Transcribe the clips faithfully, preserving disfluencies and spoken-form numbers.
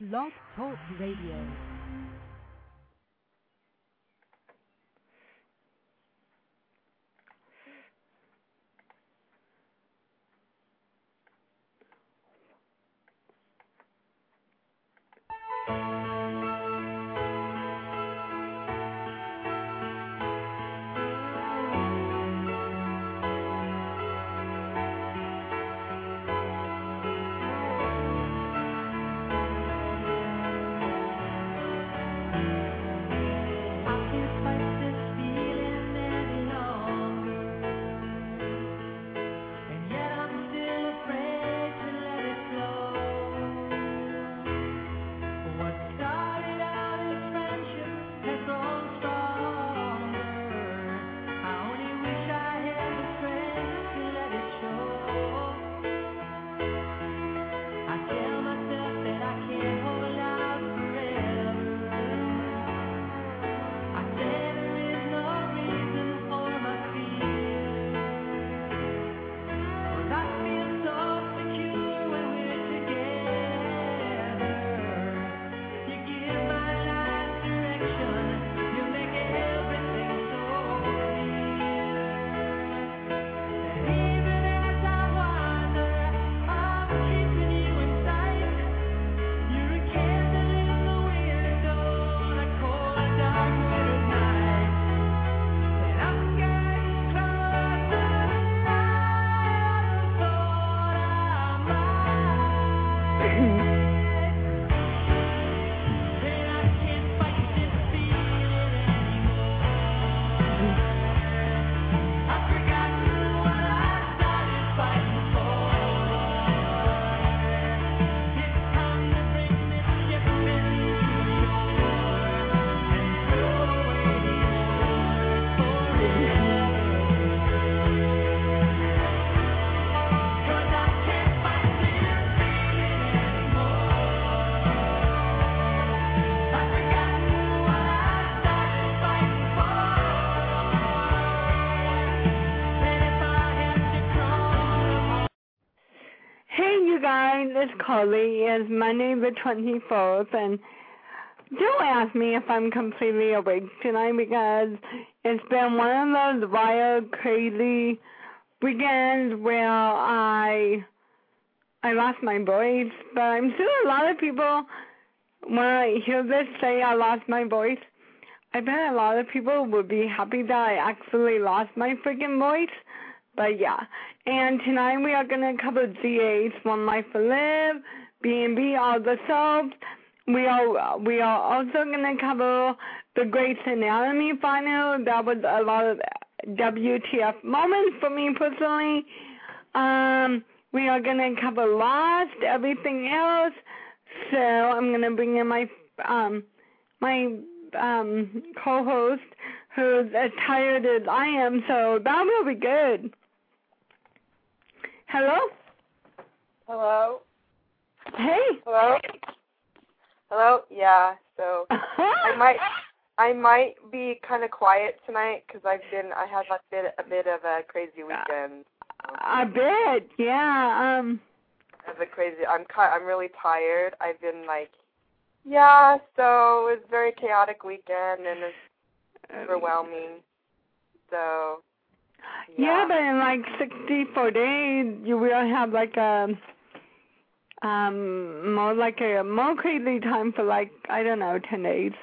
Blog Talk Radio. It's Carly. It's Monday the twenty-fourth, and don't ask me if I'm completely awake tonight because it's been one of those wild, crazy weekends where I I lost my voice. But I'm sure a lot of people, when I hear this say I lost my voice, I bet a lot of people would be happy that I actually lost my freaking voice. But yeah, and tonight we are going to cover Z H, One Life to Live, B and B, all the soaps. We are, we are also going to cover the Grey's Anatomy final. That was a lot of W T F moments for me personally. Um, we are going to cover Lost, everything else. So I'm going to bring in my, um, my um, co-host who's as tired as I am, so that will be good. Hello? Hello? Hey. Hello? Hello? Yeah, so I might I might be kind of quiet tonight because I've been, I had a bit, a bit of a crazy weekend. A bit, yeah. Um. Of a crazy, I'm, I'm really tired. I've been like, yeah, so it was a very chaotic weekend and it's overwhelming. So, yeah. yeah. But in like sixty-four days, you will have like a, um, more like a more crazy time for like, I don't know, ten days.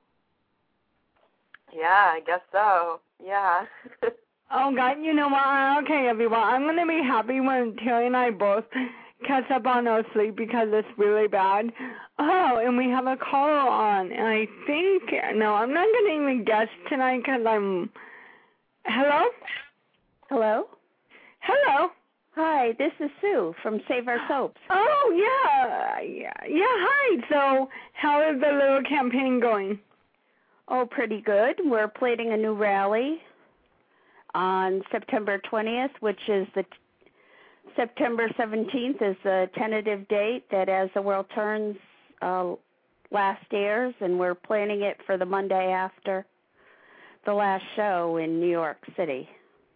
Yeah, I guess so. Yeah. Oh, God, you know what? Okay, everyone, I'm going to be happy when Terry and I both catch up on our sleep because it's really bad. Oh, and we have a caller on, and I think, no, I'm not going to even guess tonight because I'm, hello? Hello? Hello? Hi, this is Sue from Save Our Soaps. Oh, yeah, yeah, yeah, hi. So how is the little campaign going? Oh, pretty good. We're planning a new rally on September twentieth, which is the t- September seventeenth is the tentative date that As the World Turns uh, last airs, and we're planning it for the Monday after the last show in New York City.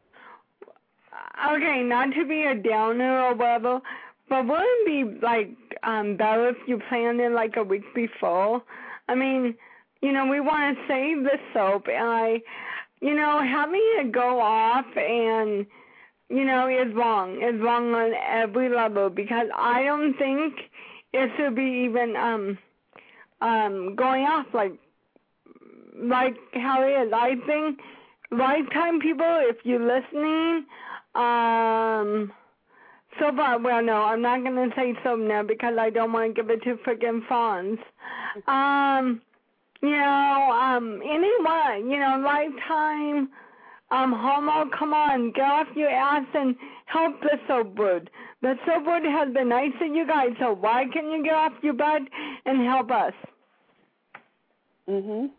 Okay, not to be a downer or whatever, but wouldn't it be, like, um, better if you planned it like a week before. I mean, you know, we want to save the soap, and I, you know, having it go off and, you know, is wrong. Is wrong on every level because I don't think it should be even um um going off like like how it is. I think Lifetime people, if you're listening, um, so far, well, no, I'm not going to say so now because I don't want to give it to friggin' Fonz. Um, you know, um, anyone, you know, Lifetime, um, Homo, come on, get off your ass and help the soap board. The soap board has been nice to you guys, so why can't you get off your butt and help us? Mhm.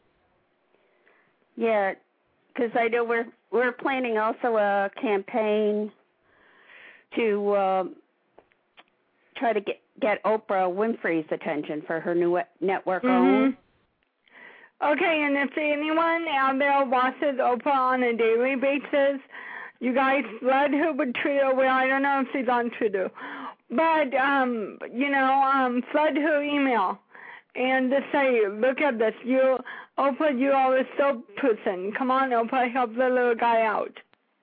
Yeah, because I know we're we're planning also a campaign to um, try to get get Oprah Winfrey's attention for her new network Mm-hmm. own. Okay, and if anyone out there watches Oprah on a daily basis, you guys flood her with Twitter. Well, I don't know if she's on Twitter, but um, you know, um, flood her email and just say, look at this, you, Oprah, you are a soap person. Come on, Oprah, help the little guy out.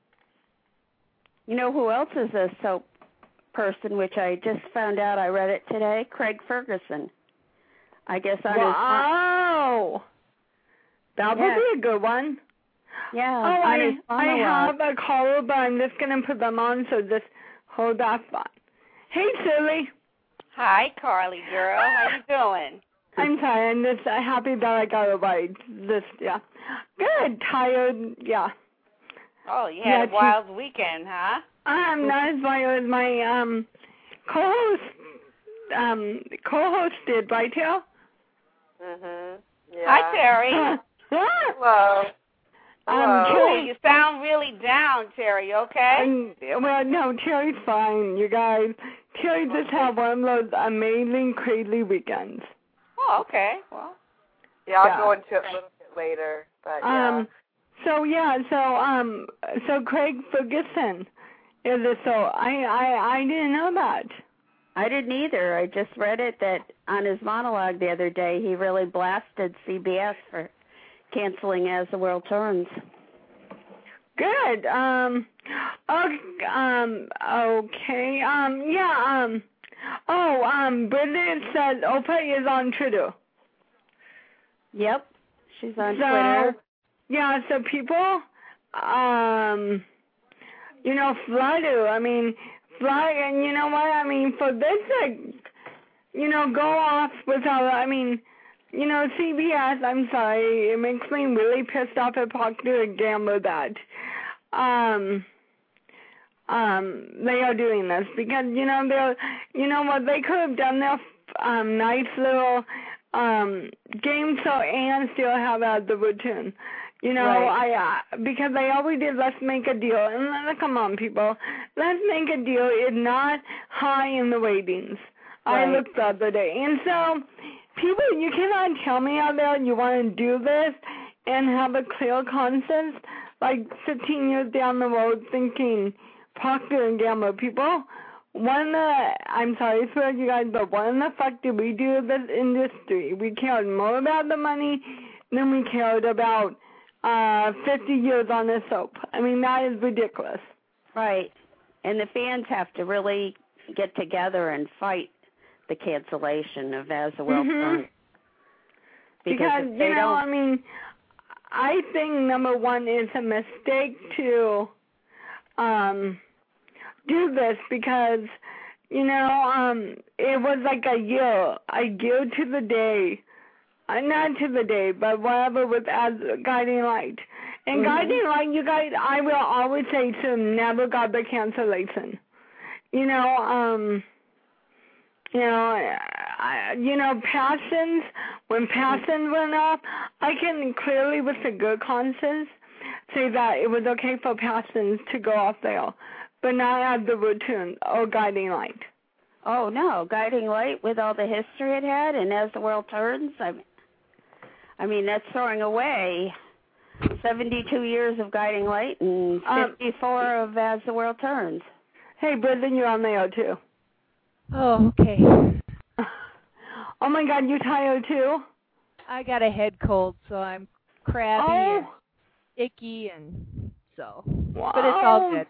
You know who else is a soap person, which I just found out, I read it today? Craig Ferguson. I guess on wow. his... That yeah. would be a good one. Yeah. Oh, I, I have a caller, but I'm just going to put them on, so just hold that thought. Hey, Silly. Hi, Carly girl. How you doing? I'm sorry, I'm just uh, happy that I got it right. This, yeah. Good, tired, yeah. Oh, you yeah, had a wild weekend, huh? I'm not as wild as my um, co-host, um, co-host did, right, Terry? Mhm. Yeah. Hi, Terry. Hello. Um, Hello. Terry, You sound really down, Terry, okay? um, well, no, Terry's fine, you guys. Terry just had one of those amazing, crazy weekends. Oh, okay. Well, Yeah, I'll yeah. go into it a little bit later, but yeah. Um, so yeah, so um, so Craig Ferguson is it? So I I I didn't know that. I didn't either. I just read it that on his monologue the other day, he really blasted C B S for canceling As the World Turns. Good. Um. Okay. Um. Okay. Um. Yeah. Um. Oh. Um. Bridget said Oprah is on Twitter. Yep. She's on so, Twitter. Yeah. So people, um, you know, flood her. I mean, flood, and you know what? I mean, for this, like, you know, go off without. I mean. You know, C B S, I'm sorry, it makes me really pissed off at Procter and Gamble that um, um, they are doing this because, you know, they're, you know what, they could have done their um, nice little um, game show and still have out the routine. You know, right. I uh, because they always did let's make a deal. And uh, come on, people, let's make a deal is not high in the ratings. Right. I looked the other day. And so... People, you cannot tell me out there you want to do this and have a clear conscience, like fifteen years down the road thinking Procter and Gamble. People, when the, I'm sorry for you guys, but when the fuck did we do this industry? We cared more about the money than we cared about uh, fifty years on the soap. I mean, that is ridiculous. Right. And the fans have to really get together and fight the cancellation of As the World mm-hmm. Turns. Because, because if they you know, don't... I mean, I think number one is a mistake to um, do this because, you know, um, it was like a year, a year to the day, uh, not to the day, but whatever with as Guiding Light. And mm-hmm. Guiding Light, you guys, I will always say to them, never got the cancellation. You know, um... You know, I, you know, Passions, when Passions went up, I can clearly, with a good conscience, say that it was okay for Passions to go off there, but not at the routine or Guiding Light. Oh, no, Guiding Light with all the history it had and As the World Turns, I mean, I mean that's throwing away seventy-two years of Guiding Light and fifty-four um, of As the World Turns. Hey, Brendan, you're on there, too. Oh, okay. Oh my God, you tired too? I got a head cold, so I'm crabby Oh. and icky, and so. Wow. But it's all good.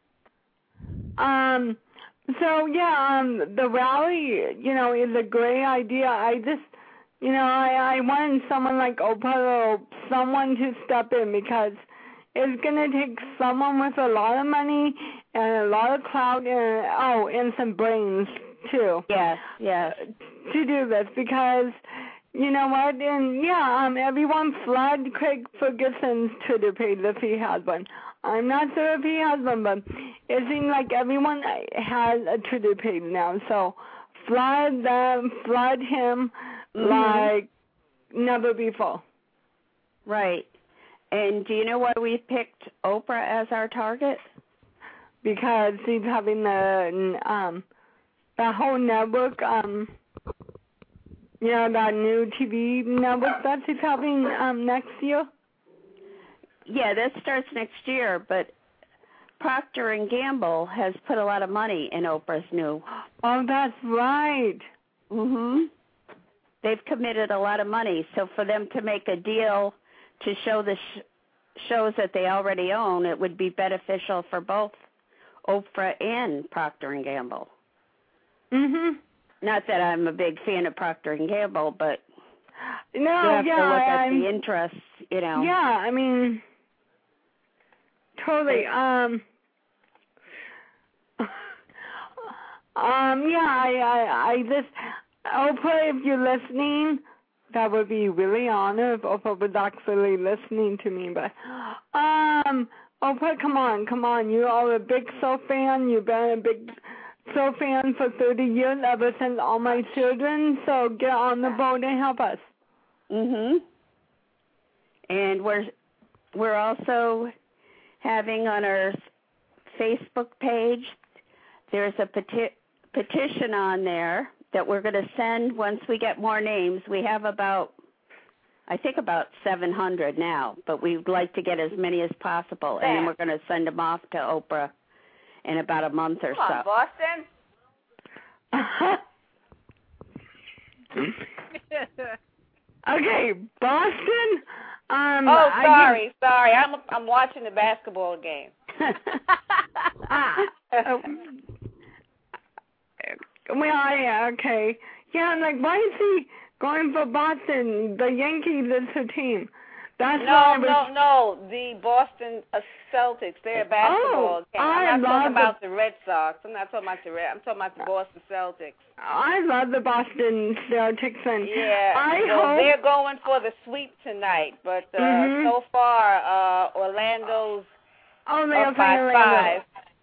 Um. So yeah, um, the rally, you know, is a great idea. I just, you know, I I want someone like Oprah or someone to step in because it's gonna take someone with a lot of money and a lot of clout and oh, and some brains too. Yes, yes. To do this because. You know what? And yeah, um, everyone flood Craig Ferguson's Twitter page if he has one. I'm not sure if he has one, but it seems like everyone has a Twitter page now. So flood them, flood him Mm-hmm. like never before. Right. And do you know why we picked Oprah as our target? Because he's having the um the whole network um. You know, that new T V network that he's having um, next year? Yeah, that starts next year, but Procter and Gamble has put a lot of money in Oprah's new. Oh, that's right. Mhm. They've committed a lot of money, so for them to make a deal to show the sh- shows that they already own, it would be beneficial for both Oprah and Procter and Gamble. Mhm. Not that I'm a big fan of Procter and Gamble, but no, you have yeah, to look at I'm, the interests, you know. Yeah, I mean, totally. Um, um, yeah, I, I, I just, Oprah, if you're listening, that would be really honored if Oprah was actually listening to me. But, um, Oprah, come on, come on. You are a big Soul fan. You've been a big Soul fan for thirty years, ever since all my children. So get on the boat and help us. Mhm. And we're we're also having on our Facebook page, there's a peti- petition on there that we're going to send once we get more names. We have about, I think about seven hundred now, but we'd like to get as many as possible, and then we're going to send them off to Oprah in about a month or Come so. on, Boston. Okay, Boston. Um, oh, I sorry, give... sorry. I'm I'm watching the basketball game. oh. Well, yeah, okay. Yeah, I'm like, why is he going for Boston? The Yankees is her team. That's no, why I was... no, no. The Boston uh, Celtics. They're a basketball oh, game. I I'm not love talking about the... the Red Sox. I'm not talking about the Red. I'm talking about the Boston Celtics. I love the Boston Celtics, and yeah, I so hope they're going for the sweep tonight. But uh, mm-hmm. so far, uh, Orlando's oh, up by Orlando. five.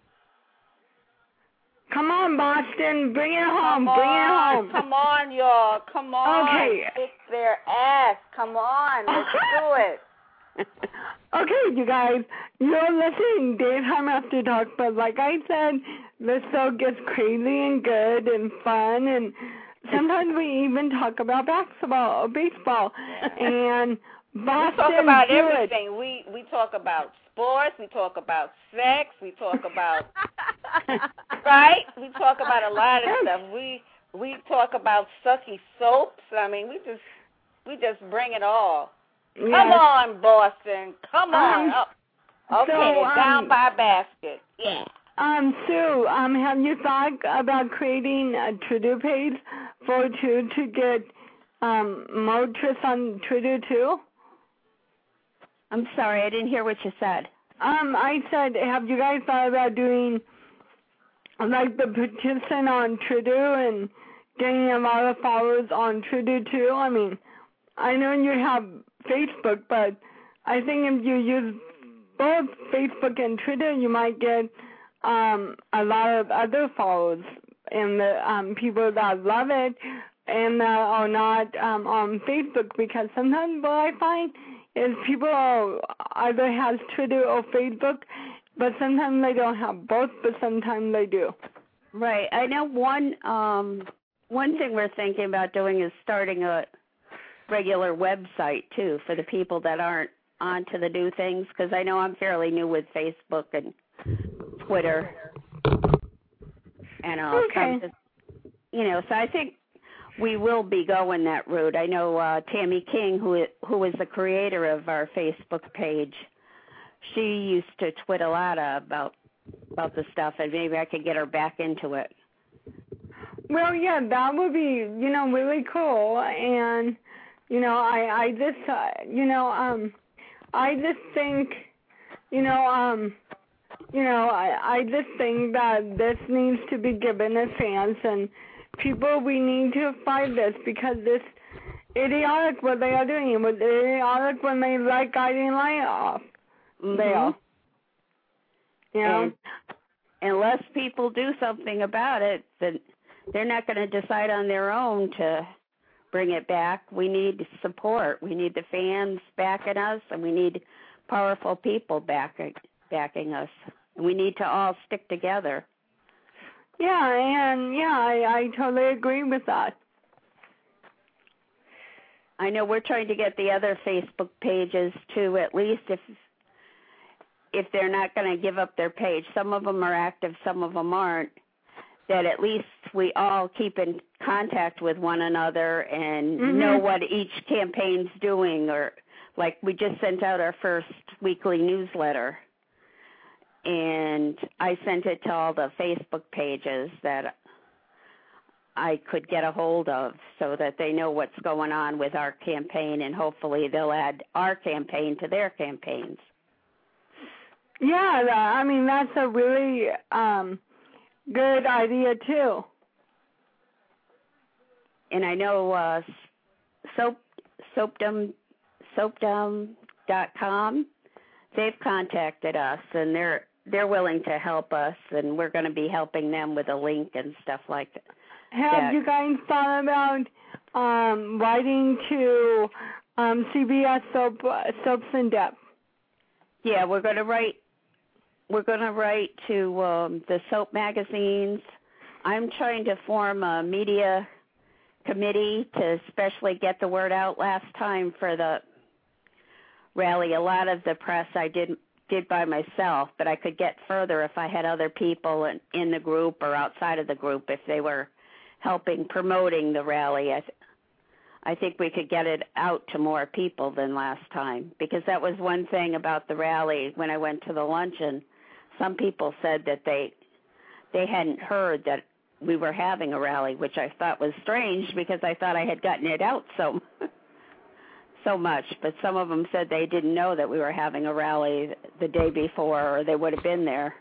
Come on, Boston, bring it home, Come bring on, it home. Come on, y'all, come on. Okay. Kick their ass. Come on, let's do it. Okay, you guys, you're listening Daytime After Dark, but like I said, this show gets crazy and good and fun, and sometimes we even talk about basketball or baseball. And Boston, we talk about do everything. It. We we talk about sports. We talk about sex. We talk about right. We talk about a lot of stuff. We we talk about sucky soaps. I mean, we just we just bring it all. Yes. Come on, Boston. Come on. Um, oh. Okay, so, um, down by basket. Yeah. Um, Sue, um, have you thought about creating a Twitter page for two to get um more tweets on Twitter too? I'm sorry, I didn't hear what you said. Um, I said, have you guys thought about doing like the petition on Twitter and getting a lot of followers on Twitter too? I mean, I know you have Facebook, but I think if you use both Facebook and Twitter, you might get um, a lot of other followers and the um, people that love it and that are not um, on Facebook, because sometimes what I find is people are, either have Twitter or Facebook, but sometimes they don't have both, but sometimes they do. Right. I know one um, one thing we're thinking about doing is starting a regular website, too, for the people that aren't onto the new things, because I know I'm fairly new with Facebook and Twitter and all okay. kinds of, you know, so I think we will be going that route. I know uh, Tammy King, who who is the creator of our Facebook page, she used to twit a lot about about the stuff, and maybe I could get her back into it. Well, yeah, that would be, you know, really cool. And, you know, I, I just, uh, you know, um, I just think, you know, um, you know, I, I just think that this needs to be given a chance, and people, we need to fight this because this idiotic what they are doing. It was idiotic when they let guiding light off. Mm-hmm. There. You know? And unless people do something about it, then they're not going to decide on their own to bring it back. We need support. We need the fans backing us, and we need powerful people backing backing us. And we need to all stick together. Yeah, and yeah, I, I totally agree with that. I know we're trying to get the other Facebook pages to, at least if if they're not going to give up their page. Some of them are active, some of them aren't. That at least we all keep in contact with one another and mm-hmm. know what each campaign's doing. Or like we just sent out our first weekly newsletter, and I sent it to all the Facebook pages that I could get a hold of so that they know what's going on with our campaign, and hopefully they'll add our campaign to their campaigns. Yeah, I mean, that's a really um, good idea, too. And I know uh, soap, soapdom, soapdom dot com, they've contacted us, and they're they're willing to help us, and we're going to be helping them with a link and stuff like that. Have you guys thought about um, writing to um, C B S Soap, uh, Soaps in Depth? Yeah, we're going to write. We're going to write to um, the soap magazines. I'm trying to form a media committee to especially get the word out. Last time for the rally, a lot of the press I did did by myself, but I could get further if I had other people in, in the group or outside of the group if they were helping promoting the rally. I, th- I think we could get it out to more people than last time, because that was one thing about the rally. When I went to the luncheon, some people said that they they hadn't heard that we were having a rally, which I thought was strange because I thought I had gotten it out so so much. But some of them said they didn't know that we were having a rally the day before, or they would have been there.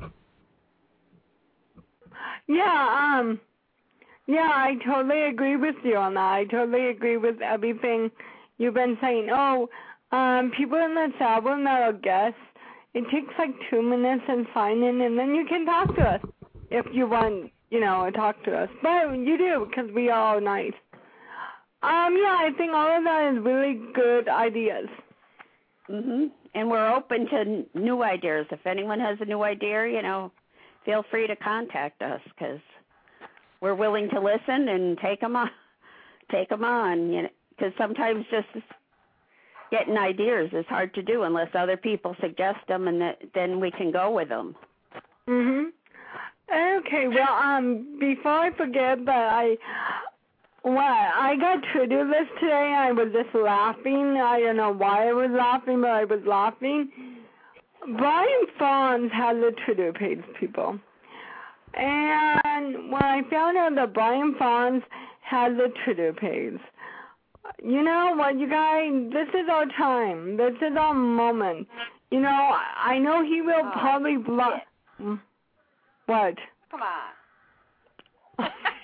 Yeah, um, yeah, I totally agree with you on that. I totally agree with everything you've been saying. Oh, um, people in the chat room that'll guess. It takes like two minutes and sign in, and then you can talk to us if you want, you know, to talk to us. But you do, because we are all nice. Um, yeah, I think all of that is really good ideas. Mhm. And we're open to n- new ideas. If anyone has a new idea, you know, feel free to contact us, because we're willing to listen and take them on. Take them on, you know, because sometimes just getting ideas is hard to do unless other people suggest them, and that, then we can go with them. Mhm. Okay. Well, um, before I forget, but I, well, I got to-do list today. I was just laughing. I don't know why I was laughing, but I was laughing. Brian Fawns has a to-do page, people, and when I found out that Brian Fawns has a to-do page, you know what, you guys, this is our time. This is our moment. You know, I know he will oh, probably block. What? Come on.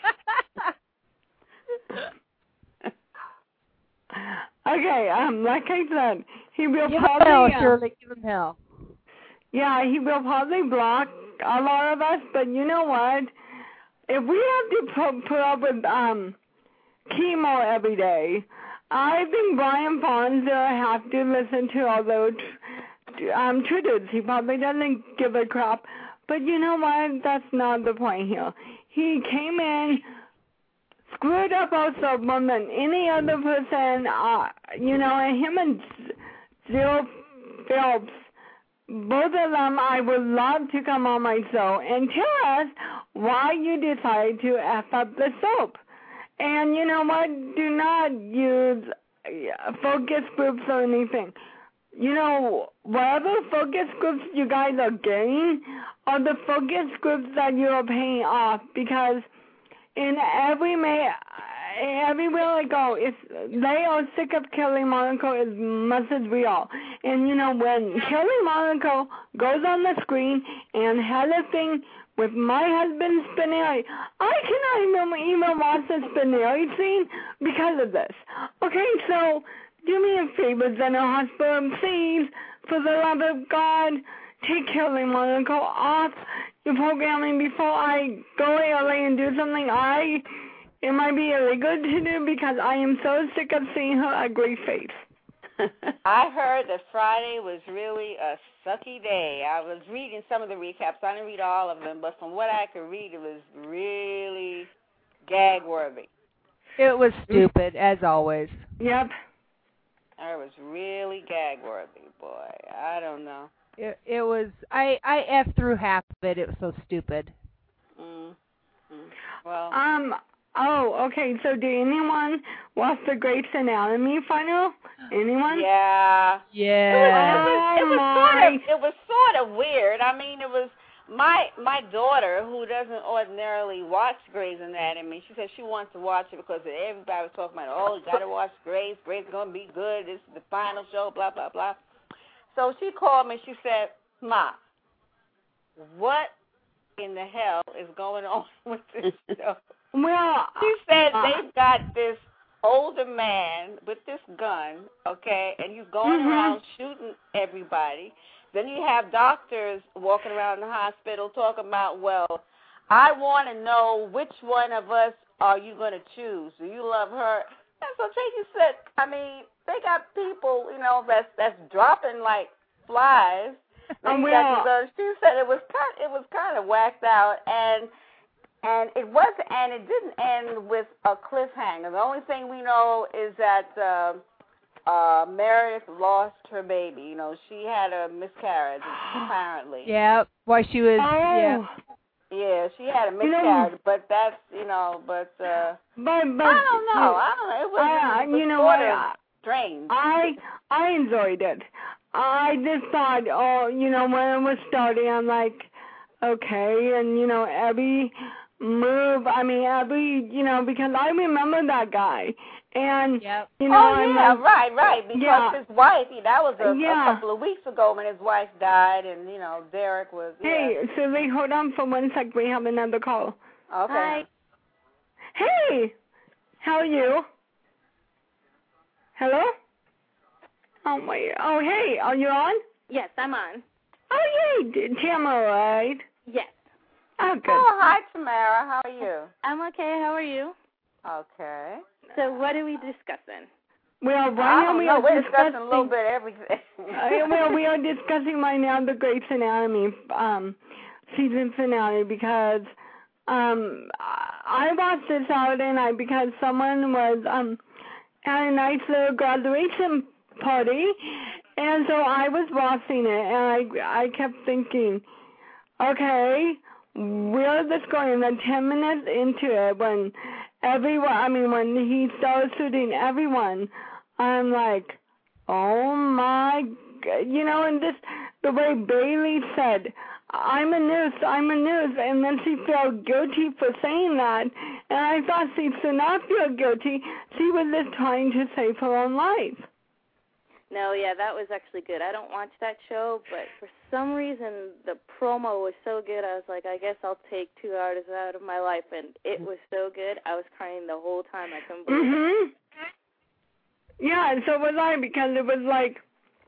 Okay, um, like I said, he will give probably... hell, uh, Shirley, give him hell. Yeah, he will probably block a lot of us, but you know what? If we have to put, put up with um chemo every day, I think Brian Fawns will have to listen to all those um, to-dos. He probably doesn't give a crap. But you know what? That's not the point here. He came in, screwed up also more than any other person, uh, you know, and him and Jill Phelps, both of them, I would love to come on my show and tell us why you decided to F up the soap. And you know what? Do not use uh, focus groups or anything. You know, whatever focus groups you guys are getting are the focus groups that you are paying off, because in every may everywhere I go, it's they are sick of Kelly Monaco as much as we are. And you know, when Kelly Monaco goes on the screen and has a thing with my husband Spinelli, I cannot even even watch the Spinelli scene because of this. Okay, so do me a favor, General Hospital, please, for the love of God, take Kelly Monaco off your programming before I go to L A and do something I it might be illegal to do, because I am so sick of seeing her ugly face. I heard that Friday was really a sucky day. I was reading some of the recaps. I didn't read all of them, but from what I could read, it was really gag-worthy. It was stupid, as always. Yep. It was really gag-worthy, boy. I don't know. It, it was, I, I F through half of it. It was so stupid. Mm. Mm. Well. Um, oh, okay, so did anyone watch the Grey's Anatomy final? Anyone? Yeah. Yeah. It was, it was, it was Oh, sort my. of, it was sort of weird. I mean, it was, my my daughter, who doesn't ordinarily watch Grey's Anatomy, she said she wants to watch it because everybody was talking about, oh, you got to watch Grey's. Grey's going to be good. This is the final show, blah, blah, blah. So she called me. She said, Ma, what in the hell is going on with this show? Well, She said uh, they've got this older man with this gun, okay, and he's going Mhm. around shooting everybody. Then you have doctors walking around the hospital talking about, well, I want to know which one of us are you going to choose. Do you love her? And so Tracy said, I mean, they got people, you know, that's that's dropping like flies. Then you got these others. She said it was kind, it was kind of whacked out, and and it was, and it didn't end with a cliffhanger. The only thing we know is that uh, uh, Meredith lost her baby. You know, she had a miscarriage apparently. Yeah, why she was, oh, yeah. Yeah, she had a You know- miscarriage, but that's, you know, but uh, but, but I don't know. I don't know. It was, I, it was you know sort what? of I, strange. I I enjoyed it. I just thought, oh, you know, when it was starting, I'm like, okay, and you know, every move, I mean, every, you know, because I remember that guy, and Yep. you know, oh, I'm yeah, like, right, right, because yeah. his wife, he, that was a, Yeah. a couple of weeks ago when his wife died, and, you know, Derek was, yeah. Hey, Susie, hold on for one sec. We have another call. Okay. Hi. Hey, how are you? Hello? Oh, my, oh, hey, are you on? Yes, I'm on. Oh, yay, Tamara, right? Yes. Oh, good. Oh, hi, Tamara. How are you? I'm okay. How are you? Okay. So what are we discussing? Well, I right now don't we know. are We're discussing, discussing a little bit everything. uh, well, we are discussing right now the Grey's Anatomy um, season finale, because um, I watched this Saturday night because someone was um, at a nice little graduation party, and so I was watching it, and I I kept thinking, okay, where is this going? And ten minutes into it, when everyone, I mean, when he started shooting everyone, I'm like, oh my, g- you know, and this, the way Bailey said, I'm a nurse, I'm a nurse, and then she felt guilty for saying that, and I thought she should not feel guilty. She was just trying to save her own life. No, yeah, that was actually good. I don't watch that show, but for some reason the promo was so good. I was like, I guess I'll take two hours out of my life, and it was so good. I was crying the whole time. I couldn't believe it. Mhm. Yeah, and so was I, because it was like,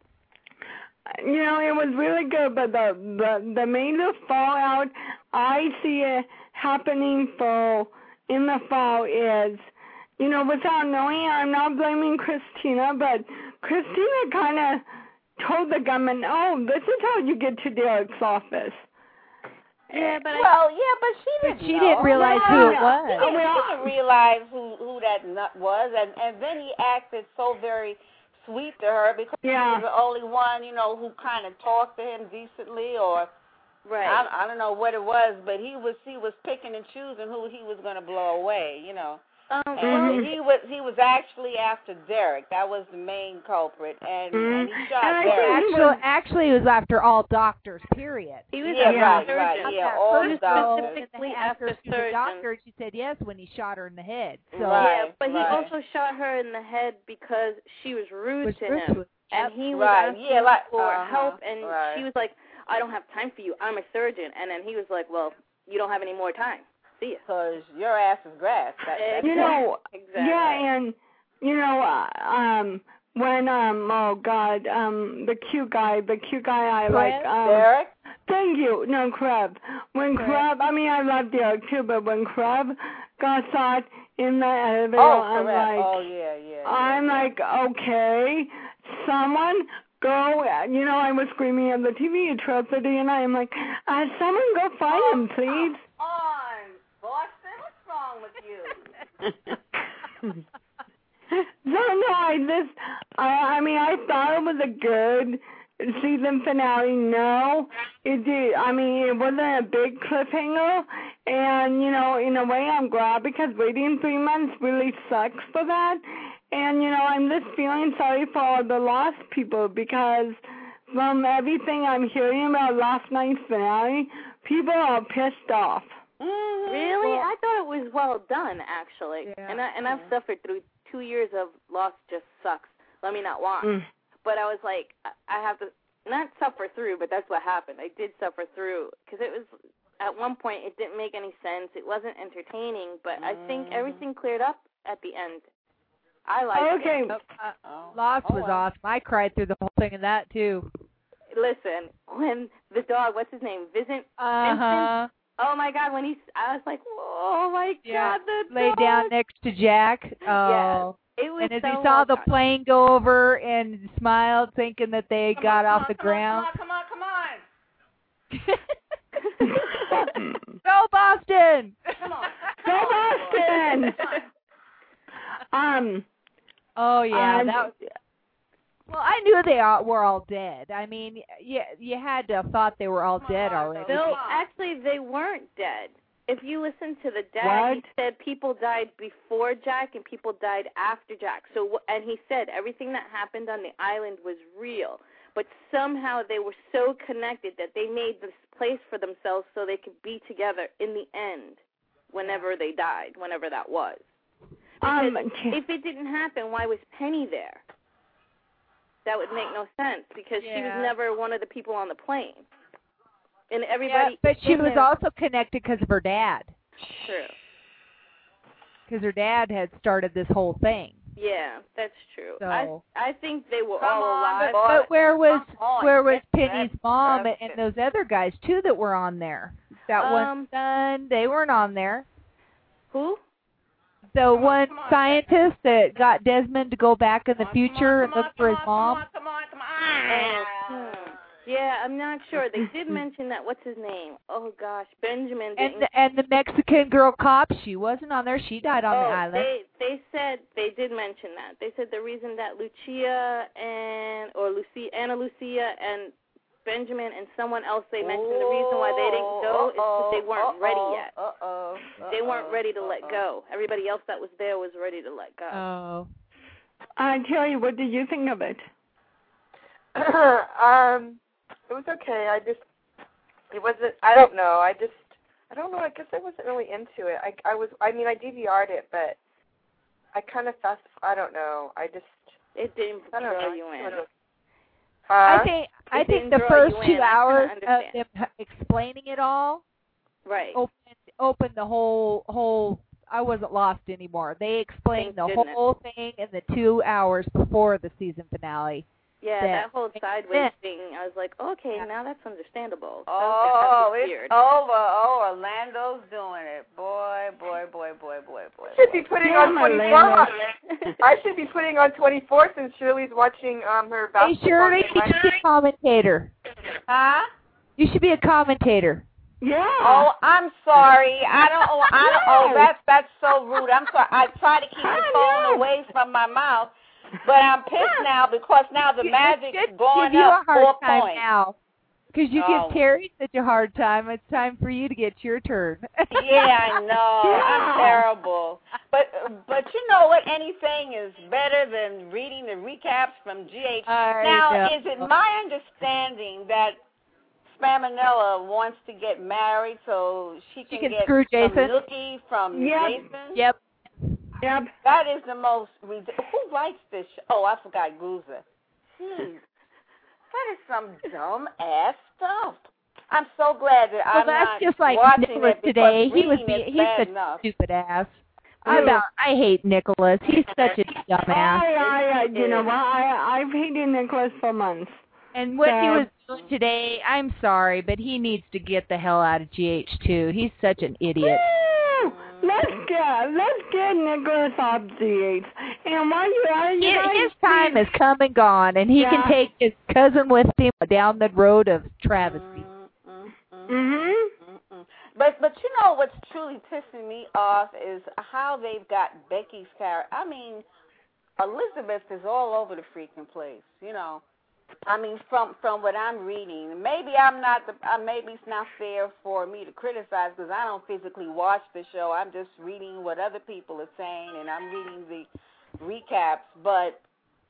you know, it was really good, but the the the major fallout I see it happening for in the fall is, you know, without knowing, I'm not blaming Christina, but Christina kind of told the gunman, oh, this is how you get to Derek's office. Yeah, but I, well, yeah, but she But didn't she know. didn't realize No, who no, it She was. didn't, well, she didn't realize who, who that nut was, and, and then he acted so very sweet to her because Yeah. he was the only one, you know, who kind of talked to him decently, or right. I, I don't know what it was, but he was he was picking and choosing who he was going to blow away, you know. Um, And Mhm. he was he was actually after Derek. That was the main culprit, and, Mhm. and he shot And I Derek. think he Actually, was- actually, it was after all doctors. Period. he was Yeah, a right, surgeon. right, yeah, That all first doctors. girl, Specifically and they asked her after if she was a surgeon. doctor, and she said yes when he shot her in the head. So Right. Yeah, but he right. also shot her in the head because she was rude was to rude him. to him. And he was Right, asking yeah, like, for uh-huh, help, and right. she was like, I don't have time for you. I'm a surgeon. And then he was like, well, you don't have any more time. See ya. Because your ass is grass. That, that's You know, Exactly. yeah, and you know, uh, um, when um, oh God, um, the cute guy, the cute guy I like, um, Derek? thank you, no Kreb. When Kreb. Kreb, I mean, I love Derek too, but when Kreb got shot in the elevator, Oh, I'm correct. like, oh, yeah, yeah. yeah I'm yeah. like, okay, someone go, you know, I was screaming at the T V atrocity, and I'm like, uh, someone go find Oh, him, please. Come on, Boston, what's wrong with you? No, no, I just, I, I mean, I thought it was a good season finale. No, it did. I mean, it wasn't a big cliffhanger, and you know, in a way, I'm glad because waiting three months really sucks for that. And you know, I'm just feeling sorry for all the lost people because from everything I'm hearing about last night's finale, people are pissed off. Mm-hmm. Really? Well- I thought it was well done, actually. Yeah. And I and I've suffered through two years of Lost just sucks. Let me not watch. Mm. But I was like, I I have to not suffer through, but that's what happened. I did suffer through because it was at one point it didn't make any sense. It wasn't entertaining, but I think Mhm. everything cleared up at the end. I liked Okay. it. Uh, uh, Oh. Lost Oh, was well. awesome. I cried through the whole thing of that too. Listen, when the dog, what's his name, Vincent? Uh huh. Oh my God! When he, I was like, oh my Yeah. God, the Lay dog. down next to Jack. Oh. Yeah. It was And as so he saw well the done. plane go over and smiled, thinking that they Come got on, off come the on, ground. Come on, come on, come on. Go Boston! Come on. Go Boston! Um. Oh yeah, um, that was, well, I knew they all, were all dead. I mean, you you had to have thought they were all Come on, dead Martha. already. No, Come on. actually, they weren't dead. If you listen to the dad, What? he said people died before Jack and people died after Jack. So, wh- and he said everything that happened on the island was real, but somehow they were so connected that they made this place for themselves so they could be together in the end, whenever they died, whenever that was. Because Um. if it didn't happen, why was Penny there? That would make no sense because she was Yeah. never one of the people on the plane. And Yeah, everybody but she in was there- also connected because of her dad. True. Because her dad had started this whole thing. Yeah, that's true. So- I I think they were Come all on, alive. boy. But where was Come on, where was that's- Penny's that's- mom and, that's and those other guys too that were on there? That Um, one son, they weren't on there. Who? The on, one come on, scientist that got Desmond to go back in the Come on, future and come on, look for come his on, mom. Come on, come on, Oh, come on. hmm. Yeah, I'm not sure. They did mention that. What's his name? Oh gosh, Benjamin. And Didn't, the, and the Mexican girl cop, she wasn't on there. She died on oh, the island. they they said they did mention that. They said the reason that Lucia and or Lucia Anna Lucia and Benjamin and someone else they mentioned the reason why they didn't go is because they weren't ready yet. Uh-oh. They weren't ready to let go. Everybody else that was there was ready to let go. Oh. I tell you, what did you think of it? um, it was okay. I just, it wasn't. I don't know. I just, I don't know. I guess I wasn't really into it. I, I was. I mean, I D V R'd it, but I kind of fast. I don't know. I just. It didn't I don't draw know. you in. Huh? I think I It think didn't the draw first you two in. I hours kinda of them understand. explaining it all Right. opened opened the whole whole. I wasn't lost anymore. They explained Thank the goodness. whole thing in the two hours before the season finale. Yeah, that that whole makes sideways sense. thing, I was like, okay, Yeah. now that's understandable. That Oh, was it's weird. over. Oh, Orlando's doing it. Boy, boy, boy, boy, boy, boy. I should be boy. putting Yeah, on my twenty-four. lady. I should be putting on twenty-four since Shirley's watching um her Hey, basketball Shirley, game. you should be a commentator. Huh? You should be a commentator. Yeah. Oh, I'm sorry. I don't. Oh, I don't. Oh, No. that's that's so rude. I'm sorry. I try to keep the I phone know. away from my mouth, but I'm pissed now because now the It magic's should going give you up a hard four time points. now. Because you Oh. give Terry such a hard time, it's time for you to get your turn. Yeah, I know. Yeah. I'm terrible. But but you know what? Anything is better than reading the recaps from G H. I Now, know. is it my understanding that Spamanella wants to get married so she can, She can get screw some Jason? nookie from Yep. Jason? Yep. Yep. That is the most ridiculous. Who writes this show? Oh, I forgot Guza. Jeez. That is some dumb ass stuff. I'm so glad that Well, I'm that's not just like watching Nicholas it because today. He was reading be- is he's bad such enough. a stupid ass. Ooh. I about I hate Nicholas. He's such a dumbass. I, I, uh, you know what? I, I've hated Nicholas for months. And what he So- was doing today, I'm sorry, but he needs to get the hell out of G H too. He's such an idiot. Woo! Let's get let's get Nicholas off G H. And while you are, you His, guys, his time has come and gone, and he Yeah. can take his cousin with him down the road of travesty. Mm, mm, mm, Mhm. mm, mm. But but you know what's truly pissing me off is how they've got Becky's character. I mean, Elizabeth is all over the freaking place. You know, I mean, from from what I'm reading, maybe I'm not the. Uh, maybe it's not fair for me to criticize because I don't physically watch the show. I'm just reading what other people are saying, and I'm reading the recaps. But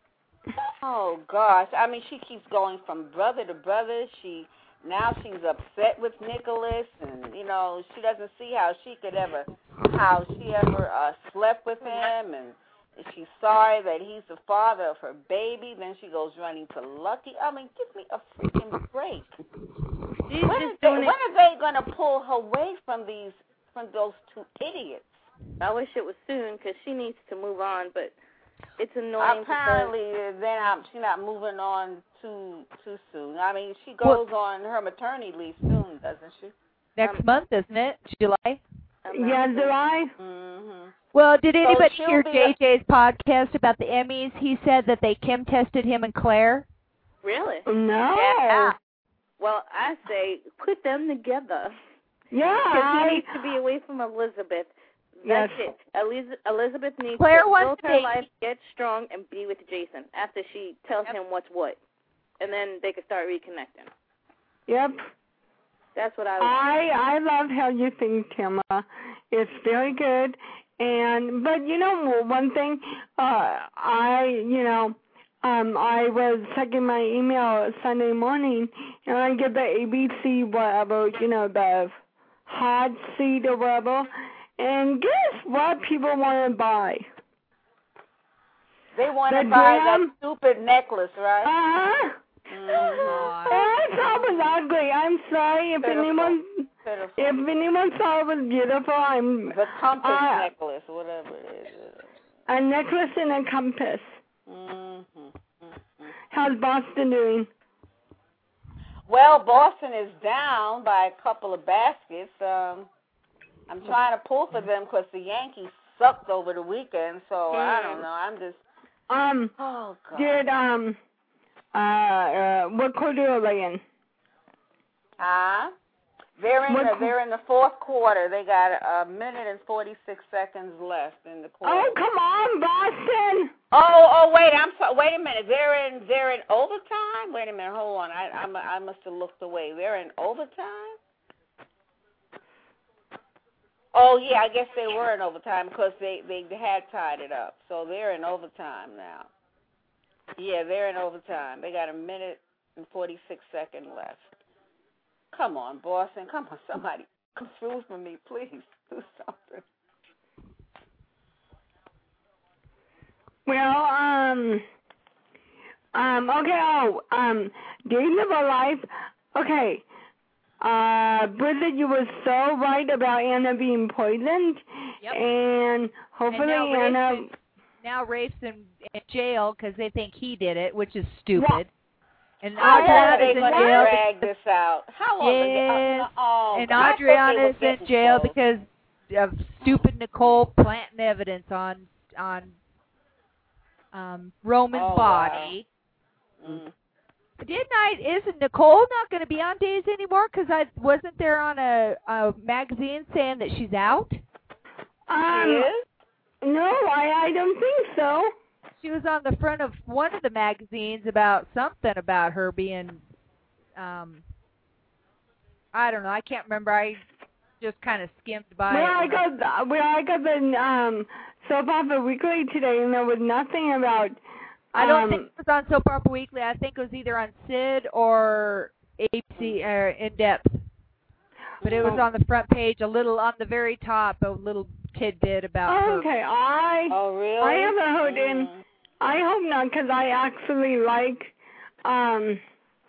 oh gosh, I mean, she keeps going from brother to brother. She now she's upset with Nicholas, and you know she doesn't see how she could ever, how she ever uh, slept with him, and she's sorry that he's the father of her baby. Then she goes running to Lucky. I mean, give me a freaking break. She's When, just is they, doing when are they going to pull her away from these, from those two idiots? I wish it was soon because she needs to move on, but it's annoying Apparently, then I'm, she's not moving on too too soon. I mean, she goes Well- on her maternity leave soon, doesn't she? Next Um, month, isn't it? July? because Yeah, do I? Mm-hmm. Well, did anybody she'll hear be J J's podcast about the Emmys? He said that they Kim tested him and Claire. Really? No. Yeah. Well, I say put them together Yeah. because I, he needs to be away from Elizabeth. Yes. That's it. Eliz- Elizabeth needs Claire to wants build to her be- life, get strong, and be with Jason after she tells Yep. him what's what, and then they can start reconnecting. Yep. That's what I would. I I love how you think, Tamara. It's very good. And but you know one thing, uh, I you know, um, I was checking my email Sunday morning, and I get the A B C whatever, you know, the hot seat or whatever. And guess what people want to buy? They want The to buy damn- that stupid necklace, right? Uh-huh. Mhm. I thought it was ugly. I'm sorry if Pitiful. anyone Pitiful. if anyone thought it was beautiful. I'm The compass uh, necklace, whatever it is. a necklace and a compass. Mm-hmm. Mm-hmm. How's Boston doing? Well, Boston is down by a couple of baskets. Um, I'm trying to pull for them because the Yankees sucked over the weekend, so I don't know. I'm just, Um, oh, God. did um, uh, uh what quarter are they in? Huh? They're in What the qu- they're in the fourth quarter. They got a minute and forty six seconds left in the quarter. Oh, come on, Boston! Oh, oh, wait, I'm sorry. Wait a minute. They're in they're in overtime. Wait a minute. Hold on. I I'm, I must have looked away. They're in overtime. Oh yeah, I guess they were in overtime because they they had tied it up. So they're in overtime now. Yeah, they're in overtime. They got a minute and forty six seconds left. Come on, Boston. Come on, somebody. Come through for me, please. Do something. Well, um, um, okay, oh, um, Days of Our Life, okay, uh, Bridget, you were so right about Anna being poisoned, Yep. and hopefully and now Anna, Rafe's in, now Rafe's in, in jail because they think he did it, which is stupid. And How long are Adriana's they in going to jail. drag this out? How long? Yes. Uh, oh, And I thought they Adriana's were in getting jail close. because of stupid Nicole planting evidence on on um, Roman's Oh, body. wow. Mm. Didn't I? Isn't Nicole not going to be on Days anymore? Because I wasn't there on a, a magazine saying that she's out. um, She is? no, I, I don't think so. She was on the front of one of the magazines about something about her being um, I don't know. I can't remember. I just kind of skimmed by Well, it. I got the, well, I got the um, Soap Opera Weekly today, and there was nothing about. I don't um, think it was on Soap Opera Weekly. I think it was either on Sid or A B C or In Depth. But it was Oh. on the front page, a little on the very top, a little tidbit about her. Okay, I Oh, really? I haven't heard in. Mm. I hope not, because I actually like, um,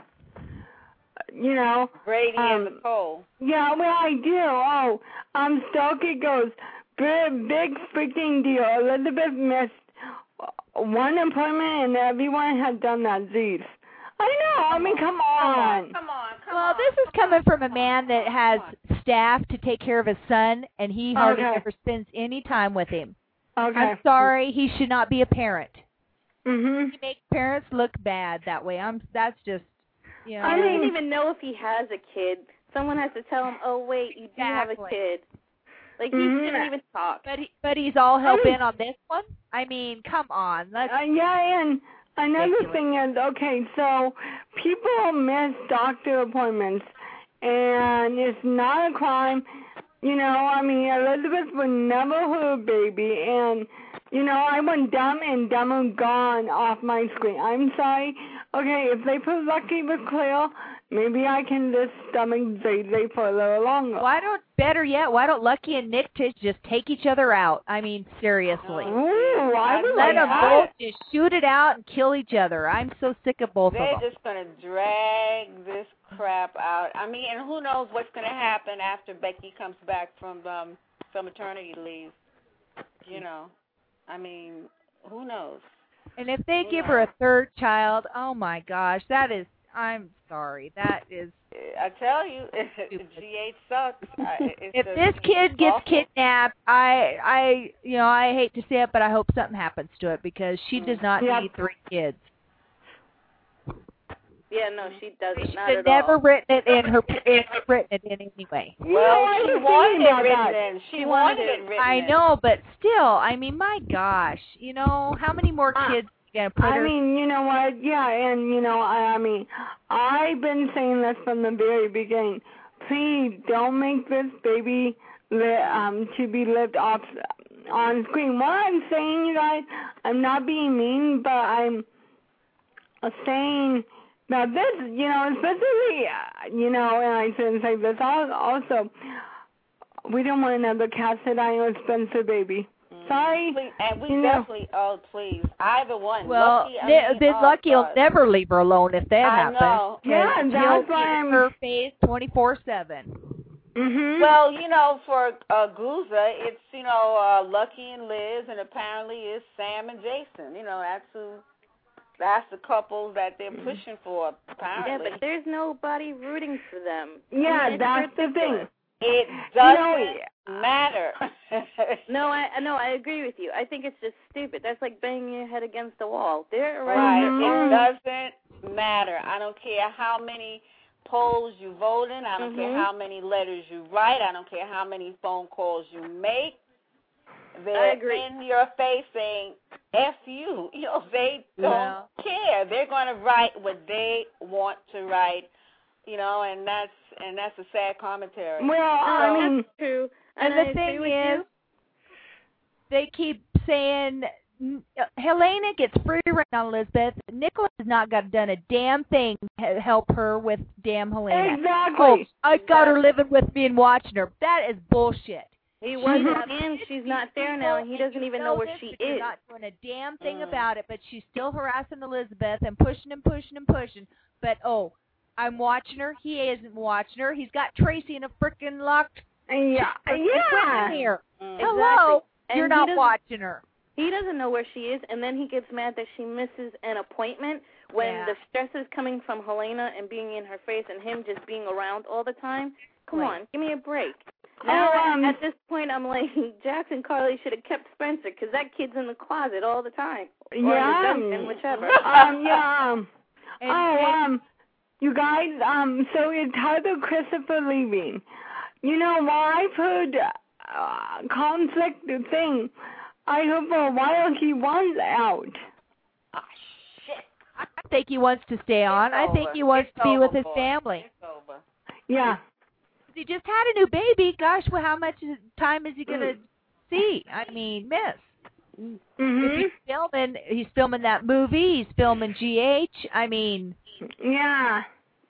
you know. Brady and um, Nicole. Yeah, well, I do. Oh, um, Stokey goes, big, big freaking deal. Elizabeth missed one appointment, and everyone had done that Zeus. I know. I mean, come on. Come on, come Well, on. this is coming from a man that has staff to take care of his son, and he hardly Okay. ever spends any time with him. Okay. I'm sorry, he should not be a parent. Mhm. He makes parents look bad that way. I'm. That's just, you know. I I mean- don't even know if he has a kid. Someone has to tell him, oh, wait, you do have a Exactly. kid. Like, he Mhm. shouldn't even talk. But he, but he's all hell I mean- bent on this one. I mean, come on. Let's. Uh, yeah, and another Ridiculous. thing is, okay, so people miss doctor appointments, and it's not a crime. You know, I mean, Elizabeth would never hurt a baby, and, you know, I went dumb and dumber gone off my screen. I'm sorry. Okay, if they put Lucky with Cleo, maybe I can just stomach Zay Zay for a little longer. Why don't, better yet, why don't Lucky and Nick Tish just take each other out? I mean, seriously. Ooh, I would Let like them that. both just shoot it out and kill each other. I'm so sick of both They're of them. just going to drag this crap out. I mean, and who knows what's going to happen after Becky comes back from um, some maternity leave. You know, I mean, who knows? And if they Who give her a knows? third child, oh my gosh, that is, I'm sorry, that is, I tell you, G H sucks. I, it's if just this kid gets awful. kidnapped, I, I, you know, I hate to say it, but I hope something happens to it because she does not Yep. need three kids. Yeah, no, she doesn't. She Not should at never all. written it in her, in, written it in anyway. You know, Well, I she was wanted thinking it about written that. in. She She wanted wanted it written I in. know, but still, I mean, my gosh, you know, how many more Uh, kids are you gonna put I her? mean, you know what? Yeah, and you know, I, I mean, I've been saying this from the very beginning. Please don't make this baby li- um to be lived off on screen. What I'm saying, you guys, I'm not being mean, but I'm uh, saying that this, you know, especially, uh, you know, and I shouldn't say this al- also. We don't want another Cassidy or Spencer baby. Sorry. Please, and we You know. definitely, oh please, either one. Well, Lucky, I Ni- mean, then oh, Lucky will God. never leave her alone if that I happens. know. Yeah, And that's he'll why be in I'm- her face twenty-four seven. Mhm. Well, you know, for uh, Guza, it's, you know, uh, Lucky and Liz, and apparently it's Sam and Jason. You know, that's who, that's the couple that they're pushing for, apparently. Yeah, but there's nobody rooting for them. I Yeah, mean, it's that's the ridiculous. thing. It You know, doesn't matter. No, I I- no, I agree with you. I think it's just stupid. That's like banging your head against the wall. They're already Right. Mhm. It doesn't matter. I don't care how many polls you vote in. I don't care Mhm. how many letters you write. I don't care how many phone calls you make. They're I agree. in your face saying, F you. You know, they don't Yeah. care. They're going to write what they want to write, you know, and that's and that's a sad commentary. Well, I No, mean, that's true. And, And, the I agree thing with is, you. they keep saying mm, uh, Helena gets free reign on Elizabeth. Nicholas has not got done a damn thing to help her with damn Helena. exactly. Oh, I got her living with me and watching her. That is bullshit. He was, Mhm. and she's not there now, and he doesn't even know where this, she but you're is. not doing a damn thing Mm. about it, but she's still harassing Elizabeth and pushing and pushing and pushing. But, oh, I'm watching her. He isn't watching her. He's got Tracy in a freaking locked Yeah, freaking yeah. here. Mm. Hello? And You're he not doesn't- watching her. He doesn't know where she is, and then he gets mad that she misses an appointment when Yeah. the stress is coming from Helena and being in her face and him just being around all the time. Come Right. on, give me a break. Now, Oh, um, at this point, I'm like, Jackson Carly should have kept Spencer because that kid's in the closet all the time. Or in the Yeah. dungeon, whichever. Um, yeah. Um, And, oh, and- um, you guys, um, so it's Tyler Christopher leaving. You know, while I've heard uh, conflict thing, I heard for a while he wants out. Ah, shit. I think he wants to stay on. It's I think over. he wants It's to be over, with his boy. family. It's over. Yeah. He just had a new baby. Gosh, well, how much time is he gonna see? I mean, miss. Mhm. If he's filming, he's filming that movie. He's filming G H. I mean, yeah.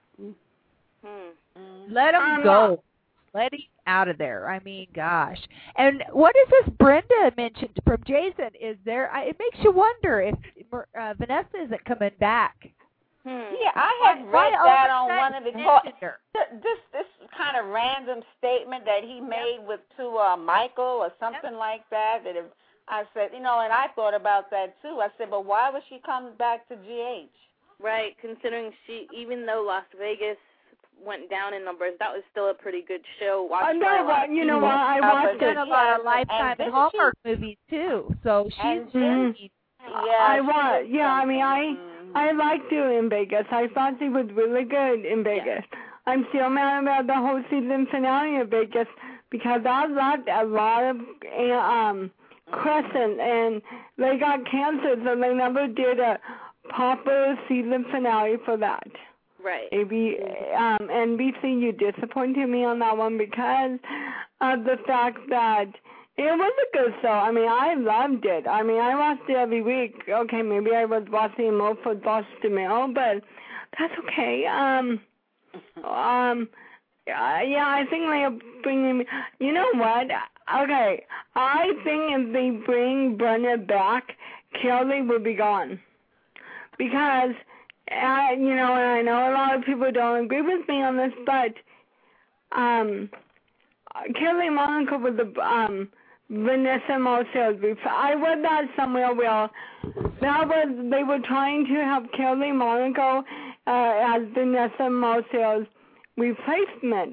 Hmm. let him Um, go. Let him out of there. I mean, gosh. And what is this Brenda mentioned from Jason? Is there? I, it makes you wonder if uh, Vanessa isn't coming back. Hmm. Yeah, I had Why read all that of a on sudden one of the mentioned co- her? th- this this kind of random statement that he made with to uh, Michael or something like that. That if, I said, you know, and I thought about that too. I said, but why would she come back to G H? Right, considering she, even though Las Vegas went down in numbers, that was still a pretty good show. I Watched know by a lot what of you know people. what I Uh, watched but Done it. a lot of and Lifetime and didn't Hallmark movies too, so she's. And Mhm. she, yeah, I she was. did Yeah, I mean, I something. I liked her in Vegas. I thought she was really good in Vegas. I'm still mad about the whole season finale of Vegas because I liked a lot of uh, um Crescent, and they got canceled, so they never did a proper season finale for that. Right. A B, um, N B C, you disappointed me on that one because of the fact that it was a good show. I mean, I loved it. I mean, I watched it every week. Okay, maybe I was watching more for Boss DeMille, but that's okay. Um, um, uh, yeah, I think they're bringing me. You know what? Okay, I think if they bring Brenda back, Kelly will be gone because. Uh, you know, and I know a lot of people don't agree with me on this, but um, Kelly Monaco was the um, Vanessa Marcel. I read that somewhere where that was they were trying to have Kelly Monaco uh, as Vanessa Marcel's replacement.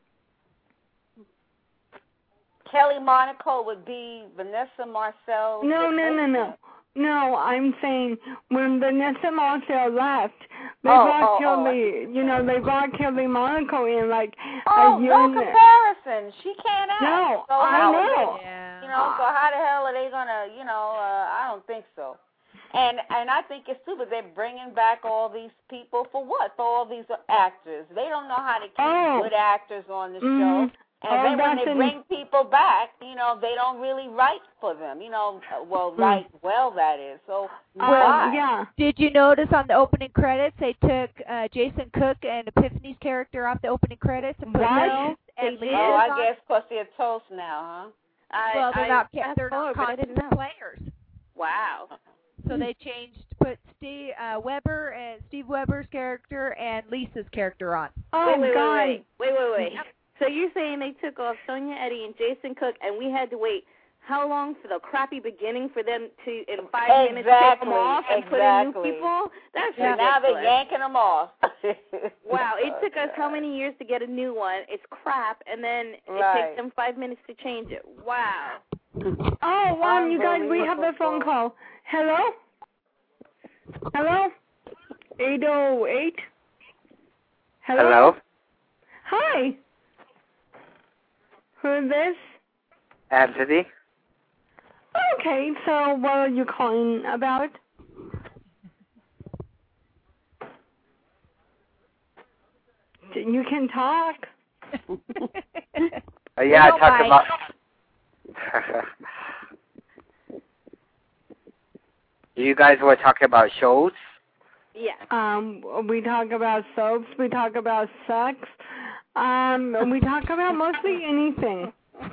Kelly Monaco would be Vanessa Marcel. No, no, no, no. No, I'm saying when Vanessa Marcel left, they Oh, brought oh, oh, Kelly, you know, they brought Kelly Monaco in like Oh, a year no and a- comparison. She can't act. No, so I how know. Is it, Yeah. you know, so how the hell are they gonna? You know, uh, I don't think so. And and I think it's stupid. They're bringing back all these people for what? For all these actors. They don't know how to keep Oh. good actors on the Mhm. show. And Oh, then when that's they in- bring people back, you know, they don't really write for them. You know, uh, well, write well, that is. So Well, why? yeah. Did you notice on the opening credits they took uh, Jason Cook and Epiphany's character off the opening credits and put What? Liz and They Liz did? Oh, I on? guess because they're toast now, huh? I, Well, they're I not fast they're forward, not but I didn't constant know. players. Wow. So they changed, put Steve uh, Weber and Steve Weber's character and Lisa's character on. Oh, wait, wait, God. wait, wait, wait, wait, wait. So you're saying they took off Sonia Eddy and Jason Cook, and we had to wait how long for the crappy beginning for them to, in five Exactly, minutes, take them off and exactly. put in new people? That's Yeah, ridiculous. now they're yanking them off. Wow, it took us how many years to get a new one? It's crap, and then it Right. takes them five minutes to change it. Wow. Oh, wow, you guys, we have a phone call. Hello? Hello? eight oh eight? Hello? Hello? Hi. Who is this? Anthony? Okay, so what are you calling about? You can talk. Uh, yeah, Well, talk bye. about... You guys were talking about shows? Yeah. Um, we talk about soaps, we talk about sex, um, we talk about mostly anything.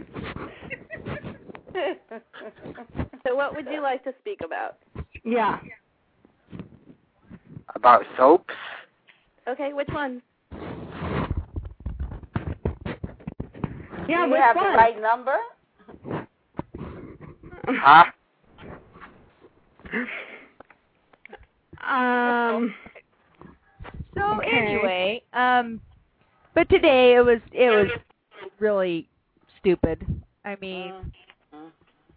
So what would you like to speak about? Yeah. About soaps? Okay, which one? Yeah, Do you which have one? the right number? Huh? Um. So Okay. anyway, um, but today it was it was really stupid. I mean, Mm.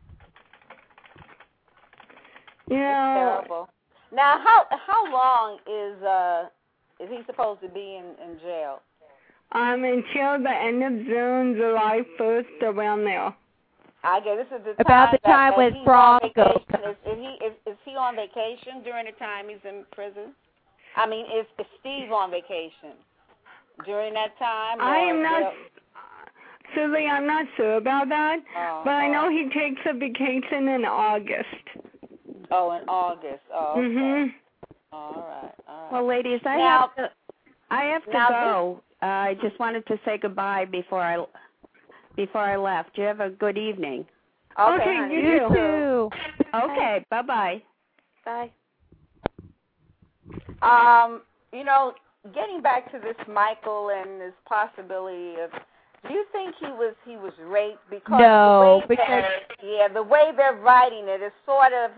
You know, Terrible. Now, how how long is uh is he supposed to be in, in jail? um, until the end of June, July first, around there. I guess this is the About time the time that, when that he's Bronco on vacation. comes. Is, is he is, is he on vacation during the time he's in prison? I mean, is, is Steve on vacation during that time? I or am not. they'll- Susie, I'm not sure about that, Oh, but I oh. know he takes a vacation in August. Oh, in August. Oh, okay. Mhm. All right, all right. Well, ladies, I Now- have to. I have to now go. Uh, I just wanted to say goodbye before I before I left. You have a good evening. Okay, Okay, honey, you You too. too. Okay. Bye bye. Bye. Um, you know, getting back to this Michael and this possibility of, do you think he was he was raped? Because No, the way because they're- yeah, the way they're writing it is sort of,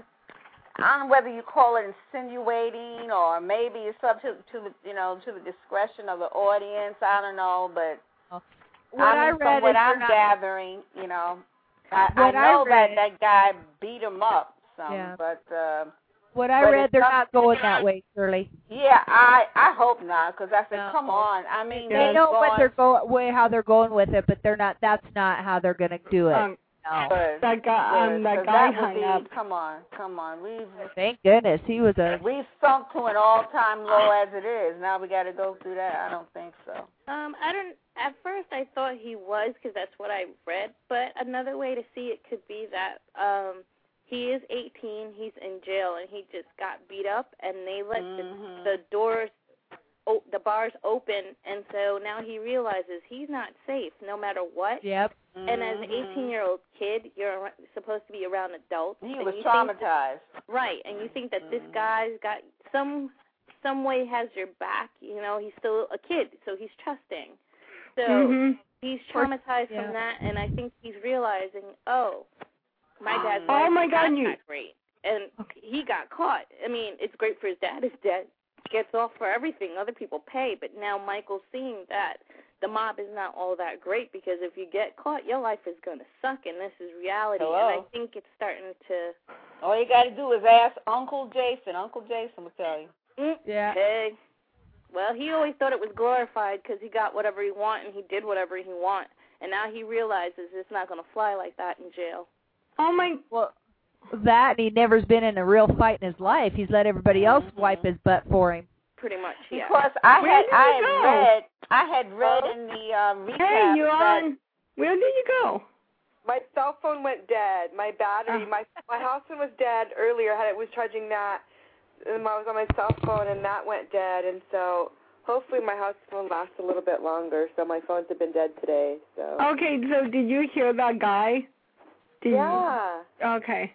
I don't know whether you call it insinuating or maybe it's up to to the you know to the discretion of the audience. I don't know, but what I mean, I from read what is I'm they're not- gathering, you know, I, I What I know read- that that guy beat him up some, Yeah. but. Uh, what I but read, it's they're not- not going that way, Shirley. Yeah, I I hope not, because I said, No. come on. I mean, They they're know going, what they're going, way how they're going with it, but they're not. That's not how they're going to do it. Um, No. Good, that guy, um, good, that 'cause guy that would hung be, up. Come on, come on. We've Thank goodness he was a. we've sunk to an all-time low as it is. Now we got to go through that. I don't think so. Um, I don't. At first, I thought he was because that's what I read. But another way to see it could be that um, he is eighteen. He's in jail, and he just got beat up, and they let Mhm. the, the doors, oh, the bars open, and so now he realizes he's not safe no matter what. Yep. And as an Mhm. eighteen-year-old kid, you're ar- supposed to be around adults. He and was you think- traumatized. right, and you think that this Mhm. guy's got some some way has your back. You know, he's still a kid, so he's trusting. So Mhm. he's traumatized Yeah. from that, and I think he's realizing, oh, my dad's Oh, life my is God, not you- that great, and he got caught. I mean, it's great for his dad. His dad gets off for everything. Other people pay, but now Michael's seeing that the mob is not all that great because if you get caught, your life is going to suck, and this is reality. Hello. And I think it's starting to. All you got to do is ask Uncle Jason. Uncle Jason will tell you. Mm, Yeah. Hey. Well, he always thought it was glorified because he got whatever he want and he did whatever he want. And now he realizes it's not going to fly like that in jail. Oh my. Well, that and he never's been in a real fight in his life. He's let everybody else Mhm. wipe his butt for him. Pretty much, yeah. Because I Where had did I you had go? read I had read in the uh, recap Hey, you're that on. Where did you go? My cell phone went dead. My battery, Oh. my my house phone was dead earlier. I had it was charging that, and I was on my cell phone, and that went dead. And so hopefully my house phone lasts a little bit longer. So my phones have been dead today. So Okay, so did you hear that guy? Did yeah, You? Okay.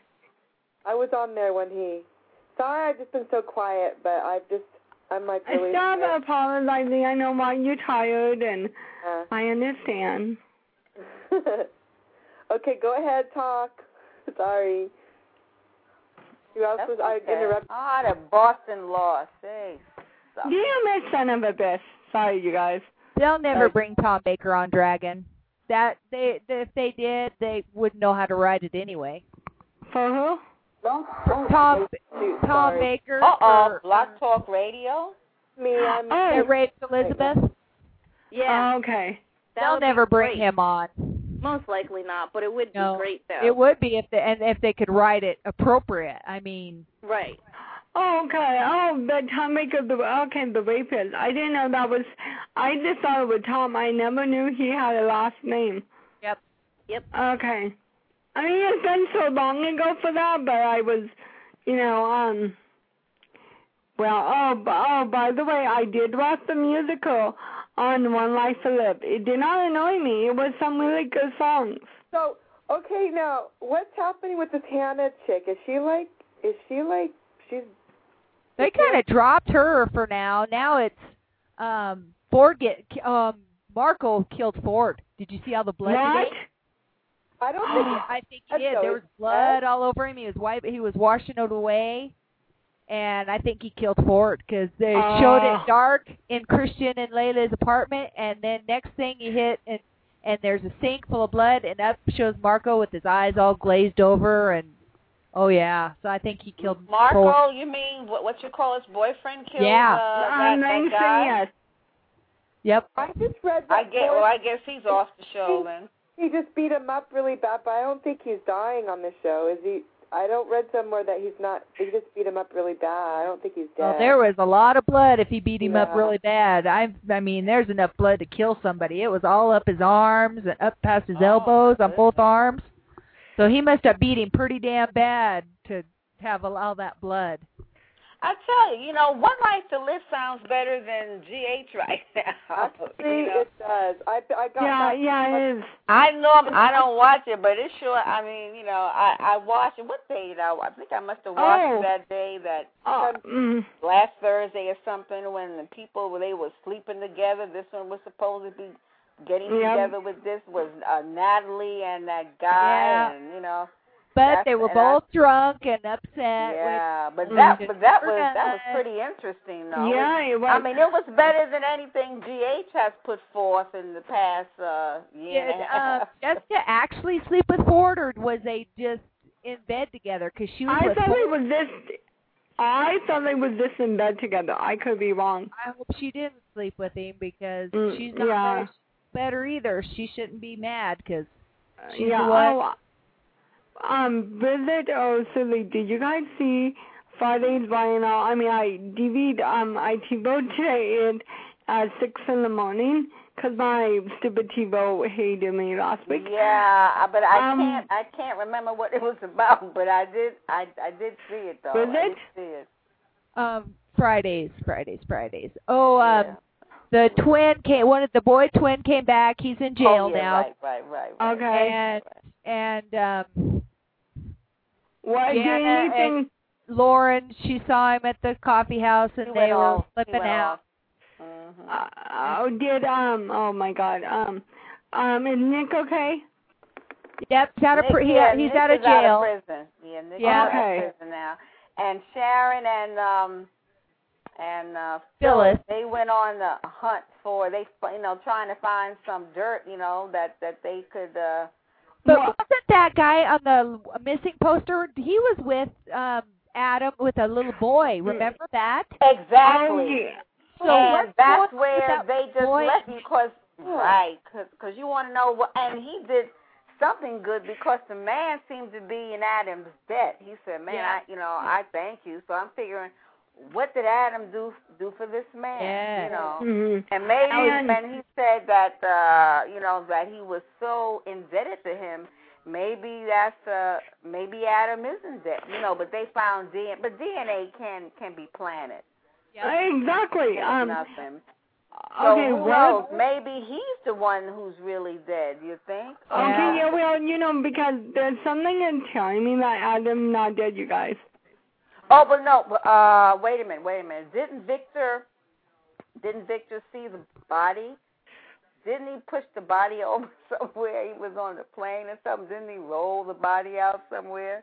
I was on there when he. Sorry, I've just been so quiet, but I've just I'm like really. Stop apologizing. I know why you're tired, and Uh, I understand. okay, go ahead, talk. Sorry. Who else That's was I okay. interrupted? Ah, the Boston lost. Hey, sucks. Damn it, son of a bitch. Sorry, you guys. They'll never Sorry. bring Tom Baker on Dragon. That they, they if they did, they wouldn't know how to write it anyway. For who? Don't, don't Tom shoot, Tom sorry. Baker Uh oh, for Block Talk Radio. Me, I'm. Oh. that raped Elizabeth. Yeah. Oh, okay. that They'll would be never bring great. him on. Most likely not, but it would No. be great, though. It would be if they and if they could write it appropriate. I mean, Right. Oh, okay. Oh, but Tom Baker, the okay, the rapist. I didn't know that was. I just thought it was Tom. I never knew he had a last name. Yep. Yep. Okay. I mean, it's been so long ago for that, but I was, you know, um. Well, oh, b- oh, by the way, I did watch the musical on One Life to Live. It did not annoy me. It was some really good songs. So, okay, now, what's happening with this Hannah chick? Is she like, is she like, she's... They kind of dropped her for now. Now it's um Ford get um Marco killed Ford. Did you see all the blood? What? today? I don't think... I think he That's did. so There was blood all over him. He was wipe. He was washing it away, and I think he killed Ford because they Oh. showed it dark in Christian and Layla's apartment, and then next thing he hit and and there's a sink full of blood, and up shows Marco with his eyes all glazed over, and oh yeah. So I think he killed Marco, Ford. you mean what, what you call his boyfriend killed Yeah. uh, that, I'm that saying guy? yes. Yep. I just read that I get. Well, Ford- I guess he's off the show then. he just beat him up really bad, but I don't think he's dying on the show. Is he? I don't read somewhere that he's not. He just beat him up really bad. I don't think he's dead. Well, there was a lot of blood if he beat him Yeah. up really bad. I I mean, there's enough blood to kill somebody. It was all up his arms and up past his Oh, elbows on goodness. both arms. So he must have beat him pretty damn bad to have all that blood. I tell you, you know, One Life to Live sounds better than G H right now. See, you know? it does. I I got. Yeah, that. yeah, it is. I know I don't watch it, but it's sure. I mean, you know, I I watched it. What day did I? I think I must have watched Oh. it that day, that Oh, mm, last Thursday or something, when the people they were sleeping together. This one was supposed to be getting Yep. together with this was uh, Natalie and that guy, Yeah. and you know. But That's- they were and I- both drunk and upset. Yeah, but Mm. that but that was Forgot. that was pretty interesting, though. yeah, it was. I mean, it was better than anything G H has put forth in the past uh, year and Did a half. uh, Jessica actually sleep with Ford, or was they just in bed together? Because she was I with thought Ford. it was this. I thought they was this in bed together. I could be wrong. I hope she didn't sleep with him because Mm, she's not yeah. better, better either. She shouldn't be mad because she's yeah. the one. Oh, um, visit. Oh, silly. Did you guys see Friday's Vinyl? I mean, I D V'd. Um, I TiVo'd today it at six in the morning because my stupid TiVo hated me last week. Yeah, but I Um, can't I can't remember what it was about. But I did I I did see it though. Was I it? did see it. Um, Fridays, Fridays, Fridays. Oh, um, Yeah. the twin came. One of the boy twin came back. He's in jail oh, yeah, now. Right, right, right. right. Okay. And and um, What? Did Jana anything? Lauren, she saw him at the coffee house, and He they went were off. He flipping went out. off. Mhm. Uh, oh, did um? Oh my God. Um, um, is Nick okay? Yep, he's out of Nick, pr- he, yeah, he's Nick out of is out jail. of prison. Yeah, Nick Yeah. is out Okay. of prison now. And Sharon and um and uh Phyllis. they went on the hunt for they you know trying to find some dirt, you know, that that they could uh But Well- wasn't that guy on the missing poster? He was with um Adam with a little boy. Remember that? exactly. Oh, yeah. So and what's that's going on with where that they just boy? let you, cause right, cause, cause you want to know what, and he did something good because the man seemed to be in Adam's debt. He said, "Man, Yeah. I, you know, I thank you." So I'm figuring, what did Adam do do for this man? Yeah. You know, Mhm. and maybe And- when he said that, uh, you know, that he was so indebted to him. Maybe that's uh maybe Adam is in debt, you know. But they found D N A, but D N A can can be planted. Exactly. It's Um. nothing. So Okay. who Well. knows? Maybe he's the one who's really dead. You think? Okay. Yeah. Well, you know, because there's something in telling me that Adam's not dead. You guys. Oh, but no. Uh, wait a minute. Wait a minute. Didn't Victor? Didn't Victor see the body? Didn't he push the body over somewhere? He was on the plane or something. Didn't he roll the body out somewhere?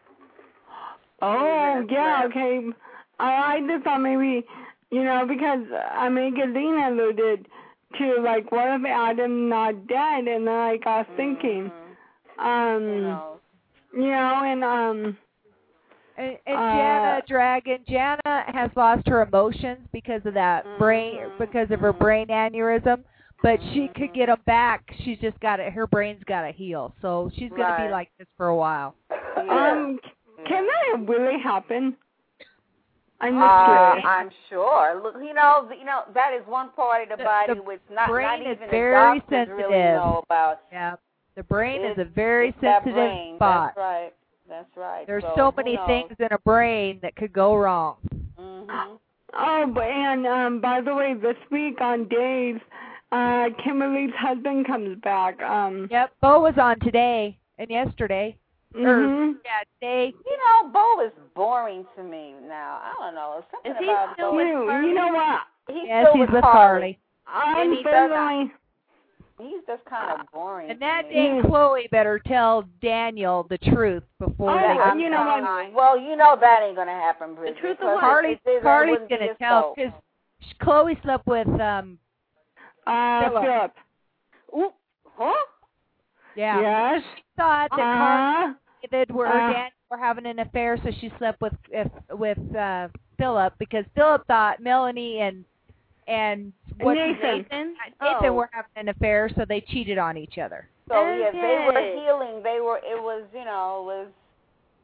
Oh, Even yeah, if- okay. I, I just thought maybe, you know, because I mean, Gazine alluded to, like, what if Adam's not dead? And then I got thinking, Mhm. um, Who knows? you know, and, um, And, and Uh, Jana Dragon, Jana has lost her emotions because of that brain, Mhm. because of her Mhm. brain aneurysm. But she could Mhm. get them back. She's just got to, her brain's got to heal. So she's going to be Right. like this for a while. Yeah. um, can that really happen? I'm Uh, just curious. I'm sure. Look, you know, you know that is one part of the, The- body the which not brain not is even very the doctors really sensitive. know about. Yeah. The brain is It's- a very it's that sensitive brain. spot. That's right. That's right. There's so so who many knows? things in a brain that could go wrong. Mhm. Oh, but, and, um, by the way, this week on Days, uh, Kimberly's husband comes back. Um, Yep. Bo was on today and yesterday. mhm. Yeah, today. You know, Bo is boring to me now. I don't know. Something Is he about still Bo. with You, Carly? you know what? He's Yes, still he's with Carly. Carly. And he does Unfortunately, He's just kind of boring. And to that me. day, Mm. Chloe better tell Daniel the truth before Oh, they Yeah, go. I'm you know what? telling Well, you know that ain't gonna happen, Bridget. truth of because what? Carly, it- it- it Carly's wouldn't be gonna a tell soap. because Chloe slept with um. uh, Philip. Philip. Ooh, huh? Yeah. Yes. She thought that Carly Uh, and David were uh. or Daniel were having an affair, so she slept with if, with uh Philip because Philip thought Melanie and and what Nathan. Nathan? Nathan Oh. were having an affair, so they cheated on each other. So yeah, they were Okay. healing. They were. It was. You know. It was.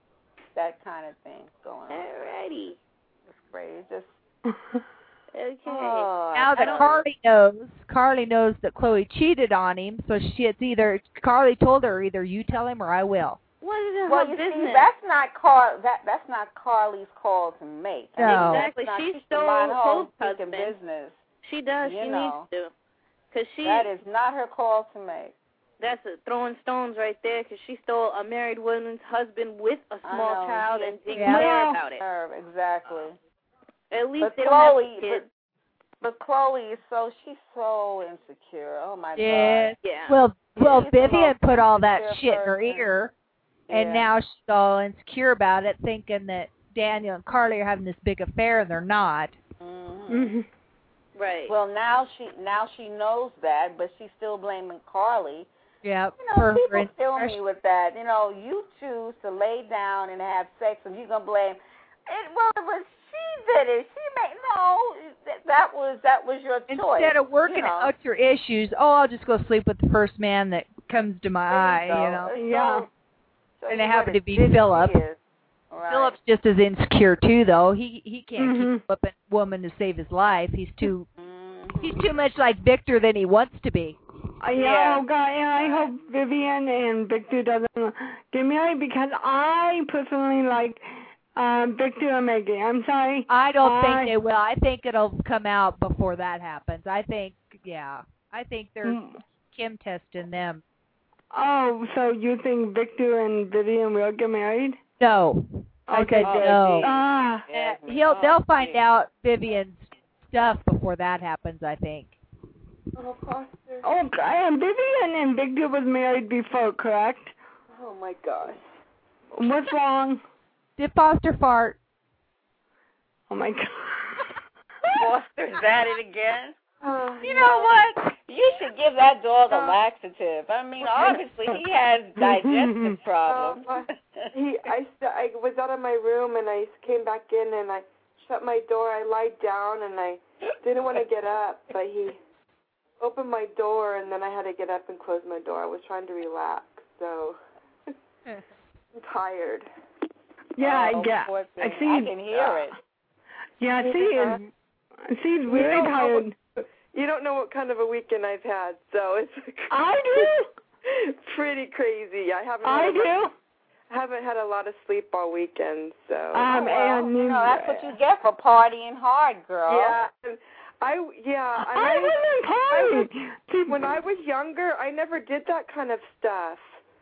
that kind of thing going on. Alrighty. It's great. It's just Okay. oh, Now that Carly knows, Carly knows that Chloe cheated on him, so she it's either Carly told her either you tell him or I will. What is it well, her you business? see, that's not Car that that's not Carly's call to make. I No. mean, Exactly. That's not, She she stole mind her own Hope's freaking husband. business. She does. You she know. needs to. Cause she. That is not her call to make. That's a throwing stones right there. Cause she stole a married woman's husband with a I small know. child and didn't Yeah. care about it. Her, exactly. At least But they Chloe, don't have kids. But Chloe is so she's so insecure. Oh my Yes. God. Yeah. Well, well, She's the Vivian most put all that insecure shit in her person. ear, and Yeah. now she's all insecure about it, thinking that Daniel and Carly are having this big affair, and they're not. Mm-hmm. Mm-hmm. Right. Well, now she now she knows that, but she's still blaming Carly. Yep. You know, for her people kill me indiscretion. with that. You know, you choose to lay down and have sex, and you're gonna blame. It, well, it was she did it. She made no. That, that was that was your choice. Instead of working you know. out your issues, oh, I'll just go sleep with the first man that comes to my eye, There you know. go. Yeah. So, so And it you happened what to be a bitch Philip. she is. Right. Philip's just as insecure too, though. He he can't Mhm. keep up a woman to save his life. He's too Mhm. he's too much like Victor than he wants to be. Uh, yeah, Yeah. oh God, and I hope Vivian and Victor doesn't get married because I personally like um, Victor and Maggie. I'm sorry. I don't I- think they will. I think it'll come out before that happens. I think, yeah, I think they're Mm. Kim testing them. Oh, so you think Victor and Vivian will get married? No, I Okay, said good. no. Ah, Yes, Uh, he'll oh, they'll find gee. out Vivian's stuff before that happens. I think. Oh, Foster. oh, God, and Vivian and Victor was married before, correct? Oh, my gosh. What's wrong? Did Foster fart? Oh my God. Foster's at it again. Oh, You know what? You should give that dog a laxative. I mean, obviously he has digestive problems. Oh, He, I, st- I was out of my room and I came back in and I shut my door. I lied down and I didn't want to get up, but he opened my door and then I had to get up and close my door. I was trying to relax, so I'm tired. Yeah, Oh, yeah. poor I thing. see. I can hear it. Yeah, see, is she's You really don't know tired. what- You don't know what kind of a weekend I've had, so it's I do. pretty crazy. I haven't. I had a lot- do. I haven't had a lot of sleep all weekend, so. Um, Well, and you know, that's what you get for partying hard, girl. Yeah, and I yeah. And I wasn't tired. See, when I was younger, I never did that kind of stuff.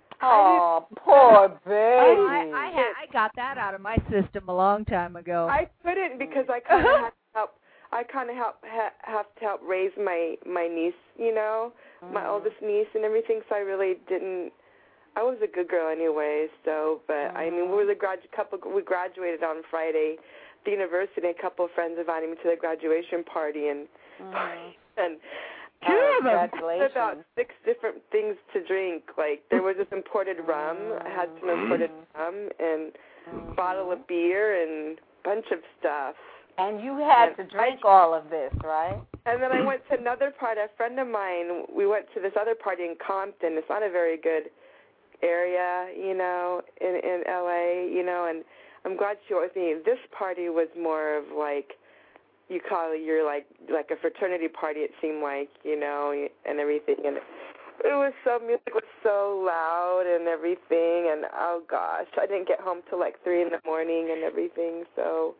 Oh, poor baby. I I, had, I got that out of my system a long time ago. I couldn't because I kind of had to help. I kind of help ha, have to help raise my my niece, you know, my Mhm. oldest niece and everything. So I really didn't. I was a good girl anyway. So, but I mean, we were the grad couple. We graduated on Friday, at the university. A couple of friends invited me to the graduation party, and Mhm. and Two uh, of them. Congratulations. about six different things to drink. Like there was this imported rum. I had some imported rum and Mhm. bottle of beer and bunch of stuff. And you had to drink all of this, right? And then I went to another party. A friend of mine, we went to this other party in Compton. It's not a very good area, you know, in in L A, you know, and I'm glad she went with me. This party was more of like, you call it your like like a fraternity party, it seemed like, you know, and everything. And it was so, music was so loud and everything. And oh gosh, I didn't get home till like three in the morning and everything. So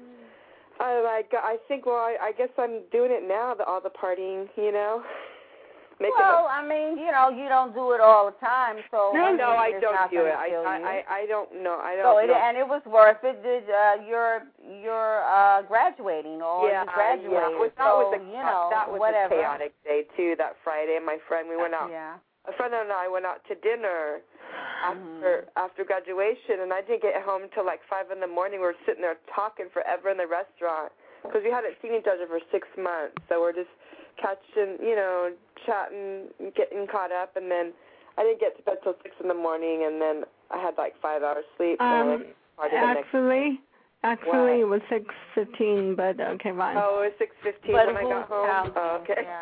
I like, I think, well, I, I guess I'm doing it now, the, all the partying, you know. Making Well, I mean, you know, you don't do it all the time, so no, no, I it's don't not do it. gonna I, kill I, you. I, I don't know. I So don't it, know. and it was worth it. Did uh, you're you're uh, graduating or yeah, you graduated? yeah. Well, that so was a, you know that was whatever. a chaotic day too. That Friday, my friend, we went out. Yeah. A friend and I went out to dinner after Mhm. after graduation, and I didn't get home till like five in the morning. We were sitting there talking forever in the restaurant because we hadn't seen each other for six months. So we're just catching, you know, chatting, getting caught up, and then I didn't get to bed till six in the morning, and then I had like five hours sleep. and I Um, went to party the next- actually, actually, What? it was six fifteen, but okay, fine. Oh, it was six fifteen But when I who got home. counts? Oh, okay. Yeah.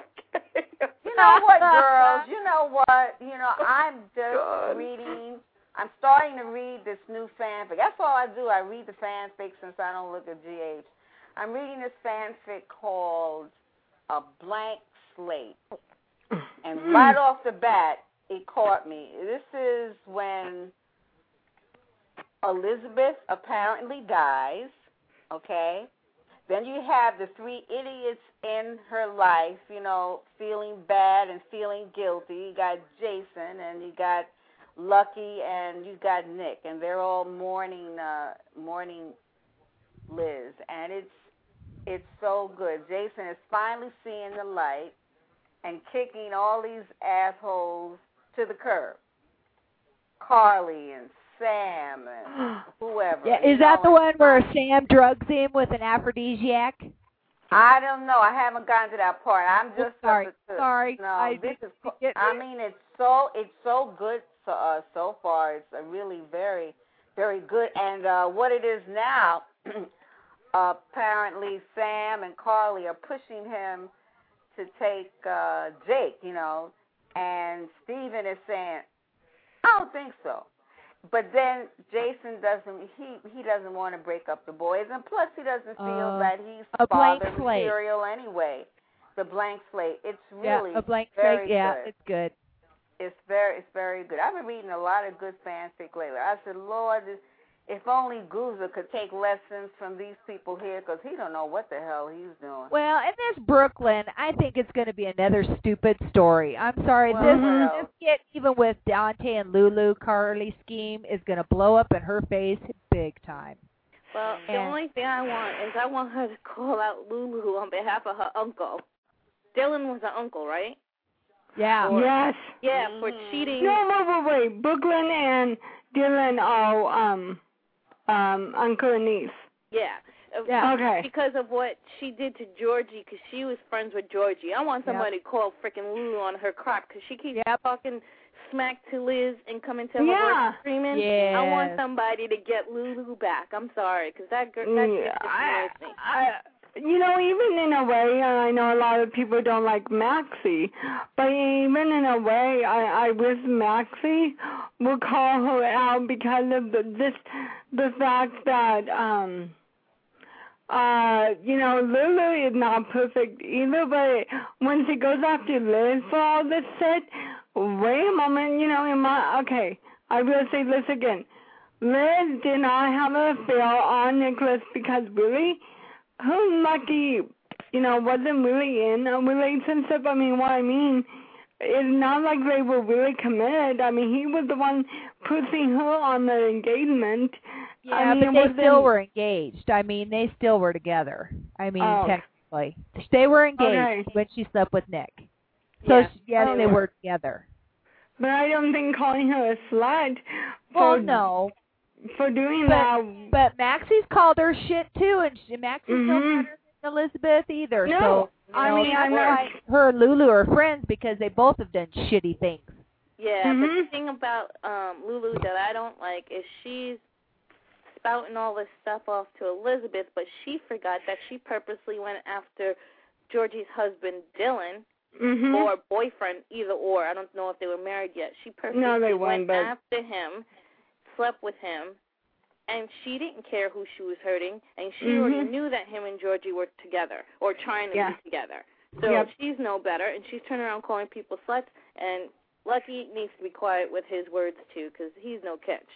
Okay. You know what, girls? You know what? You know, I'm just God. reading I'm starting to read this new fanfic. That's all I do. I read the fanfic since I don't look at G H. I'm reading this fanfic called A Blank Slate. And right off the bat, it caught me. This is when Elizabeth apparently dies, okay? Then you have the three idiots in her life, you know, feeling bad and feeling guilty. You got Jason, and you got Lucky, and you got Nick, and they're all mourning, uh, mourning Liz, and it's it's so good. Jason is finally seeing the light and kicking all these assholes to the curb. Carly and Sam and whoever. Yeah, is that the one where Sam drugs him with an aphrodisiac? I don't know. I haven't gotten to that part. I'm just oh, sorry. Up to, sorry. No, I this is. I mean, it's so it's so good to us so far. It's a really very, very good. And uh, what it is now, apparently Sam and Carly are pushing him to take uh, Jake. You know, and Steven is saying, "I don't think so." But then Jason doesn't. He he doesn't want to break up the boys, and plus he doesn't feel uh, that he's a blank father slate. material anyway. The blank slate. It's yeah, really a blank very slate. Yeah, good. it's good. It's very it's very good. I've been reading a lot of good fanfic lately. I said, Lord, if only Guza could take lessons from these people here, because he don't know what the hell he's doing. Well, in this Brooklyn, I think it's going to be another stupid story. I'm sorry. Well, this, well. this kid, even with Dante and Lulu, Carly scheme is going to blow up in her face big time. Well, the and, only thing I want is I want her to call out Lulu on behalf of her uncle. Dylan was her uncle, right? Yeah. Or, yes. Yeah, for cheating. No, wait, wait, wait. Brooklyn and Dylan are um, um, uncle and niece. Yeah. Yeah. Okay. Because of what she did to Georgie, because she was friends with Georgie. I want somebody yep. to call freaking Lulu on her crop, because she keeps yep. talking smack to Liz and coming to her yeah. work screaming. Yes. I want somebody to get Lulu back. I'm sorry, because that girl, that yeah, just I, annoys me. I, you know, even in a way, and I know a lot of people don't like Maxie, but even in a way, I, I wish Maxie would call her out because of the, this, the fact that, um, uh, you know, Lulu is not perfect either, but when she goes after Liz for all this shit, wait a moment, you know, in my, okay, I will say this again. Liz did not have an affair on Nicholas because really, her Lucky, you know, wasn't really in a relationship. I mean, what I mean, it's not like they were really committed. I mean, he was the one pushing her on the engagement. Yeah, I mean, but they still were engaged. I mean, they still were together. I mean, oh. technically. They were engaged okay. when she slept with Nick. So, yeah. yes, oh. they were together. But I don't think calling her a slut Well, for, no. for doing but, that. But Maxie's called her shit, too, and she, Maxie's mm-hmm. no better than Elizabeth either. No, so, I know, mean, I'm that's not. why her and Lulu are friends, because they both have done shitty things. Yeah, mm-hmm. but the thing about um, Lulu that I don't like is she's spouting all this stuff off to Elizabeth, but she forgot that she purposely went after Georgie's husband, Dylan, mm-hmm. or boyfriend, either or. I don't know if they were married yet. She purposely no, they went but... after him, slept with him, and she didn't care who she was hurting, and she mm-hmm. already knew that him and Georgie were together, or trying to yeah. be together. So yep. she's no better, and she's turning around calling people sluts, and Lucky needs to be quiet with his words, too, because he's no catch.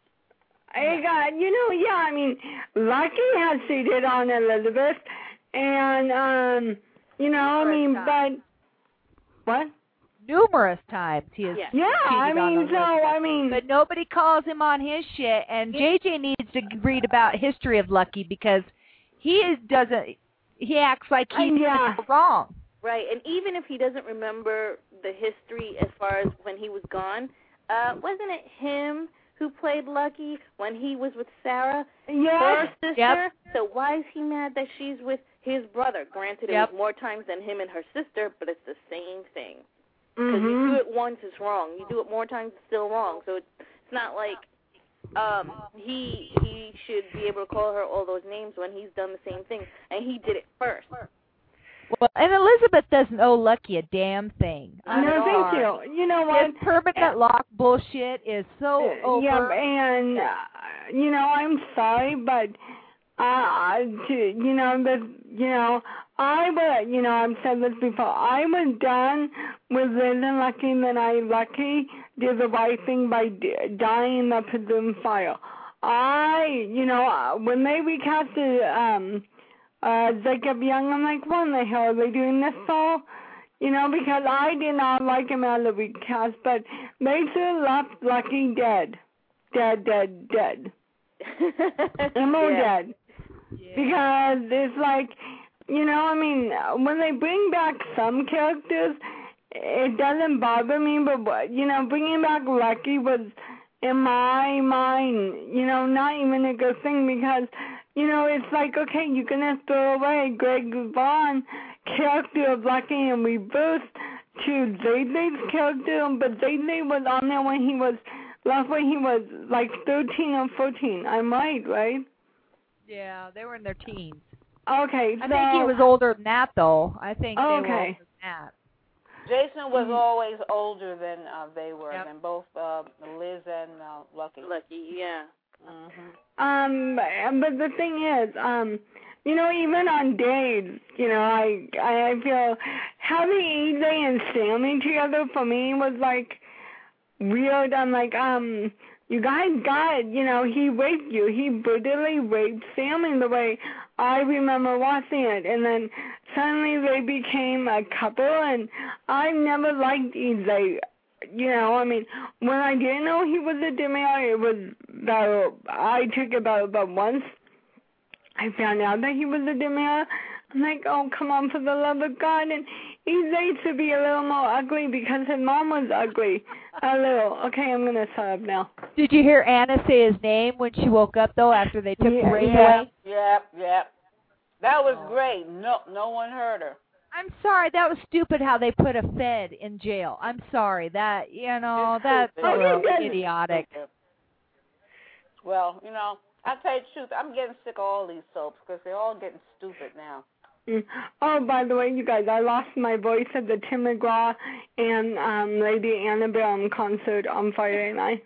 I got, you know, yeah, I mean, Lucky has cheated on Elizabeth, and, um, you know, I mean, but, what? Numerous times he has yeah, cheated yeah I mean, on so, I mean. But nobody calls him on his shit, and J J needs to read about history of Lucky, because he is, doesn't, he acts like he's yeah. wrong. Right, and even if he doesn't remember the history as far as when he was gone, uh, wasn't it him who played Lucky when he was with Sarah, yes. her sister? Yep. So why is he mad that she's with his brother? Granted, it yep. was more times than him and her sister, but it's the same thing. Because mm-hmm. you do it once, it's wrong. You do it more times, it's still wrong. So it's, it's not like um, he he should be able to call her all those names when he's done the same thing, and he did it first. Well, and Elizabeth doesn't owe Lucky a damn thing. I'm no, thank sorry. you. You know what? This permanent lock bullshit is so Uh, over. Yeah, and uh, you know, I'm sorry, but uh, to, you know, the, you know, I was, you know, I've said this before. I was done with Liz and Lucky, and then I Lucky did the right thing by d- dying in the presumed fire. I, you know, uh, when they recasted um, uh, Jacob Young, I'm like, what in the hell are they doing this for? You know, because I did not like him out of the recast, but they should have left Lucky dead. Dead, dead, dead. And more yeah. dead. Because it's like, you know, I mean, when they bring back some characters, it doesn't bother me, but, you know, bringing back Lucky was, in my mind, you know, not even a good thing because, you know, it's like, okay, you're going to throw away Greg Vaughn character of Lucky and reverse to Zay Zay's character, but Zay Zay was on there when he was, last when he was like thirteen or fourteen. I'm right, right? Yeah, they were in their teens. Okay, I so... think he was older than that, though. I think they Okay. were older than that. Jason was always older than uh, they were, Yep. than both uh, Liz and uh, Lucky. Lucky, yeah. Mm-hmm. Um, but the thing is, um, you know, even on dates, you know, I I feel having E J and Sammy together for me was like weird. I'm like, um, you guys got, you know, he raped you. He brutally raped Sammy the way I remember watching it, and then suddenly they became a couple, and I never liked E J. You know, I mean, when I didn't know he was a Demir, it was about, I took about, about once. I found out that he was a Demir. I'm like, oh, come on, for the love of God. And E J to be a little more ugly because his mom was ugly. A little. Okay, I'm going to shut up now. Did you hear Anna say his name when she woke up, though, after they took Yeah, the ring yeah. away? Yep, yep. That was great. No, no one heard her. I'm sorry, that was stupid how they put a Fed in jail. I'm sorry, that, you know, It's that's stupid. a little Okay, idiotic. Well, you know, I'll tell you the truth. I'm getting sick of all these soaps because they're all getting stupid now. Mm. Oh, by the way, you guys, I lost my voice at the Tim McGraw and um, Lady Annabelle concert on Friday night.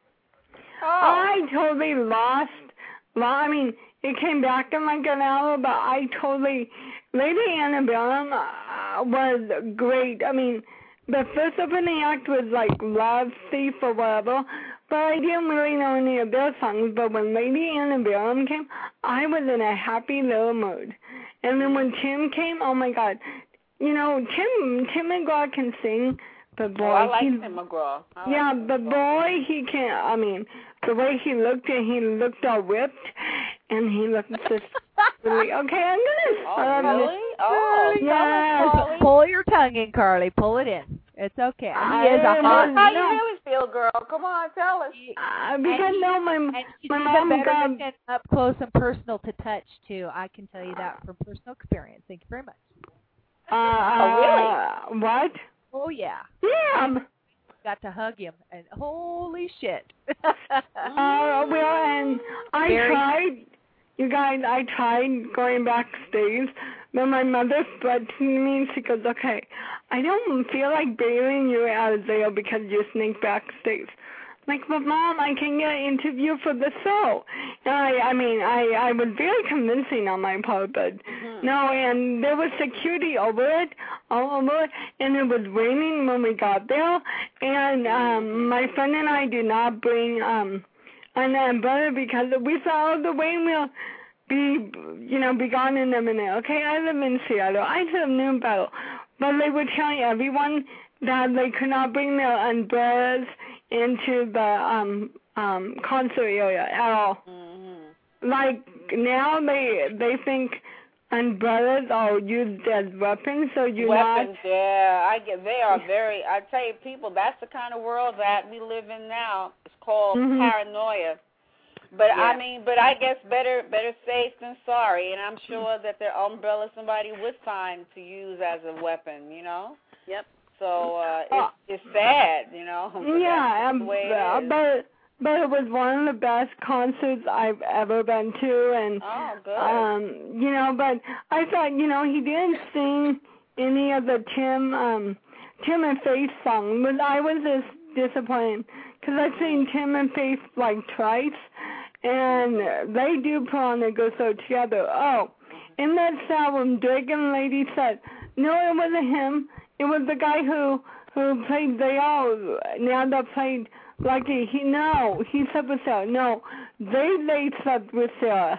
Oh. I totally lost. Well, I mean, it came back in like an hour, but I totally. Lady Annabelle uh, was great. I mean, the first opening act was like Love Thief or whatever, but I didn't really know any of their songs. But when Lady Annabelle came, I was in a happy little mood. And then when Tim came, oh my God, you know, Tim Tim McGraw can sing, but boy, oh, I like he, Tim McGraw. I yeah, like Tim but McGraw. boy, he can't. I mean, the way he looked, and he looked all ripped, and he looked just really. Okay, I'm gonna. Oh, um, really? Oh, yes. Carly. Pull your tongue in, Carly. Pull it in. It's okay. He I is a don't hot. know. How you really feel, girl? Come on, tell us. Uh, because And he- no, my And she's my even mom better got. looking up close and personal to touch, too. I can tell you that from personal experience. Thank you very much. Uh, Oh, really? What? Oh, yeah. Yeah. Got to hug him, and holy shit. Uh, well, and I Very- tried, you guys, I tried going backstage, but my mother threatened me, and she goes, okay, I don't feel like bailing you out of jail because you sneak backstage. I'm like, but Mom, I can get an interview for the show. And I, I mean, I, I was very convincing on my part, but Mm-hmm. no, and there was security over it, all over it, and it was raining when we got there, and um, my friend and I did not bring um, an umbrella because we thought the rain will be, you know, be gone in a minute. Okay, I live in Seattle. I should have known better. But they were telling everyone that they could not bring their umbrellas into the um, um, concert area at all. Mm-hmm. Like now they they think umbrellas are used as weapons, so you're Weapons, not. yeah. I get. They are very. I tell you, people, that's the kind of world that we live in now. It's called Mhm. paranoia. But Yeah. I mean, but I guess better better safe than sorry. And I'm sure that their umbrella somebody would find to use as a weapon. You know. Yep. So uh, Oh. it's it's sad, you know. but Yeah, that's um, the way it uh, is. but but it was one of the best concerts I've ever been to, and Oh, good. um, you know, know, but I thought, you know, he didn't sing any of the Tim, um, Tim and Faith songs, but I was just disappointed because I've seen Tim and Faith like twice, and they do put on a good show together. Oh, in that album, Dragon Lady said, no, it wasn't him. It was the guy who who played they all now that played Lucky. He no, he slept with Sarah. No, they they slept with Sarah.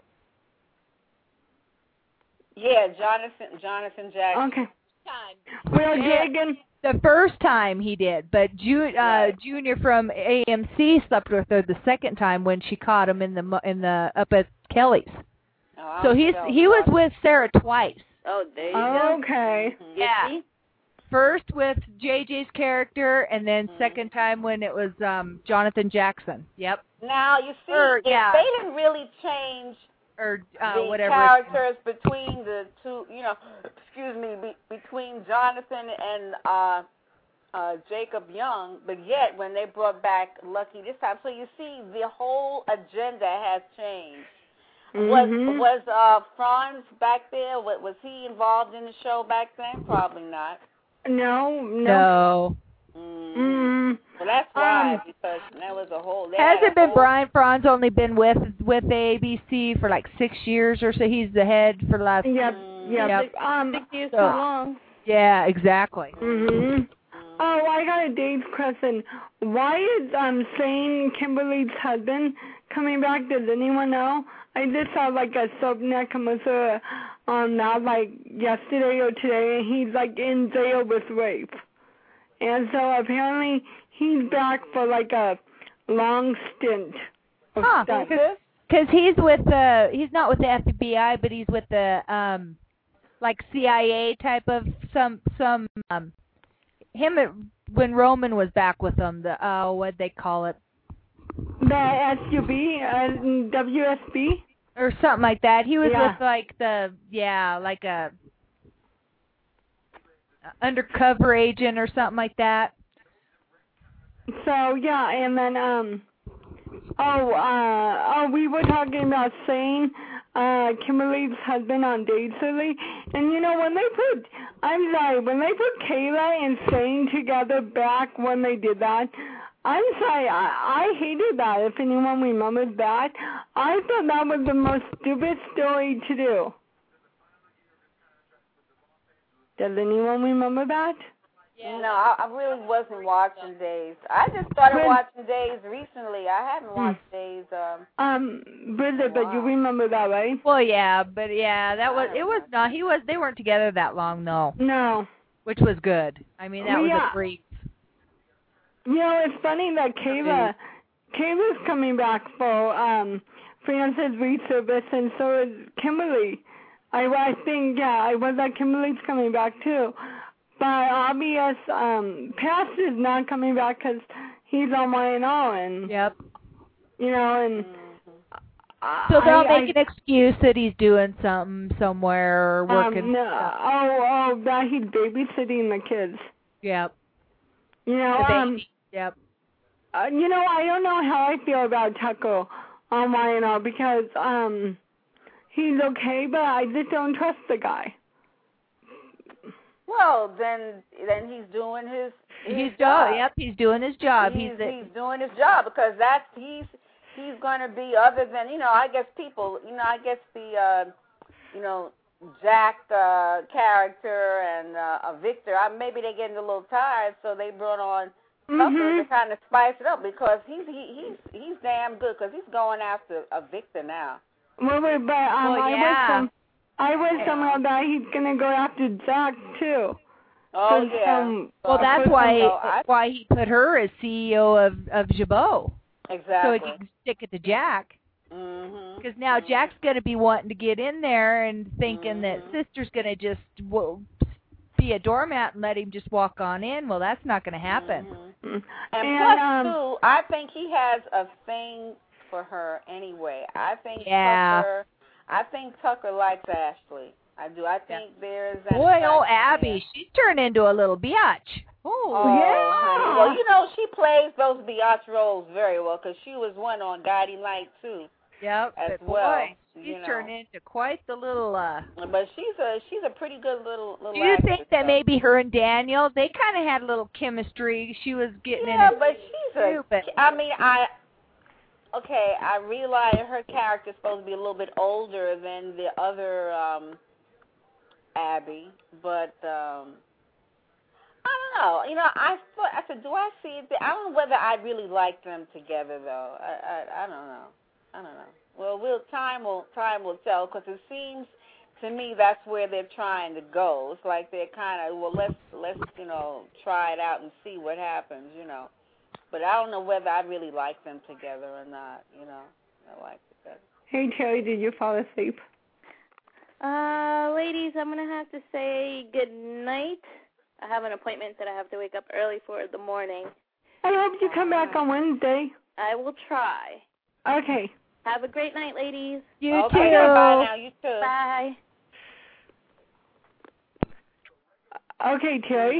Yeah, Jonathan Jonathan Jackson. Okay. Time. Well, Yeah. Dragon. The first time he did, but Ju- uh, Right. Junior from A M C slept with her the second time when she caught him in the mu- in the up at Kelly's. Oh, I So don't he's know. he was with Sarah twice. Oh, there you go. Okay. Mhm. Yeah. See? First with J J's character, and then Mhm. second time when it was um Jonathan Jackson. Yep. Now you see, Or, if yeah. they didn't really change Or uh, the whatever. characters between the two, you know, excuse me, be, between Jonathan and uh, uh, Jacob Young, but yet when they brought back Lucky this time, so you see the whole agenda has changed. Was Mhm. was uh, Franz back there? Was, was he involved in the show back then? Probably not. No, no. No. Mm. Mm. Well, that's why, Um, because that was a whole. they had Hasn't a been whole- Brian Franz only been with with A B C for like six years or so? He's the head for the last. Yep. Mm. Yep. Yep. Um. Six years So- too long. Yeah, exactly. Mhm. Oh, I got a Dave's question. Why is um Shane Kimberly's husband coming back? Does anyone know? I just saw like a subnet commercial on that like yesterday or today, and he's like in jail with rape. And so apparently he's back for like a long stint of Huh. stuff. Because he's with the he's not with the F B I, but he's with the um like C I A type of some some um him at, when Roman was back with them, the uh what'd they call it, The S U B, uh, W S B. or something like that. He was Yeah. with like the yeah like a, a undercover agent or something like that. So yeah, and then um oh uh oh we were talking about Shane, uh Kimberly's husband on Dates Lately, and you know when they put I'm sorry, when they put Kayla and Shane together back when they did that, I'm sorry, I, I hated that. If anyone remembers that, I thought that was the most stupid story to do. Does anyone remember that? No, I, I really wasn't watching Days. I just started When- watching Days recently. I haven't watched Days. Um, Um, Bridget, but you Wow. remember that, right? Well, yeah, but yeah, that was it was not he was they weren't together that long though, No. which was good. I mean that Well, was yeah. a brief. You know, it's funny that Kayla, Kayla's coming back for um Francis Reed Service, and so is Kimberly. I, I think, yeah, I was that Kimberly's coming back too. But obvious, um, Pass is not coming back because he's on Y and O, and Yep. you know, and I, So they'll I, make an excuse that he's doing something somewhere or working. Um, no, oh, oh, that he's babysitting the kids. Yep. You know, The um. baby. Yep. Uh, you know, I don't know how I feel about Tucker on Y and O because um, he's okay, but I just don't trust the guy. well, then then he's doing his. his He's job. doing. Yep. He's doing his job. He's, He's, the, he's doing his job because that's he's he's going to be other than you know. I guess people. You know, I guess the uh, you know Jack uh, character and uh, uh, Victor. I, maybe they're getting a little tired, so they brought on. Tucker Mhm. to kind of spice it up because he's he, he's he's damn good because he's going after a Victor now. Well, wait, but um, Well, I yeah. read some, I read somehow that he's gonna go after Jack too. Oh 'Cause, yeah. um, well, Uh, that's but, why you know, I- why he put her as C E O of of Jabot, so exactly. he can stick it to Jack. Mhm. Because now Jack's going to be wanting to get in there and thinking that Mhm. Sister's going to just well, be a doormat and let him just walk on in. Well, that's not going to happen. Mhm. Mm. And, And, plus, um, too, I think he has a thing for her anyway. I think Yeah. Tucker. I think Tucker likes Ashley. I do. I think there's. an Boy, oh, attraction Abby, there. she's turned into a little biatch. Oh, Oh, yeah. honey. Well, you know, she plays those biatch roles very well because she was one on Guiding Light too, Yep. as but well. Boy, She's you know. turned into quite the little. uh But she's a she's a pretty good little little. Do you actress, think that though. maybe her and Daniel, they kind of had a little chemistry? She was getting Yeah, in it but she's a. too, but I mean, I. Okay, I realize her character's supposed to be a little bit older than the other um Abby, but um I don't know. You know, I thought I said, do I see it? I don't know whether I really like them together though. I I, I don't know. I don't know. Well, we'll time will time will tell because it seems to me that's where they're trying to go. It's like they're kind of well, let's let's you know try it out and see what happens. You know, but I don't know whether I really like them together or not. You know, I like it better. Hey, Terry, did you fall asleep? Uh, ladies, I'm going to have to say good night. I have an appointment that I have to wake up early for in the morning. I hope you come back on Wednesday. I will try. Okay. Have a great night, ladies. you Okay, too. bye now. You too. Bye. Okay, Terry.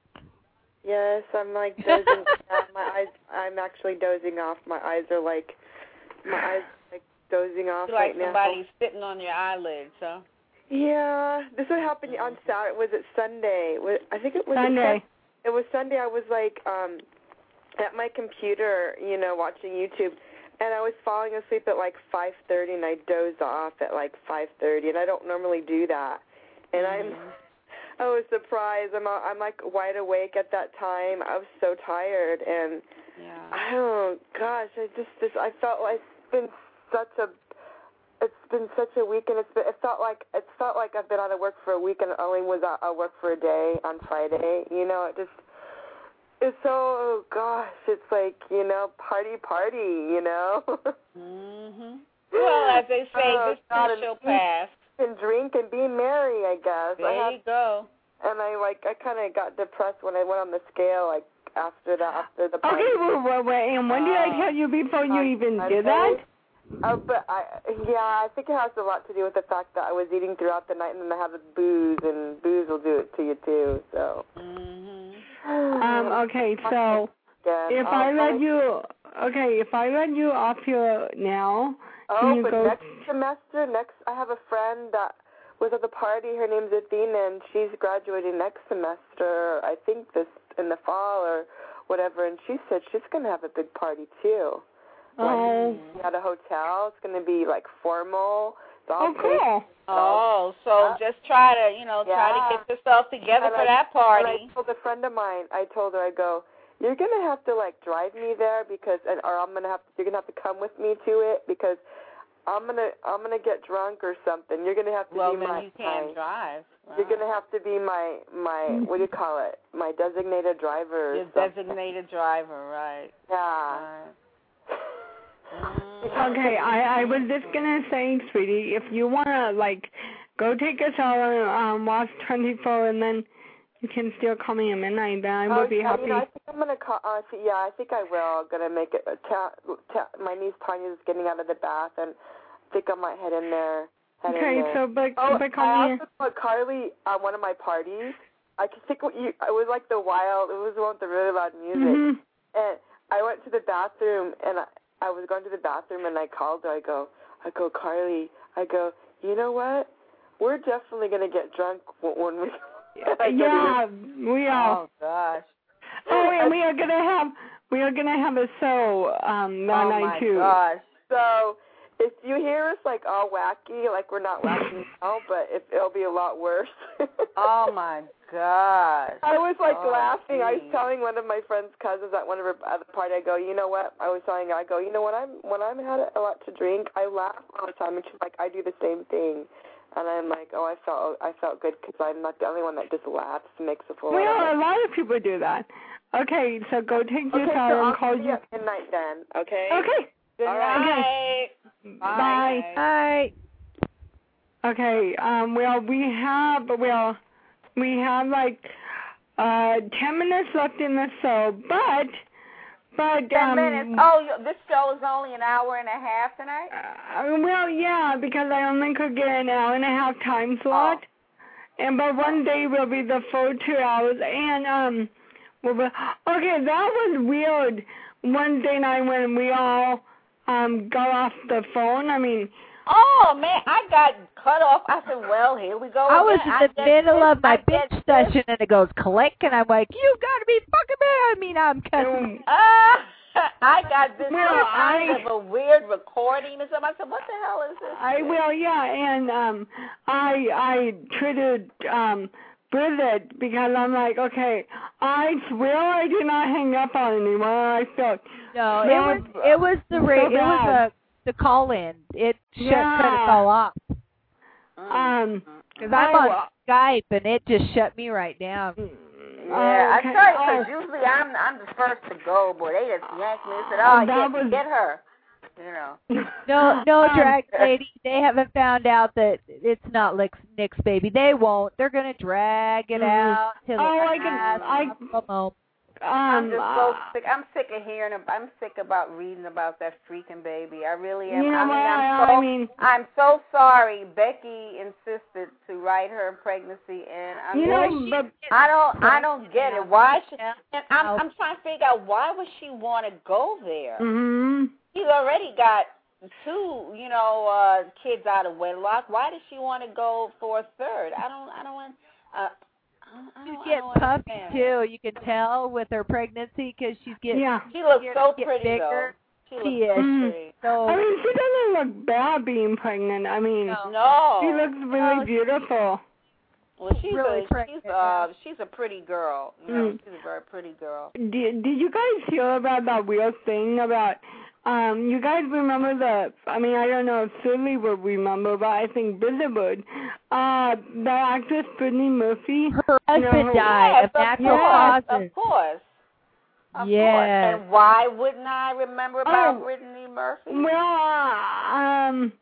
Yes, I'm like dozing. off. My eyes. I'm actually dozing off. My eyes are like, my eyes are like dozing off It's like right somebody's now. sitting on your eyelids, huh? Yeah, this would happen on Saturday. Was it Sunday? Was, I think it was Sunday. It was Sunday. I was like um at my computer, you know, watching YouTube, and I was falling asleep at like five thirty, and I dozed off at like five thirty, and I don't normally do that. And Mm-hmm. I'm, I was surprised. I'm, I'm like wide awake at that time. I was so tired, and Yeah. oh gosh, I just, just I felt like it's been such a, it's been such a week, and it's been, it felt like it felt like I've been out of work for a week, and only was out of work for a day on Friday. You know, it just. It's so, oh gosh, it's like, you know, party, party, you know. Mhm. Well, as they say, Oh, this God, too and shall eat pass. And drink and be merry, I guess. There I had, you go. and I, like, I kind of got depressed when I went on the scale, like, after the, after the party. Okay, well, well, well, and when did I Uh, tell you before you on even Sunday. did that? Oh, but I, yeah, I think it has a lot to do with the fact that I was eating throughout the night, and then I have booze, and booze will do it to you, too, so. Mhm. Um, okay, so Again. if Oh, I let oh, you, okay, if I let you off here now, Oh, can you but go? next semester, next, I have a friend that was at the party. Her name's Athena, and she's graduating next semester. I think this in the fall or whatever. And she said she's gonna have a big party too. Oh, Like, at a hotel. It's gonna be like formal. It's all oh, cool. Oh, so just try to, you know, try Yeah. to get yourself together And for I- that And party. I told a friend of mine. I told her, I go, you're gonna have to like drive me there because, and or I'm gonna have, you're gonna have to come with me to it because I'm gonna, I'm gonna get drunk or something. You're gonna have to Well, be then my, you can't my drive. You're gonna have to be my my what do you call it? My designated driver. Or Your something. designated driver, right? Yeah. Right. Mm. Okay, I I was just gonna say, sweetie, if you wanna like go take a shower, um, watch twenty-four, and then you can still call me at midnight. Then I Oh, will be yeah, happy. You know, I think I'm gonna call. Uh, see, yeah, I think I will. Gonna make it. Uh, ta, ta, my niece Tanya's getting out of the bath, and I think I might head in there. Head Okay, in there. so but Oh, but call I me. also told Carly at one of my parties. I could think what you. It was like the wild. It was the one with the really loud music. Mhm. And I went to the bathroom, and I, I was going to the bathroom, and I called her. I go, I go, Carly. I go, you know what? We're definitely gonna get drunk w- when we. Yeah, we are. Oh gosh. Oh, and we are gonna have we are gonna have a show um that Oh night my too. gosh. So if you hear us like all wacky, like we're not wacky now, but it, it'll be a lot worse. Oh my gosh. I was like Oh, laughing. I was geez. telling one of my friend's cousins at one of her at the party. I go, you know what? I was telling her, I go, you know what? I'm when I'm had a lot to drink, I laugh all the time, and she's like, I do the same thing. And I'm like, oh, I felt I felt good because I'm not the only one that just laughs and makes a fool. Well, out a of lot of people do that. Okay, so go take your Okay, shower so and I'll call see you. you at midnight then. Okay. Okay. Good All right. night. Bye. Bye. Okay. Um. Well, we have well, we have like uh ten minutes left in the show, but but Ten um. minutes. Oh, you- this show is only an hour and a half tonight? Uh, well, yeah, because I only could get an hour and a half time slot, and but one day will be the full two hours. And um, well, but, okay, that was weird. Wednesday night when we all um got off the phone. I mean, Oh man, I got cut off. I said, well, here we go. I was again. in the I middle this, of my I bitch session, and it goes click, and I'm like, you gotta be fucking me. I mean, I'm cussing. Uh, I got this Well, well, kind I- of a weird recording or something. I said, what the hell is this? I will, yeah, and um, I I treated um Bridget because I'm like, okay, I swear I did not hang up on anyone. I felt No, it bad- was it was the so ra- it was bad. a the call in. It shut Yeah. cut us all off um. because I'm on I- Skype, and it just shut me right down. Yeah, okay. I tell you, because Oh. usually I'm I'm the first to go, boy. They just yanked me and said, oh, Oh, that get, was- get her. You know. No, no, Um, drag lady. They haven't found out that it's not Nick's, Nick's baby. They won't. They're gonna drag it Mhm. out till Oh, the I can- last I- possible moment. I'm Um, just so uh, sick. I'm sick of hearing. ab- I'm sick about reading about that freaking baby. I really am. you know I mean, what? I'm so. I mean, I'm so sorry. Becky insisted to write her pregnancy, and I you mean, know, but I don't. I don't get it. Why? Should, Yeah. and I'm. I'm trying to figure out why would she want to go there? mhm. She's already got two, you know, uh, kids out of wedlock. Why does she want to go for a third? I don't. I don't want. Uh, I She's don't, getting I don't puffy understand. too. You can tell with her pregnancy because she's getting Yeah. She looks Get- so get pretty bigger. though. She, She looks is. so Mhm. pretty. so. I mean, she doesn't look bad being pregnant. I mean, No. No. she looks really No. beautiful. Well, she's really a, pregnant, she's uh she's a pretty girl. You know, Mm. she's a very pretty girl. Did Did you guys hear about that weird thing about? Um, you guys remember the? I mean, I don't know if Shirley would remember, but I think Billy would. Uh, the actress Brittany Murphy. Her husband No. died Yes, of of natural course, causes. of course. Of Yes. course. And why wouldn't I remember about Oh. Brittany Murphy? Well, uh, um,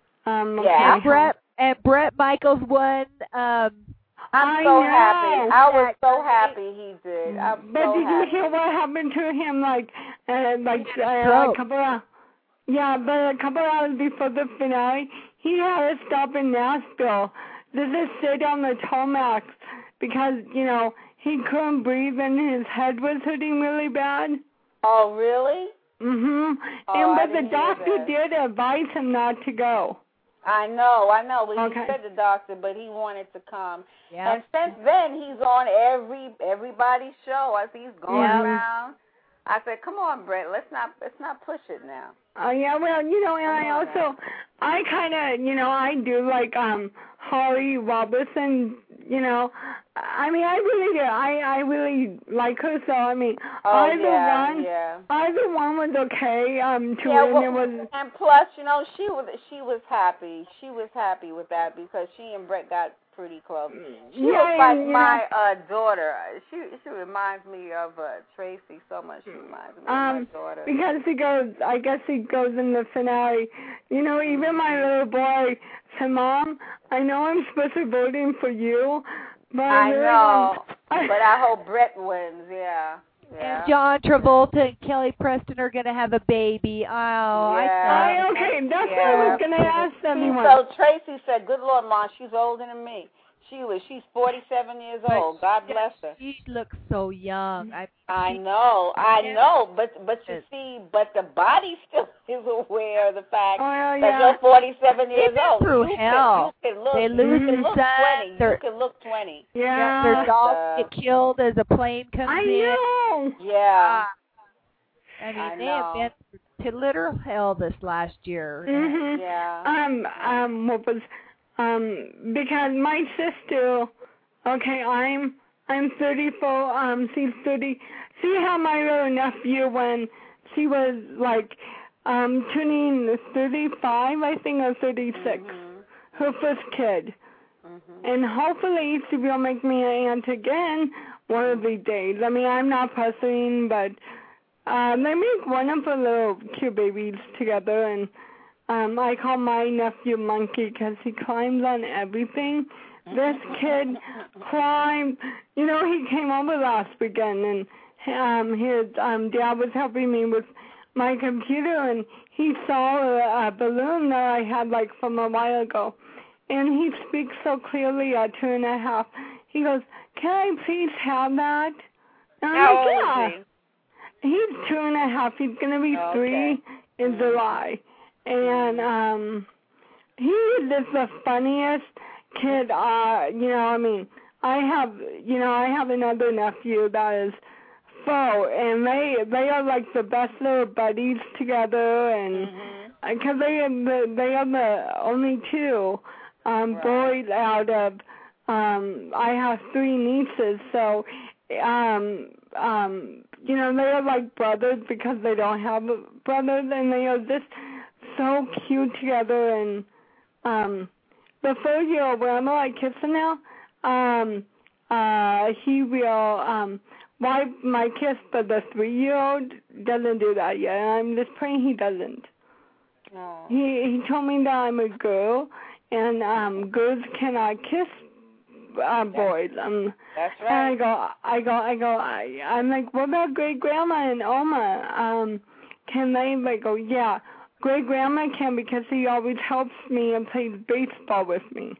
um, Yeah. And okay. Brett and Brett Michaels won. Um, I'm I so know. happy. I was That so happy he did. I'm But so did happy. you hear what happened to him? Like, uh, like He had a uh, a stroke. couple of, yeah, but a couple hours before the finale, he had to stop in Nashville to just sit on the tarmac because you know he couldn't breathe and his head was hurting really bad. Oh, really? Mhm. Oh, and I but the didn't hear doctor that. did advise him not to go. I know, I know. Well, Okay. he said the doctor, but he wanted to come. yeah. And since then, he's on every everybody's show. I see he's going Yeah. around. I said, "Come on, Brett. Let's not let's not push it now." Oh yeah, well, you know, and I Come on also, I kind of, you know, I do like um Holly Robertson. You know, I mean, I really do. I I really like her. So I mean, Oh either yeah, one, yeah. either one was okay. Um, to Yeah, win well, it was. and plus, you know, she was she was happy. She was happy with that because she and Brett got pretty close. She Yeah, looks like and, you my know, uh daughter. She she reminds me of uh Tracy so much. She reminds me of Um, my daughter. because he goes, I guess he goes in the finale. You know, even my little boy said, "Mom, I know I'm supposed to be voting for you, but I, I really know, want- I, but I hope Brett wins. Yeah, yeah. And John Travolta and Kelly Preston are gonna have a baby. Oh, I Yeah. I, okay, that's what I Yeah. was gonna ask everyone. So Tracy said, "Good Lord, Mom, she's older than me. She was. She's forty-seven years But old. God bless her." She looks so young. I, I she- know, I Yeah. know, but but you Yes. see, but the body still is aware of the fact Oh, yeah, that yeah. you're forty-seven years They've been old. through you hell. Can, you can look. They lose you their can look son, twenty. their- You can look twenty. Yeah. their But, dogs uh, get killed as a plane comes I in. know. Yeah. Ah. I mean, I they have know. been to literal hell this last year. Mhm. Yeah. Um. Um. What was? Um. Because my sister. Okay. I'm. I'm thirty-four. Um. She's thirty. See how my little nephew when she was like, um, turning thirty-five, I think, or thirty-six. Mhm. Her first kid. Mhm. And hopefully she will make me an aunt again one of these days. I mean, I'm not pressing, but uh, they make wonderful little cute babies together. And um, I call my nephew Monkey because he climbs on everything. This kid climbed, you know, he came over last weekend and um, his um, dad was helping me with my computer and he saw a, a balloon that I had like from a while ago. And he speaks so clearly at two and a half. He goes, "Can I please have that?" And I'm How like, old yeah. is He's two and a half. He's gonna be Okay. three in Mhm. July. And um he is just the funniest kid. Uh, you know, I mean, I have, you know, I have another nephew that is four, and they they are like the best little buddies together, and because mm-hmm. they are the they are the only two um, right. boys out of um, I have three nieces, so um, um, you know, they are like brothers because they don't have brothers, and they are just so cute together. And um, the four-year-old, whenever I kiss him now, um, uh, he will um, wipe my kiss, but the three-year-old doesn't do that yet. And I'm just praying he doesn't. Oh. He he told me that I'm a girl, and um, girls cannot kiss uh, boys. Um, That's right. And I go, I go, I go. I, I'm like, what about great grandma and Oma? Um, can they? They go, yeah. Great grandma can because he always helps me and plays baseball with me.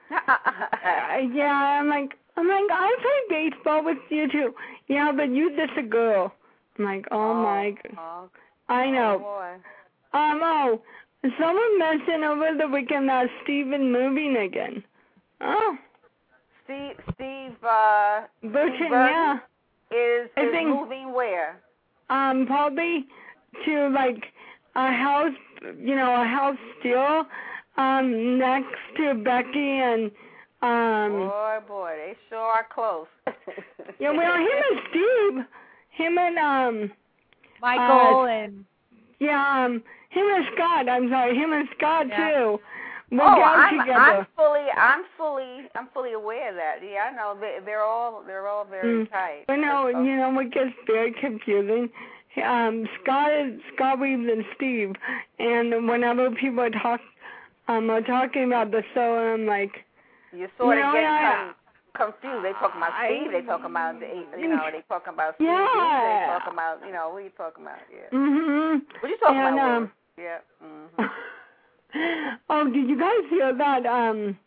uh, yeah, I'm like, I'm like, I play baseball with you too. Yeah, but you're just a girl. I'm like, oh, oh my God. Oh, I know. Oh, boy. Um, oh, someone mentioned over the weekend that Steven moving again. Oh. Steve, Steve, uh, Burton, Steve Burton yeah. is, I is think, moving where? Um, probably to, like, a house, you know, a house still, um, next to Becky and, um... Boy, boy, they sure are close. yeah, well, him and Steve, him and, um... Michael uh, and... Yeah, um, him and Scott, I'm sorry, him and Scott, yeah. too. We'll oh, go I'm, together. I'm fully, I'm fully, I'm fully aware of that. Yeah, I know. They, they're all, they're all very mm. tight. But no, so. You know what gets very confusing? Um, Scott is Scott Reeves and Steve, and whenever people talk, um, are talking about the show, I'm like, you sort you of know, get I, com- confused. They talking about I, Steve. They talking about the, you know, they talking about Steve. Yeah. They talking about, you know, what are you talking about? Yeah. Mhm. What are you talking and, about? Um, yeah. Mhm. Oh, did you guys hear that? Um,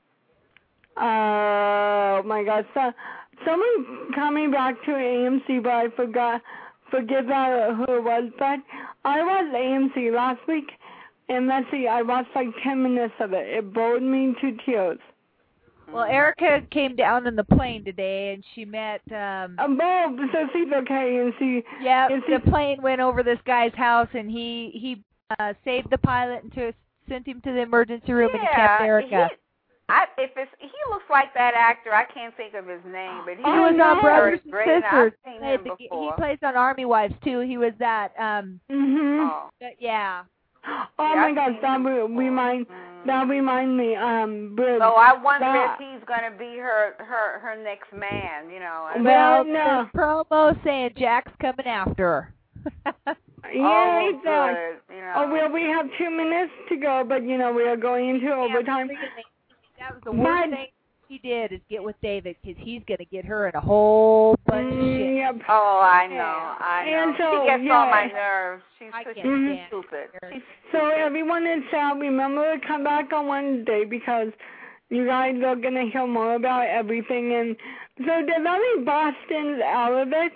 uh, oh my God, so, someone coming back to A M C, but I forgot, forget that who it was. But I watched A M C last week, and let's see, I watched like ten minutes of it. It bored me to tears. Well, Erica came down in the plane today, and she met. Um, um Bob, so she's okay, and she. Yeah, and the she, plane went over this guy's house, and he he uh, saved the pilot and to, sent him to the emergency room, yeah, and he kept Erica. He, I, if it's, he looks like that actor. I can't think of his name, but he, he was on Brothers and great, Sisters. And I've seen him he, before. he plays on Army Wives too. He was that. Um, mm-hmm. Oh. Yeah. Oh yeah, my gosh, that would remind mm. that remind me. Um, Bridge, so I wonder that, if he's gonna be her her her next man. You know. Well, no. The promo saying Jack's coming after her. Yeah, oh, he's done. You know. Oh, well, we have two minutes to go, but, you know, we are going into yeah, overtime. That was the worst but, thing she did is get with David, because he's going to get her in a whole bunch mm, of shit. Yep. Oh, I know. I know. And so, she gets yeah. on my nerves. She's I so can't she's stand stupid. She's so stupid. everyone in chat, remember to come back on Wednesday, because you guys are going to hear more about everything. And so did any Boston's out of it?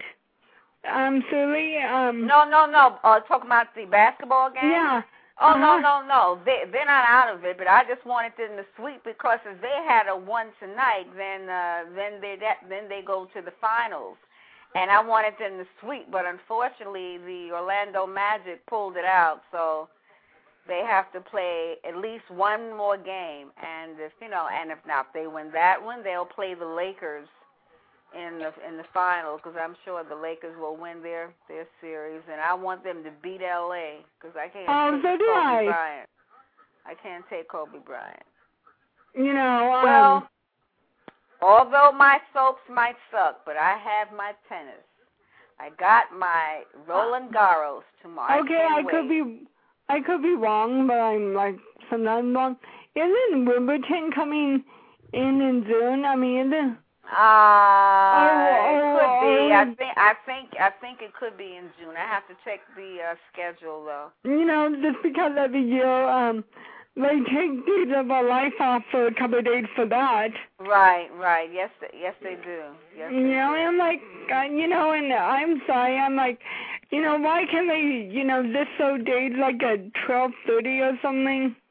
Um, Sully, um... No, no, no. Uh, talking about the basketball game? Yeah. Oh, uh-huh. no, no, no. They, they're not out of it, but I just wanted them to sweep, because if they had a one tonight, then uh, then they that, then they go to the finals. And I wanted them to sweep, but unfortunately the Orlando Magic pulled it out, so they have to play at least one more game. And if, you know, and if not, if they win that one, they'll play the Lakers in the in the final, because I'm sure the Lakers will win their their series, and I want them to beat L A, because I can't oh, take so do Kobe I. Bryant. I can't take Kobe Bryant. You know, um, well, although my soaps might suck, but I have my tennis. I got my Roland Garros tomorrow. Okay, I, I could be I could be wrong, but I'm like sometimes wrong. Isn't Wimbledon coming in in June? I mean, isn't Uh, oh, it could oh, be. oh, I think. I think. I think it could be in June. I have to check the uh, schedule, though. You know, just because every year, um, they take days of our life off for a couple of days for that. Right. Right. Yes. Yes, they do. Yes. They you know, do. and I'm like, uh, you know, and I'm sorry. I'm like, you know, why can't they, you know, just so days like a twelve thirty or something?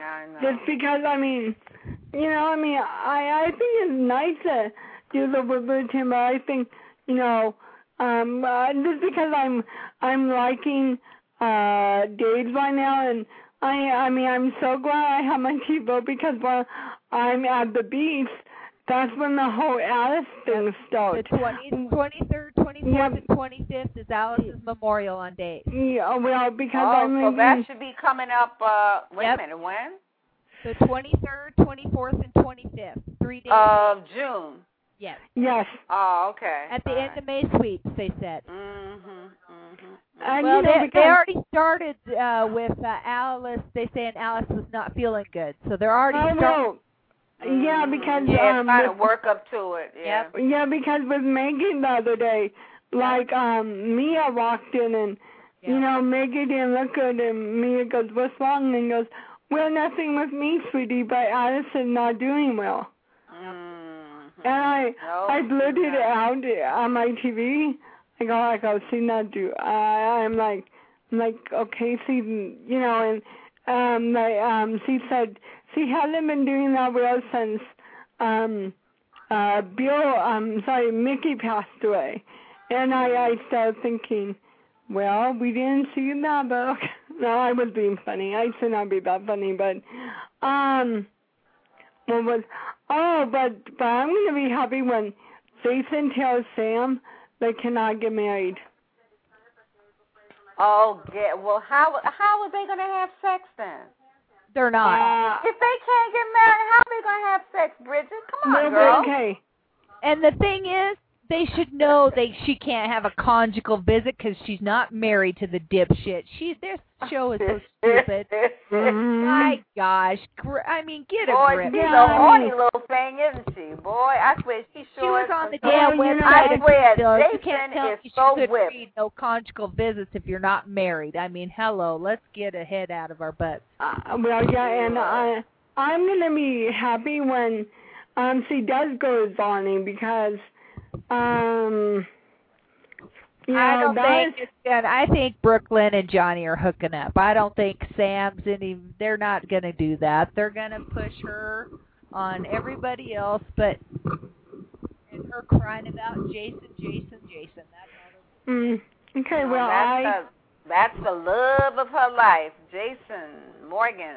I know. Just because, I mean, you know, I mean, I I think it's nice to do the Woodbridge, but I think, you know, um, uh, just because I'm I'm liking uh days right now, and I I mean I'm so glad I have my TiVo because when I'm at the beach, that's when the whole Alice thing The starts. twentieth, twenty-third, twenty-fourth, Yeah. and twenty-fifth is Alice's memorial on days. Yeah, well, because Oh, I'm so in, that should be coming up, uh, wait Yep. a minute, when? The twenty-third, twenty-fourth, and twenty-fifth. Three days. Of June. Yes. yes. Oh, okay. At the All end of May sweeps, they said. Mm-hmm, mm-hmm. And, Well, you know, they, because, they already started uh, with uh, Alice. They saying Alice was not feeling good, so they're already oh, starting. well, yeah, because Yeah, um, trying to with- work up to it, yeah. Yep. yeah, because with Megan the other day, like um, Mia walked in and you Yeah. know Megan didn't look good, and Mia goes, "What's wrong?" And goes, "Well, nothing with me, sweetie, but Alice is not doing well." Mm-hmm. And I No, I blurted she's it not. out on my T V. I go, I go, she not do. I I'm like, I'm like, okay, she, you know, and um, like, um, she said she hasn't been doing that well since um, uh, Bill, um, sorry, Mickey passed away, and I I started thinking, well, we didn't see that, but okay. No, I was being funny. I should not be that funny, but um, what was? Oh, but but I'm gonna be happy when Jason tells Sam they cannot get married. Oh, yeah. Well, how how are they going to have sex then? They're not. Uh, If they can't get married, how are they going to have sex, Bridget? Come on, no, girl. but okay. And the thing is, they should know they she can't have a conjugal visit because she's not married to the dipshit. She this show is so stupid. Mhm. My gosh, gr- I mean, get a Boy, grip. she's Yeah, a I horny mean- little thing, isn't she? Boy, I swear she She sure was is on the some- damn Oh, you know, website. I of swear, videos. You Jason can't tell is me she so couldn't whipped. read no conjugal visits if you're not married. I mean, hello, let's get a head out of our butts. Uh, well, yeah, and I I'm gonna be happy when um she does go to Bonnie because um you know I don't that think is- it's good. I think Brooklyn and Johnny are hooking up. I don't think Sam's any. They're not going to do that. They're going to push her on everybody else, but and her crying about Jason, Jason, Jason. That's all. mm, okay. No, Well, that's I the, that's the love of her life, Jason Morgan,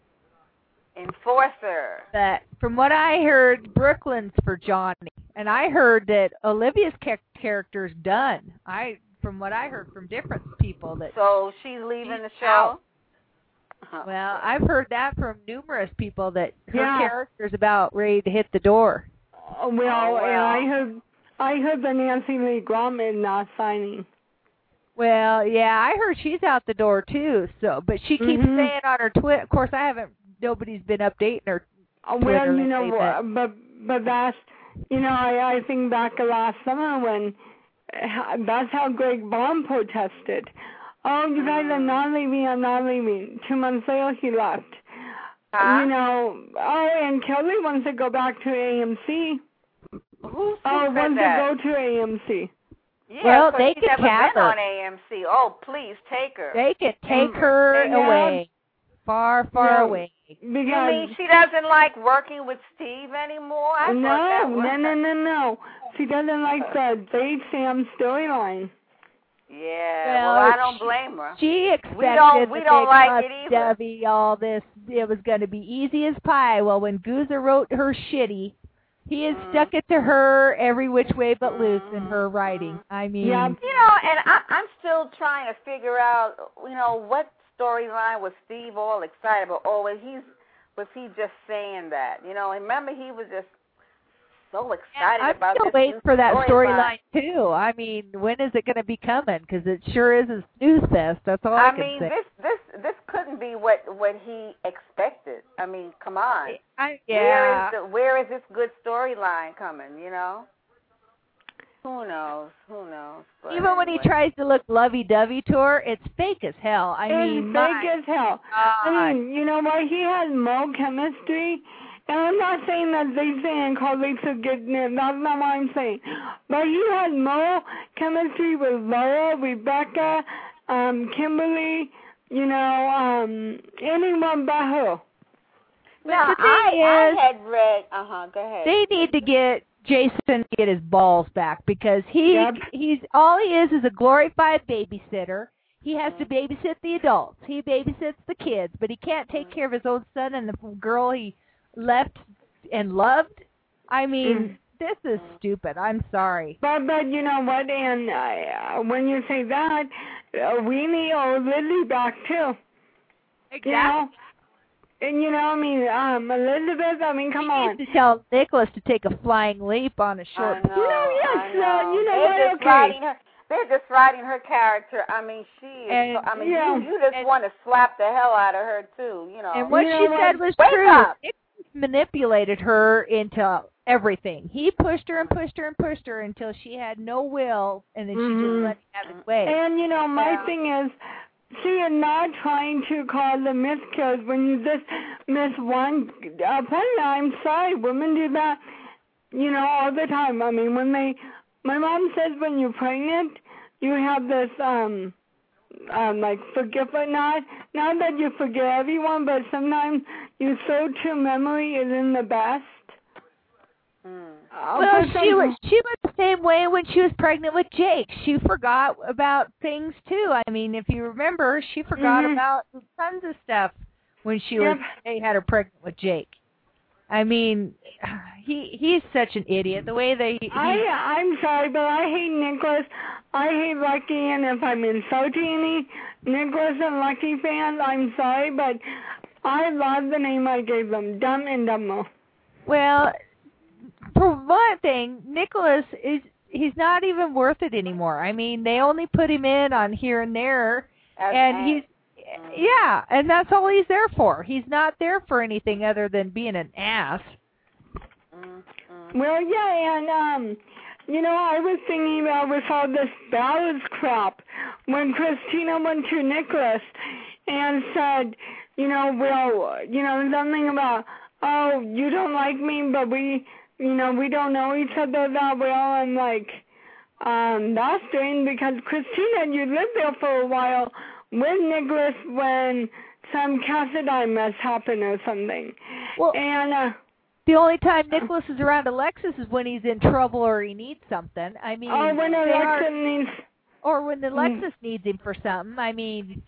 enforcer. But from what I heard, Brooklyn's for Johnny, and I heard that Olivia's ca- character's done. I, from what I heard from different people, that So she's leaving She's the show. out. Uh-huh. well, I've heard that from numerous people that her Yeah. character's about ready to hit the door. uh, well, Oh, well. and I heard I heard that Nancy Lee Graham is not signing. Well, yeah, I heard she's out the door too. So, but she keeps Mhm. saying on her Twitter. Of course, I haven't. Nobody's been updating her. Uh, well, Twitter you know, lately, uh, but but that's you know I I think back to last summer when uh, that's how Greg Baum protested. Oh, you guys are not leaving. I'm not leaving. Two months later, he left. Huh? You know. Oh, and Kelly wants to go back to A M C. Who, who Oh, said wants that? to go to A M C. Yeah, Well, 'cause they she's could never have been her. on A M C. Oh, please take her. They can take And her they have- away, far, far Yeah. away. You Because mean she doesn't like working with Steve anymore? I thought no, that was no, no, no, no. She doesn't like the Dave Sam storyline. Yeah, Well, well, I don't she- blame her. She expected don't- we the don't big like it either. lovey-dovey, all this. It was going to be easy as pie. Well, when Goozer wrote her shitty, he has Mm. stuck it to her every which way but loose in her writing. I mean, Yeah. You know, and I, I'm still trying to figure out, you know, what storyline was Steve all excited about? Or was he, was he just saying that? You know, and remember he was just so excited I'm about still this waiting new for that storyline. storyline too. I mean, when is it going to be coming? Because it sure is a snooze fest. That's all I, I can mean, say. this this this couldn't be what what he expected. I mean, come on. I, Where yeah. is the, where is this good storyline coming? You know. Who knows? Who knows? But Even when he anyway. tries to look lovey-dovey to her, it's fake as hell. I It's mean, fake my as hell. I God. mean, you know what? He has more chemistry. And I'm not saying that Jason and Carlisa get in. That's not what I'm saying. But he has more chemistry with Laura, Rebecca, um, Kimberly, you know, um, anyone but her. Now, the thing I, is, I had read. Uh huh. Go ahead. they need to get Jason to get his balls back because he Yep. he's all he is is a glorified babysitter. He has to babysit the adults. He babysits the kids, but he can't take care of his own son and the girl he left and loved. I mean, Mm. this is stupid. I'm sorry. But but you know what? And uh, when you say that, uh, we need old Lily back too. Exactly. You know? And you know, I mean, um, Elizabeth. I mean, come he on. needs to tell Nicholas to take a flying leap on a short. I know, You know, yes, I know. uh, you know They're what? just Okay. writing her. They're just writing her character. I mean, she is. And, so, I mean, yeah, you, you just and- want to slap the hell out of her too. You know. And what You she know said what? was Wake true. up. Nicholas manipulated her into everything. He pushed her and pushed her and pushed her until she had no will, and then she Mhm. just let him have his way. And you know, my Yeah. thing is, she is not trying to cause a miskills when you just miss one. Uh, pregnant, I'm sorry, women do that, you know, all the time. I mean, when they, my mom says when you're pregnant, you have this, um, um, like forgive, but not, not that you forget everyone, but sometimes you so true memory isn't the best. Mm. Uh, Well, for she some- was she was the same way when she was pregnant with Jake. She forgot about things too. I mean, if you remember, she forgot Mhm. about tons of stuff when she was Yep. they had her pregnant with Jake. I mean, he he's such an idiot. The way they he, I I'm sorry, but I hate Nicholas. I hate Lucky, and if I'm insulting any Nicholas and Lucky fans, I'm sorry, but I love the name I gave them, Dumb and Dumbo. well, for one thing, Nicholas is he's not even worth it anymore. I mean, they only put him in on here and there, As and an- he's yeah, and that's all he's there for. He's not there for anything other than being an ass. Mm, mm. Well, yeah, and um, you know, I was thinking about with all this ballads crap when Christina went to Nicholas and said, you know, well, you know, something about, oh, you don't like me, but we, you know, we don't know each other that well. I'm like, um, that's strange because Christina, you lived there for a while with Nicholas when some Cassadine mess happened or something. Well, And, uh, the only time Nicholas is around Alexis is when he's in trouble or he needs something. I mean, oh, when they are- Alexa needs, or when Alexis needs him for something. I mean,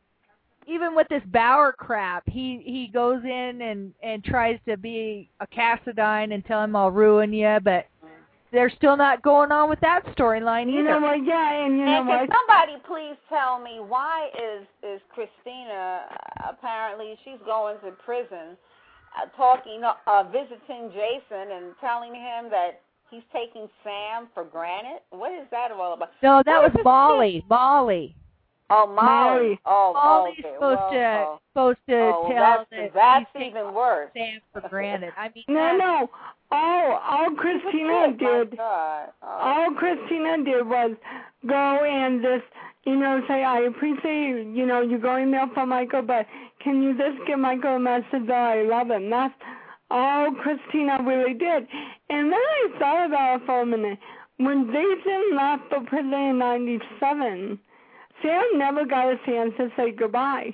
even with this Bauer crap, he he goes in and and tries to be a Cassadine and tell him I'll ruin you, but they're still not going on with that storyline you either. know what, yeah, and you know And what? can somebody please tell me why is is Christina uh, apparently she's going to prison, uh, talking, uh, visiting Jason and telling him that he's taking Sam for granted? What is that all about? No, that What was is this Molly. Molly. Oh, Molly. Molly. Oh, Molly's okay. supposed well, to oh. supposed to Oh, well, tell that's, that that's he's taking even worse. Sam for granted. I mean, No, that- no. All, all Christina Oh, my did, God. Oh. all Christina did was go and just, you know, say, I appreciate, you know, you going there for Michael, but can you just give Michael a message that I love him? That's all Christina really did. And then I thought about it for a minute. When Jason left for prison in ninety-seven, Sam never got a chance to say goodbye.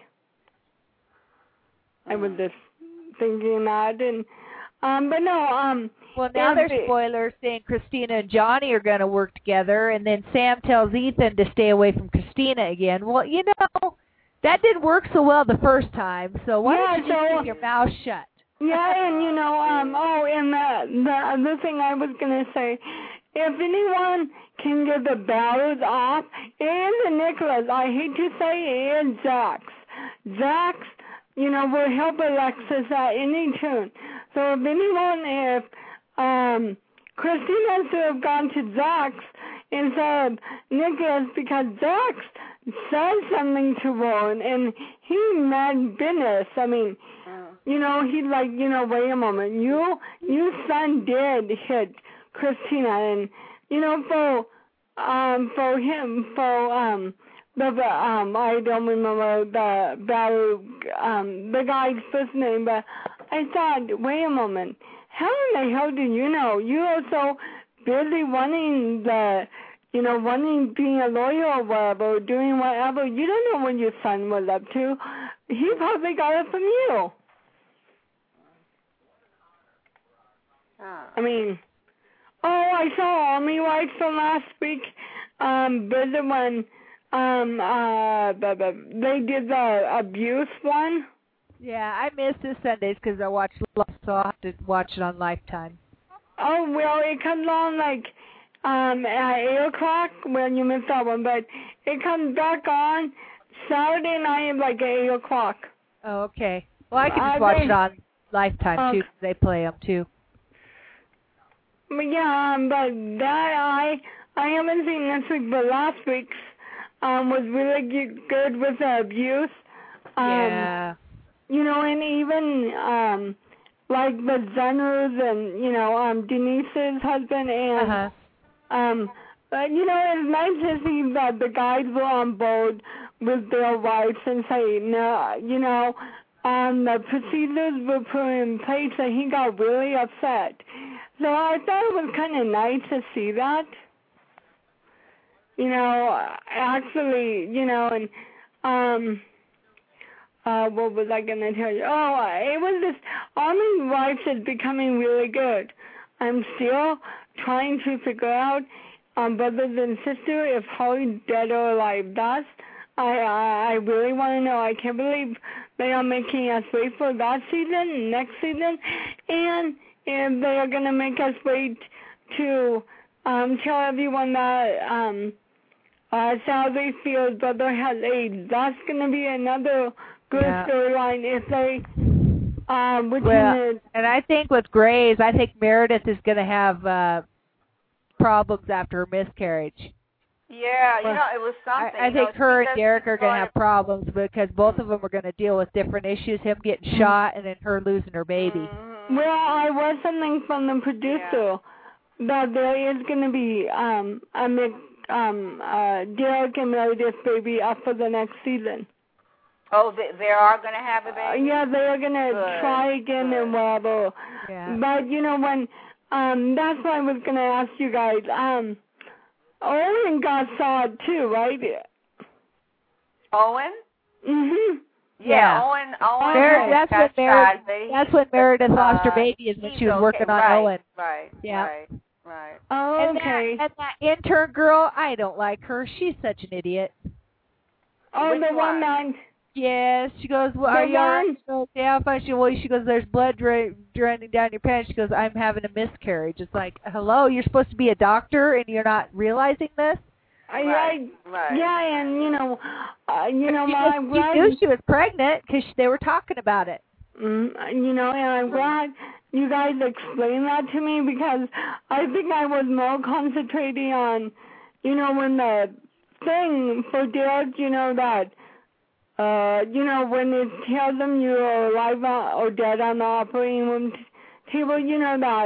I was just thinking that, and um, but no, um. Well, now if there's it- spoilers saying Christina and Johnny are going to work together, and then Sam tells Ethan to stay away from Christina again. Well, you know, that didn't work so well the first time, so why Yeah, don't you just so- keep your mouth shut? Yeah, and you know, um, oh, and the the other thing I was gonna say, if anyone can get the ballots off, and Nicholas, I hate to say, and Zax, Zax, you know, will help Alexis at any tune. So if anyone, if um, Christina should have gone to Zax instead of Nicholas, because Zax said something to Rowan, and he meant business. I mean. You know, he'd like, you know, wait a moment. You, your son did hit Christina, and you know, for um, for him, for um, the um, I don't remember the battle, um, the guy's first name, but I thought, wait a moment, how in the hell do you know? You also busy wanting the, you know, wanting being a lawyer or whatever, doing whatever. You don't know what your son was up to. He probably got it from you. Huh. I mean, oh, I saw Army Wives from last week. Um, visit when um uh the, the, they did the abuse one. Yeah, I missed this Sundays because I watched Love, so I'll have to watch it on Lifetime. Oh well, it comes on like um at eight o'clock when you missed that one, but it comes back on Saturday night at like eight o'clock. Oh, okay. Well, I can just Uh, watch they- it on Lifetime Okay. too, 'cause they play them too. But yeah, um, but that I I haven't seen this week, but last week's um was really g- good with the abuse. Um, yeah. You know, and even um like the Zeners and you know um Denise's husband and Uh-huh. um. But you know, it's nice to see that the guys were on board with their wives and say no. You know, um the procedures were put in place, and he got really upset. So I thought it was kind of nice to see that. You know, actually, you know, and um, uh, what was I gonna tell you? Oh, it was this. Army Wives is becoming really good. I'm still trying to figure out, um, brothers and sisters, if Holly's dead or alive. That's I I, I really want to know. I can't believe they are making us wait for that season, next season, and if they are gonna make us wait to um tell everyone that um. Uh, Sally Field's brother has AIDS. That's going to be another good Yeah. storyline if they, um, which Well, in and I think with Grays, I think Meredith is going to have uh, problems after her miscarriage. Yeah, you Well, know, it was I, something. I you know, think her she and just Derek are going to started- have problems because both of them are going to deal with different issues. Him getting Mhm. shot and then her losing her baby. Mhm. well, I read something from the producer that there is going to be um a mix, um uh Derek and Meredith's baby up for the next season. Oh, they, they are going to have a Uh, baby? yeah, they are going to Good, try again good. and whatever. Yeah. But you know when um that's what I was going to ask you guys. Um, Owen got sawed too, right? Owen? Mhm. Yeah, Yeah. Owen. Owen. Mer- has that's got what Meredith- shot, but he- That's when Meredith lost her uh, baby, is when he's she was okay. working on right, Owen. Right. Yeah. Right. Right. Oh, And okay. that, and that intern girl, I don't like her. She's such an idiot. Oh, Which the one one? that. Yes, she goes, well, The are you all right? one- She goes, yeah, I'm fine. She, well, she goes, there's blood dra- draining down your pants. She goes, I'm having a miscarriage. It's like, hello, you're supposed to be a doctor and you're not realizing this? I, Right. I, Right. yeah, and you know, uh, you know, you, I'm just, you glad. knew she was pregnant because they were talking about it. Mm, you know, and I'm glad you guys explained that to me because I think I was more concentrating on, you know, when the thing for Derek, you know, that, uh, you know, when it tells them you're alive on, or dead on the operating room t- table, you know, that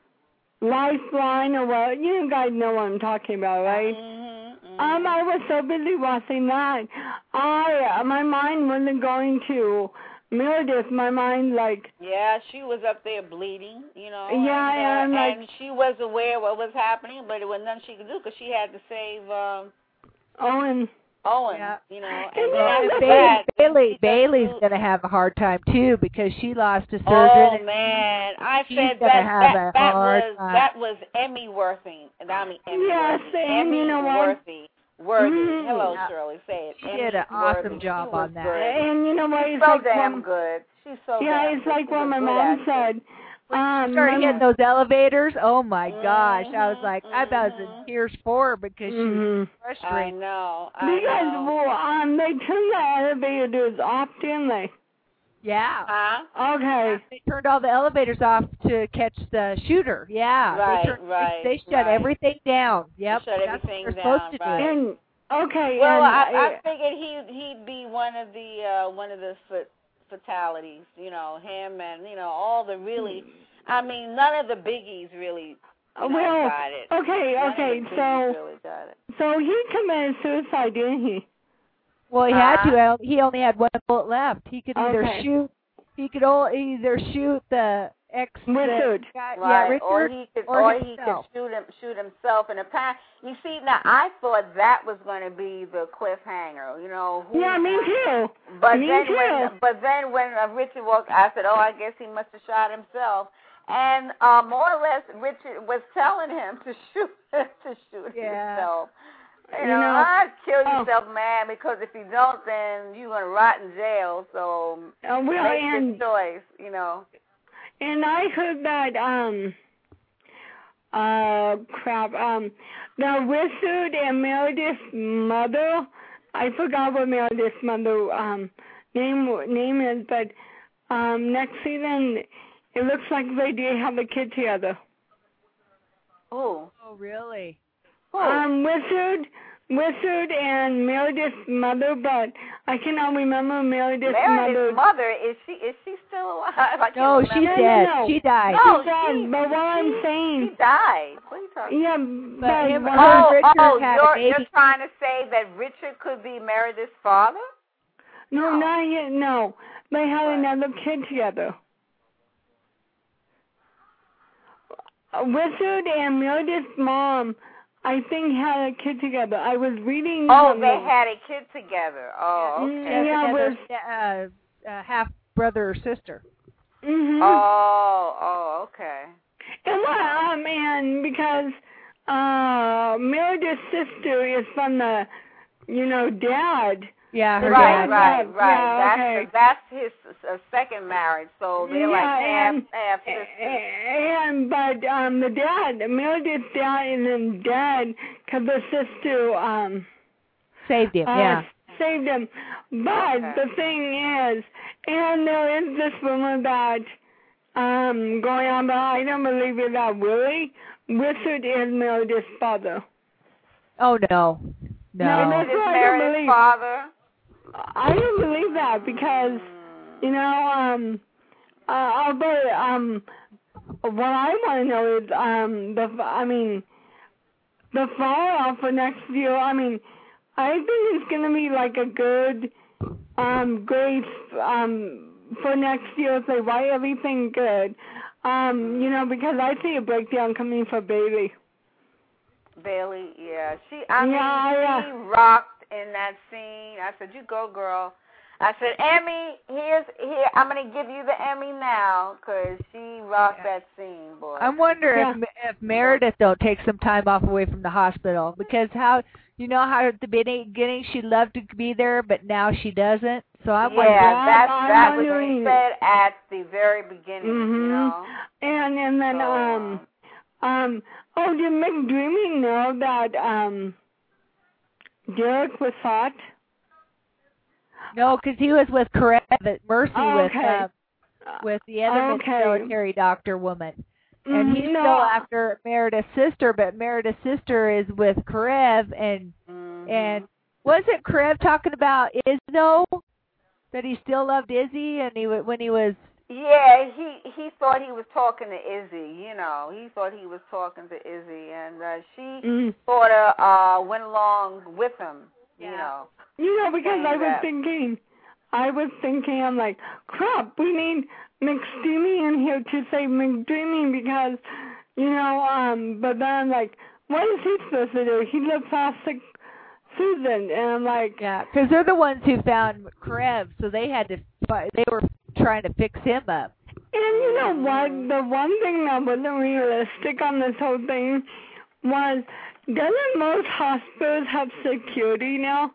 lifeline or what, you guys know what I'm talking about, right? Mm-hmm, Um, I was so busy watching that. I, uh, my mind wasn't going to Meredith. My mind, like, Yeah, she was up there bleeding, you know. Yeah, and, and, uh, like- and she was aware what was happening, but it was nothing she could do because she had to save um, Owen. Owen, Yeah. you know. And And then yeah, after Bailey- that, Bailey, she Bailey's just- going to have a hard time, too, because she lost a surgeon. Oh and man, I she's said gonna that have that, a that hard was time. that was Emmy worthy. I mean Emmy Yes, worthy. and Emmy you know what? worthy. Worthy. Mm. Hello, Yeah. Shirley. Say it. She Emmy did an awesome worthy. job She was on that. good. And you know what? She's It's so like damn when, good. She's so yeah, damn it's good. like She's what a my good mom actress. said. Um, started my hitting those elevators. Oh my Mhm, gosh! I was like, I was in mhm. tears for her because she was Mhm. I frustrated. know. I Because know. well, um, they turned the elevators off, didn't they? Yeah. Huh? Okay. They turned all the elevators off to catch the shooter. Yeah. Right, They, turned, right, they, they shut right. everything down. Yep. shut That's everything what they're down, supposed to right. do. And okay. Well, and, I, uh, I figured he he'd be one of the uh, one of the fa- fatalities. You know, him and you know all the really. I mean, none of the biggies really. You know, well, got it. okay, None okay. of the So, biggies really got it. so he committed suicide, didn't he? Well, he had Uh-huh. to. uh, He only had one bullet left. He could either Okay. shoot. He could o- either shoot the ex. the Richard. guy- Right, Yeah, Richard. or he could, or or, he himself. could shoot him, shoot himself in the past. You see, now I thought that was going to be the cliffhanger. You know, who Yeah, me too. But Me then too. when, but then when uh, Richard walked, I said, oh, I guess he must have shot himself. And uh, more or less, Richard was telling him to shoot to shoot Yeah. himself. You You know, know, ah, kill oh. yourself, man, because if you don't, then you're gonna rot in jail. So Uh, well, make and your choice. You know. and I heard that um uh crap um the wizard and Meredith's mother. I forgot what Meredith's mother um name name is, but um next season it looks like they do have a kid together. Oh. Oh, really? Um, Wizard, Wizard and Meredith's mother, but I cannot remember Meredith's Meredith's mother. mother is she is she still alive? I can't No, remember. she's No, no, dead. no. She died. No, She's dead, she- but what I'm She saying, died. What are you talking? yeah, But but him- what her I'm- Oh, Richard oh, had a you're baby. you're trying to say that Richard could be Meredith's father? no, no. not yet, no. They had What? another kid together. Uh, Wizard and Meredith's mom, I think, had a kid together. I was reading. Oh, something. they had a kid together. Oh, Mm, okay. yeah, Another, with- uh, uh, half brother or sister. Mhm. Oh, oh, okay. And what, um, and because uh, Meredith's sister is from the, you know, dad. Yeah, her Right, dad. right, Yeah, right. That's okay. that's his uh, second marriage, so they're like Yeah, half and- half sisters. And but um, the dad, Meredith's dad, is then dead because the sister um Saved him, uh, yeah. saved him. But Okay. the thing is, and there is this rumor that um going on, but I don't believe it that really. Wizard is Meredith's father. Oh, no. No, No. that's His what I don't Meredith's believe. father. I don't believe that because you know um uh but um what I want to know is um the I mean the fallout for next year. I mean I think it's gonna be like a good um great um for next year if they write everything good. Um, you know, because I see a breakdown coming for Bailey. Bailey, yeah. She I mean Yeah, yeah. she rocked in that scene. I said, you go, girl. I said, Emmy, here's here. I'm gonna give you the Emmy now because she rocked Yeah. that scene, boy. I wonder Yeah. if if Meredith don't take some time off away from the hospital because how you know how at the beginning she loved to be there, but now she doesn't. So I'm yeah, wondering. that's I'm that's what she wondering- said at the very beginning. You Mhm. know. And and then So, um um oh did McDreamy know that um Derek was hot? No, because he was with Karev at Mercy Oh, with okay. uh, with the other Okay. military doctor woman. And Mhm, he's no, still after Meredith's sister, but Meredith's sister is with Karev, and Mhm. and wasn't Karev talking about Izzo? That he still loved Izzy, and he wa- when he was Yeah, he he thought he was talking to Izzy. You know, he thought he was talking to Izzy, and uh, she mm, sort of uh, went along with him. You Yeah. know. you know because saying I was that. thinking, I was thinking I'm like crap. We need McDreamy in here to say McDreamy because you know um. But then I'm like, what is he supposed to do? He looks plastic Susan, and I'm like, yeah, because they're the ones who found Karev, so they had to fi- they were trying to fix him up. and you know what? The one thing that wasn't realistic on this whole thing was, doesn't most hospitals have security now?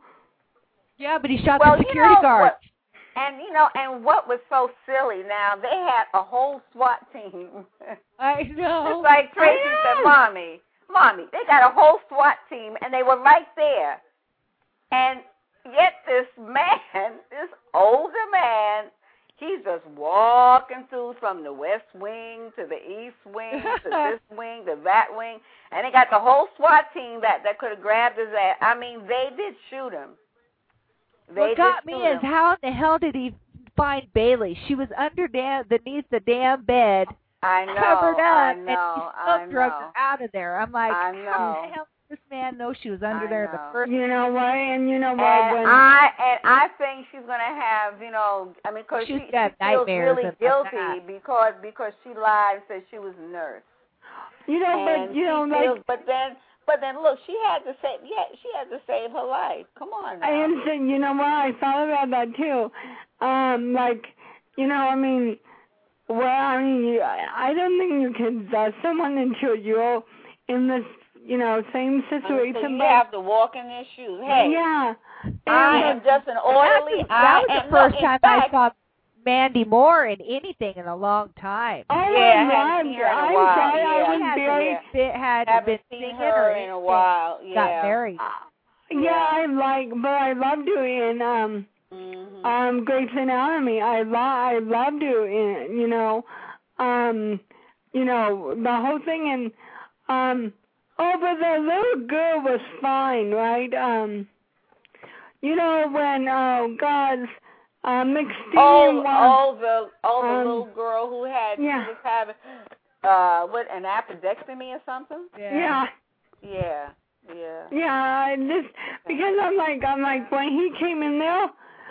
Yeah, but he shot Well, the you security know guard. what- And you know, and what was so silly? Now they had a whole SWAT team. I know. It's like Tracy I said, know. "Mommy, mommy, they got a whole SWAT team, and they were right there." And yet, this man, this older man, he's just walking through from the west wing to the east wing to this wing to that wing, and they got the whole SWAT team that that could have grabbed his ass. I mean, they did shoot him. They What got did me shoot is him. how in the hell did he find Bailey? She was under damn beneath the damn bed, I know, covered I up, know, and he I still drug know. her out of there. I'm like, I how know. the hell did this man know she was under I there the know. first? You know what? And you know what? And When I and I think she's gonna have, you know, I mean, because She's she, she got feels nightmares really about guilty that. because because she lied and said she was a nurse. you know, and but you know, she like. feels, but then but then look, she had to save, yeah, she had to save her life. Come on now. I understand. You know what? I thought about that too. Um, like, you know, I mean, well, I mean, you, I don't think you can judge someone until you're in this, you know, same situation. So you but, have to walk in their shoes. Hey, yeah. I am just an orderly. That was, that was I the am, first no, time fact, I saw Mandy Moore in anything in a long time. Oh, yeah, my I haven't God. seen her in a I'm while. sorry, Yeah. I was She very... hadn't been, had haven't been seen singing her or in a while. Yeah. got married. Uh, yeah, yeah, I like, but I loved you in um, mm-hmm. um, Grey's Anatomy. I lo- I loved you in, you know, um, you know, the whole thing. And um, oh, but the little girl was fine, right? Um, you know when oh God, uh, McSteen Oh, was, oh, the oh the um, little girl who had yeah. she was having uh what an appendectomy or something. yeah. Yeah. Yeah. Yeah, I just because I'm like I'm like when he came in there,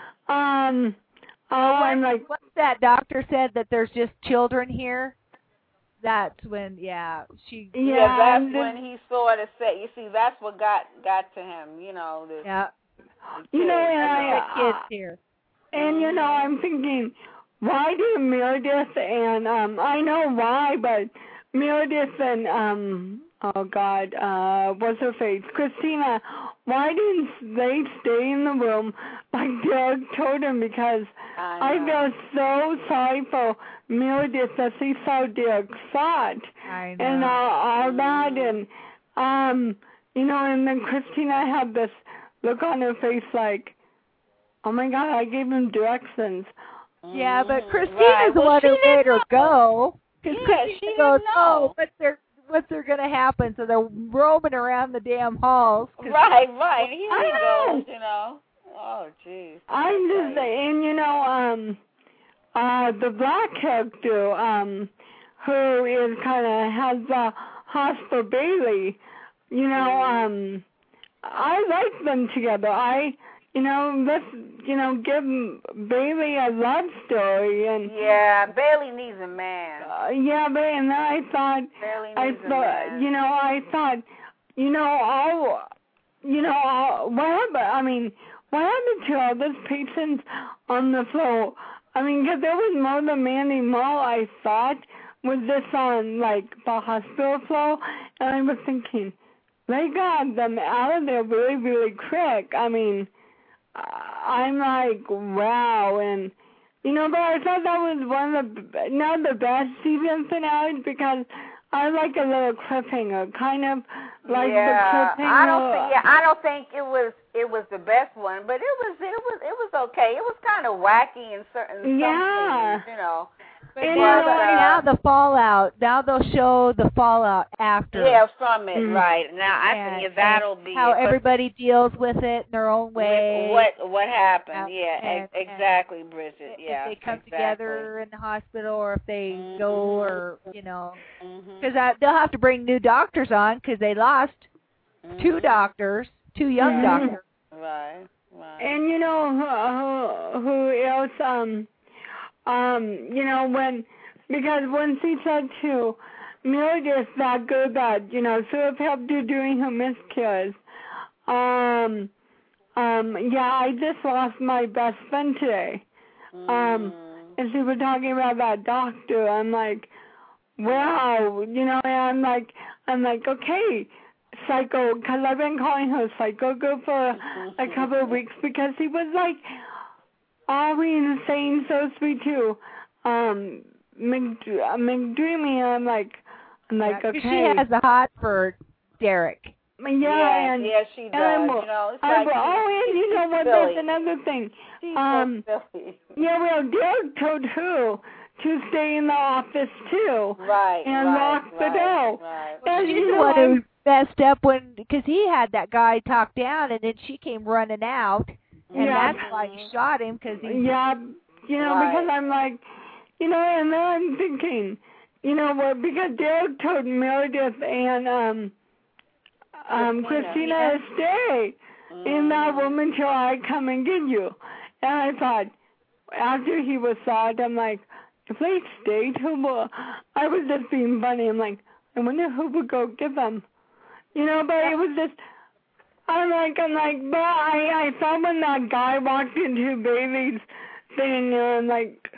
um, oh, I'm like Once that doctor said that there's just children here, that's when yeah she yeah, Yeah, that's I'm when just, he sort of said. You see, that's what got got to him. You know, the, yeah you know, and the I kids uh, here. and you know I'm thinking, why do Meredith and um I know why, but Meredith and um oh God, uh what's her face, Christina, why didn't they stay in the room like Doug told them? Because I, I feel so sorry for Meredith that she saw Derek fought I know. and uh, all that, and um you know, and then Christina had this look on her face like, oh my God, I gave him directions. Yeah, but Mhm. Christina's Right. the Well, one she who didn't made her know. go. Because Yeah, Christina she didn't goes, know. oh, what's there, what's there going to happen? So they're roaming around the damn halls. 'cause- Right, right. Here I he know. goes. You know. Oh, jeez. I'm just saying, you know, um, uh, the black character, um, who is kind of has the Hosper Bailey, you know, um, I like them together. I, you know, let's, you know, give Bailey a love story, and Yeah, Bailey needs a man. uh, yeah, but and I thought, Bailey I needs a thought, man. you know, I thought, you know, all, you know, all, what happened? I mean, what happened to all those patients on the floor? I mean, 'cause there was more than Mandy Moore, I thought, was this on, like, the hospital floor, and I was thinking, they got them out of there really, really quick. I mean, I'm like, wow, and, you know, but I thought that was one of the, not the best season finales, because I like a little cliffhanger, kind of like yeah, the cliffhanger. I don't think. Yeah, I don't think it was. It was the best one, but it was. It was. It was okay. It was kind of wacky in certain. Yeah. Some things, you know. But And now, you know, the, I- now the fallout, now they'll show the fallout after. Yeah, from it, Mm. right. Now I And- think that'll be how it, 'cause everybody deals with it in their own way. What what happened? Yeah, Yeah, and- ex- exactly, Bridget. if Yeah, they come exactly. together in the hospital, or if they Mhm. go, or you know, Mhm. because they'll have to bring new doctors on because they lost two Mhm. doctors, two young Mhm. doctors. Right. Right. And you know who, who, who else? Um, um, you know when, because when she said to Meredith that good that you know should have helped you during her miscarriage. Um, um, yeah, I just lost my best friend today. Um, Mm. and she was talking about that doctor. I'm like, wow, you know, and I'm like, I'm like, okay. Psycho, because I've been calling her Psycho Girl for a couple of weeks, because she was like always insane, so sweet too. Um, McD- uh, McDreamy, I'm like, I'm like, Yeah, 'cause okay, she has the hot for Derek. yeah, yeah, and yeah, she does. I'm- you know, it's I'm, like oh, and you know what? silly. That's another thing. she's um, so silly. Yeah, well, Derek told her to stay in the office too, Right. and right, lock the right, door. Right. And She's you the know, one who I'm- messed up when, because he had that guy talk down, and then she came running out, and Yeah. that's why he shot him, because he. Yeah, you know, Right. because I'm like, you know, and then I'm thinking, you know what, because Derek told Meredith and um um Christina. Christina to stay in that room until I come and get you. And I thought, after he was shot, I'm like, if they stayed, who will? I was just being funny. I'm like, I wonder who would go get them. You know, but it was just, I'm like, I'm like, but I, I thought when that guy walked into Bailey's thing, and I'm like,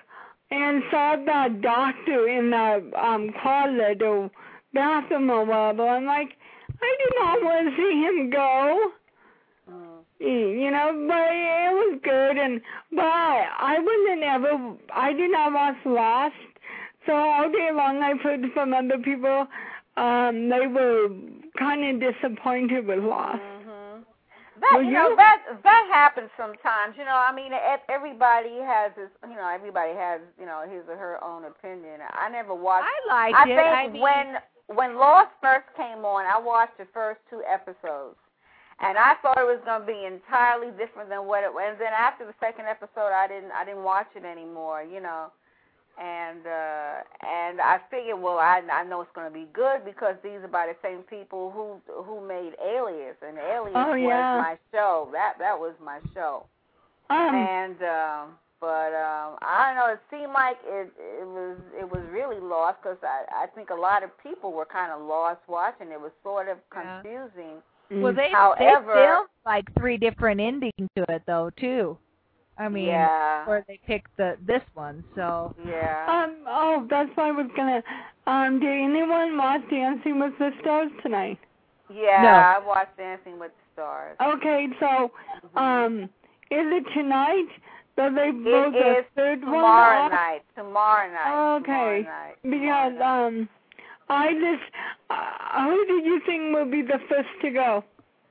and saw the doctor in the um closet or bathroom or whatever. I'm like, I do not want to see him go. Mm. You know, but it was good, and but I wasn't ever. I did not watch Lost, so all day long I've heard from other people. Um, they were kind of disappointed with Lost. Mhm. That Well, you know you- that that happens sometimes. You know, I mean, e- everybody has his. You know, everybody has you know his or her own opinion. I never watched. I liked I it. think I mean, when when Lost first came on, I watched the first two episodes, and I thought it was going to be entirely different than what it was. And then after the second episode, I didn't I didn't watch it anymore. You know. And uh, and I figured, well, I I know it's going to be good because these are by the same people who who made Alias, and Alias Oh, yeah. was my show. That that was my show. Um, And um, but um, I don't know. It seemed like it it was it was really lost because I I think a lot of people were kind of lost watching. It was sort of Yeah. confusing. well, they However- they filmed like three different endings to it though too. I mean, yeah, where they picked the this one. So yeah. um, oh, that's why I was gonna. Um, did anyone watch Dancing with the Stars tonight? Yeah, No. I watched Dancing with the Stars. Okay, so um, is it tonight? So they It both the is third one tomorrow off? night. Tomorrow night. Okay, Tomorrow night. because Tomorrow night. um, I just uh, who did you think would be the first to go?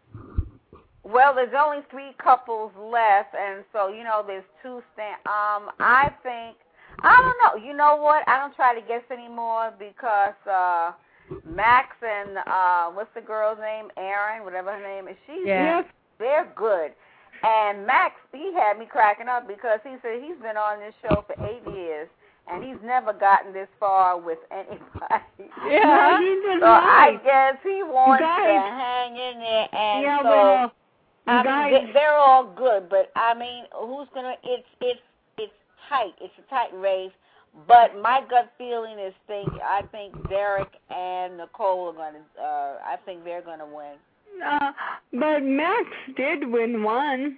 Well, there's only three couples left, and so you know there's two stand. Um, I think I don't know. You know what? I don't try to guess anymore because uh, Max and uh, what's the girl's name? Erin, whatever her name is. She's Yeah. they're good. And Max, he had me cracking up because he said he's been on this show for eight years. And he's never gotten this far with anybody. Yeah. No, he does So not. I guess he wants Guys. to hang in there, and yeah, so well, I guys, mean they, they're all good. But I mean, who's gonna? It's it's it's tight. It's a tight race. But my gut feeling is think I think Derek and Nicole are gonna. Uh, I think they're gonna win. uh, but Max did win one.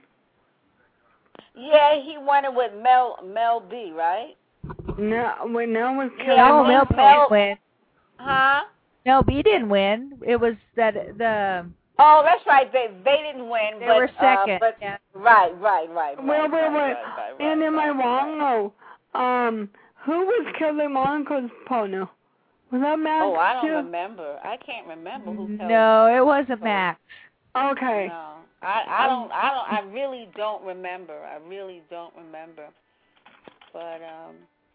Yeah, he won it with Mel Mel B, right? No, when no was Yeah, Kelly. no, I Mel think B Mel- didn't win. Huh? No, B didn't win. It was that the Oh, that's right. They they didn't win. they but, were second. Uh, but yeah. right, right, right. Well, right, wait, right, wait. right, right, right, And am I right, wrong? right. No. Um, who was Kelly Monica's partner? Was that Max? Oh, I don't too? remember. I can't remember who. Kelly No, it wasn't Max. Okay. No, I I don't I don't I really don't remember. I really don't remember. But um,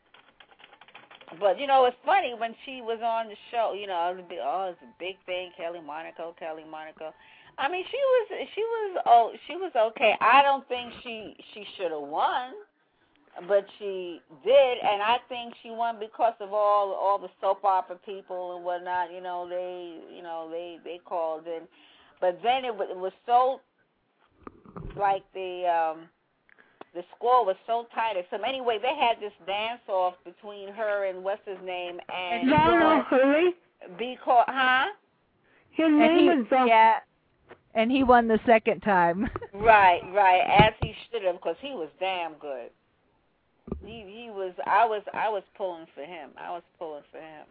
but you know it's funny when she was on the show. You know, it was a big, oh, it's a big thing. Kelly Monaco, Kelly Monaco. I mean, she was she was oh she was okay. I don't think she she should have won, but she did, and I think she won because of all all the soap opera people and whatnot. You know, they you know they they called in. But then it was, it was so, like the um, the score was so tight. So anyway, they had this dance off between her and what's his name and John O'Hurley? because huh? His And name he, is John. yeah, and he won the second time. Right, right, as he should have, because he was damn good. He he was. I was I was pulling for him. I was pulling for him.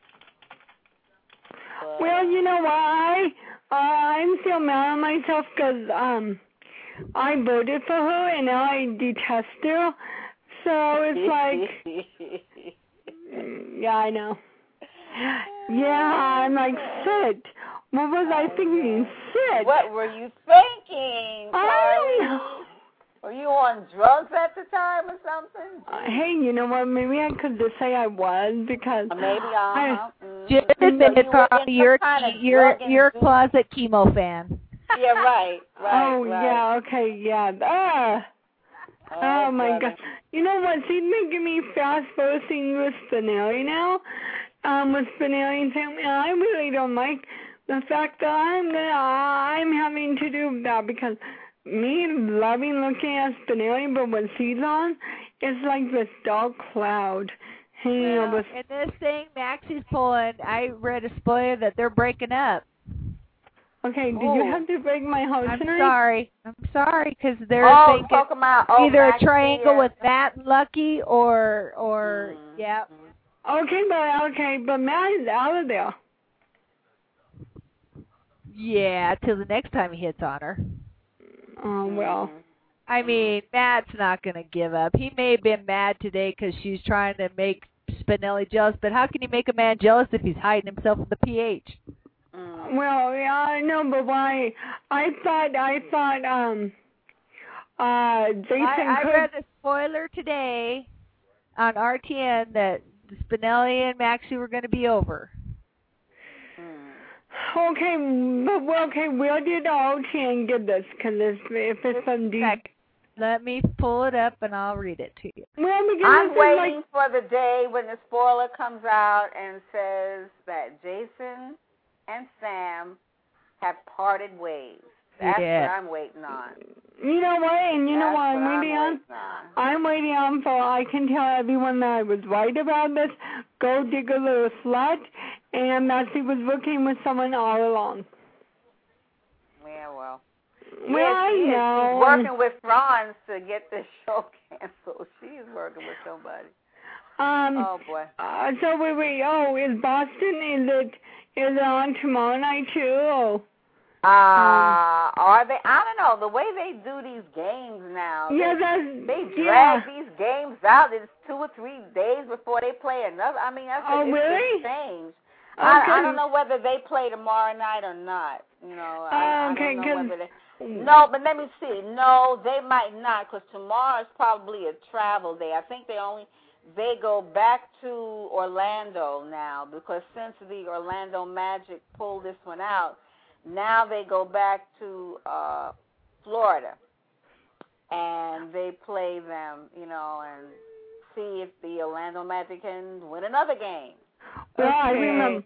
But, Well, you know why? Uh, I'm still mad at myself because um, I voted for her and now I detest her. So it's like, mm, yeah, I know. Yeah, I'm like, shit. What was I thinking? Shit. What were you thinking, I don't Carly? know. Were you on drugs at the time or something? Uh, hey, you know what? Maybe I could just say I was because Or maybe uh-huh. Mm-hmm. Just So admit you it, were probably in you're some kind of you're drug you're a induced- closet chemo fan. Yeah, right, right. oh right. yeah, okay, yeah. Ah. Oh, my brother. God! You know what? She's making me fast forwarding with Spinelli now. Um, with Spinelli and Sam, and I really don't like the fact that I'm gonna I'm having to do that because me loving looking at Spinelli, but when she's on, it's like this dark cloud hanging Well, over. and this thing Maxie's pulling, I read a spoiler that they're breaking up. Okay, did Oh. you have to break my heart I'm tonight? sorry. I'm sorry because they're Oh, thinking talking about oh, either a Maxie triangle or- with Matt and Lucky or or Mm. yeah. Okay, but okay, but Matt is out of there. Yeah, till the next time he hits on her. Oh well. Mhm. I mean, Matt's not going to give up. He may have been mad today because she's trying to make Spinelli jealous, but how can you make a man jealous if he's hiding himself in the P H? Mm. Well, yeah, I know, but why? I thought, I thought, um, uh, Jason I, I could. read a spoiler today on R T N that Spinelli and Maxie were going to be over. Mm. Okay, but well, okay, where did R T N get this? Because if, if it's on D. Sec. Let me pull it up and I'll read it to you. Well, because I'm it's waiting like, for the day when the spoiler comes out and says that Jason and Sam have parted ways. That's Yeah. what I'm waiting on. you know what, and you know That's what I'm what waiting on? waiting on. I'm waiting on for, I can tell everyone that I was right about this. Go dig a little slut, and that she was working with someone all along. Yeah, well. Well, yes, I she is. know. She's working with Franz to get this show canceled. She's working with somebody. Um, Oh, boy. uh, so wait, wait, oh, is Boston, is it, is it on tomorrow night too? Or? Uh, are they? I don't know. The way they do these games now, Yeah, they, that's, they yeah. drag these games out. It's two or three days before they play another. I mean, that's Oh, it's really? changed. Okay. I, I don't know whether they play tomorrow night or not. You know, I, Uh, okay, I don't know 'cause- whether they. No, but let me see. No, they might not, because tomorrow is probably a travel day. I think they only they go back to Orlando now, because since the Orlando Magic pulled this one out, now they go back to uh, Florida, and they play them, you know, and see if the Orlando Magic can win another game. Well, I Okay. remember.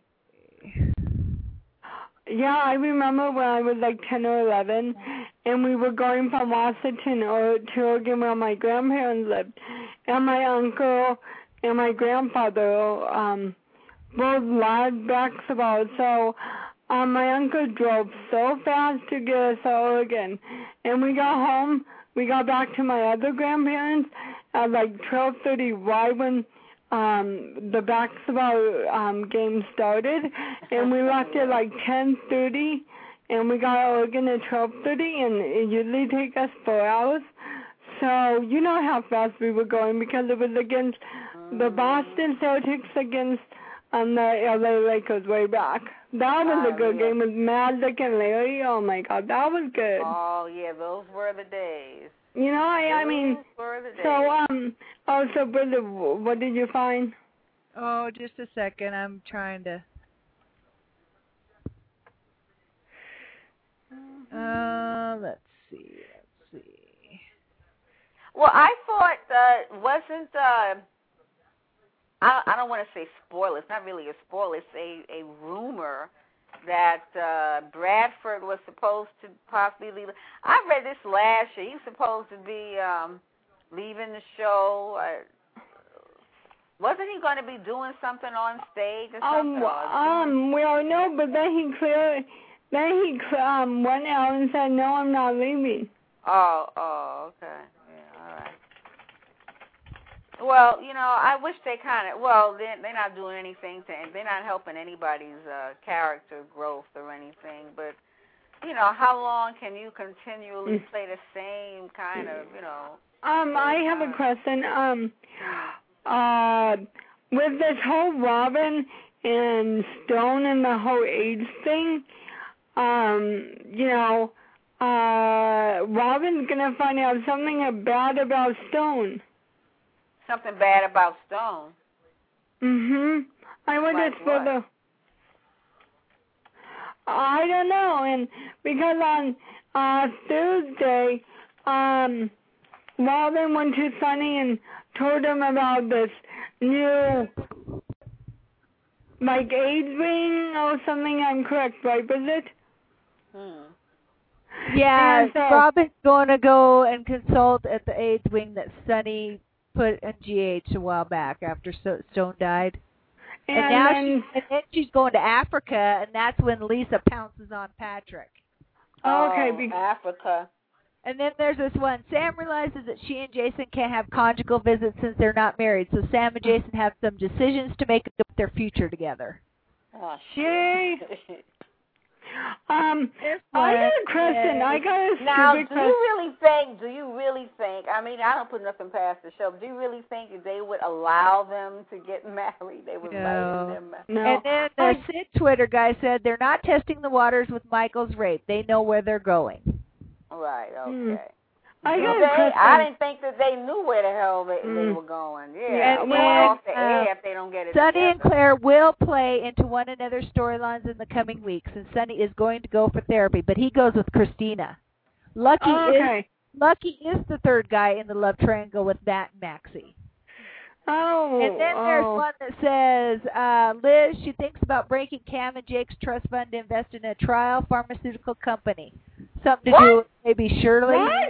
Yeah, I remember when I was like ten or eleven, and we were going from Washington or to Oregon where my grandparents lived, and my uncle and my grandfather um both loved basketball. So um, my uncle drove so fast to get us to Oregon, and we got home. We got back to my other grandparents at like twelve thirty, right when um the basketball um game started, and we left at like ten thirty, and we got Oregon at twelve thirty, and it usually take us four hours. So you know how fast we were going, because it was against the Boston Celtics against um the L A Lakers way back. That was a Oh, good yeah. game with Magic and Larry. Oh my God, that was good. Oh, yeah, those were the days. You know, I I mean, Those were the days. so um also, brother, what did you find? Oh, just a second. I'm trying to. Uh, let's see. Let's see. Well, I thought uh, wasn't uh, I I don't want to say spoiler. It's not really a spoiler. It's a a rumor that uh, Bradford was supposed to possibly leave. I read this last year. He's supposed to be um, leaving the show. Uh, wasn't he going to be doing something on stage or something? Um, or um, well, no, but then he clearly, then he cl- um went out and said, no, I'm not leaving. Oh, oh, okay. Yeah, all right. Well, you know, I wish they kind of, well, they're, they're not doing anything to, they're not helping anybody's uh, character growth or anything, but, you know, how long can you continually play the same kind of, you know? Um, I have a question. Um, uh, with this whole Robin and Stone and the whole age thing, um, you know, uh, Robin's gonna find out something bad about Stone. Something bad about Stone. Mhm. I wonder Like if for what? the. I don't know, and because on uh Thursday, um, Robin went to Sonny and told him about this new, like, AIDS ring or something. I'm correct, right? Was it? Hmm. Yeah, And so- Robin's going to go and consult at the AIDS wing that Sonny put in G H a while back after so- Stone died. And, And now then, she, and then she's going to Africa, and that's when Lisa pounces on Patrick. oh, okay, Oh, be- Africa. And then there's this one. Sam realizes that she and Jason can't have conjugal visits since they're not married, so Sam and Jason have some decisions to make about their future together. Oh, Yay. shit. um, This I got one a question. I got a Now, stupid do question. you really think, do you really think, I mean, I don't put nothing past the show, but do you really think that they would allow them to get married? They would No. let them married? No. And then the I, Sid Twitter guy said they're not testing the waters with Michael's rape. They know where they're going. Right, Hmm. okay. I Did got a they? question. I didn't think that they knew where the hell they, they Mm. were going. Yeah, Yeah, and they then, off the uh, air if they don't get it Sonny and together. Claire will play into one another's storylines in the coming weeks, and Sonny is going to go for therapy, but he goes with Christina. Lucky oh, is okay. Lucky is the third guy in the love triangle with Matt and Maxie. Oh. And then there's oh. one that says, uh, Liz, she thinks about breaking Cam and Jake's trust fund to invest in a trial pharmaceutical company. Something to What? do with maybe Shirley. What?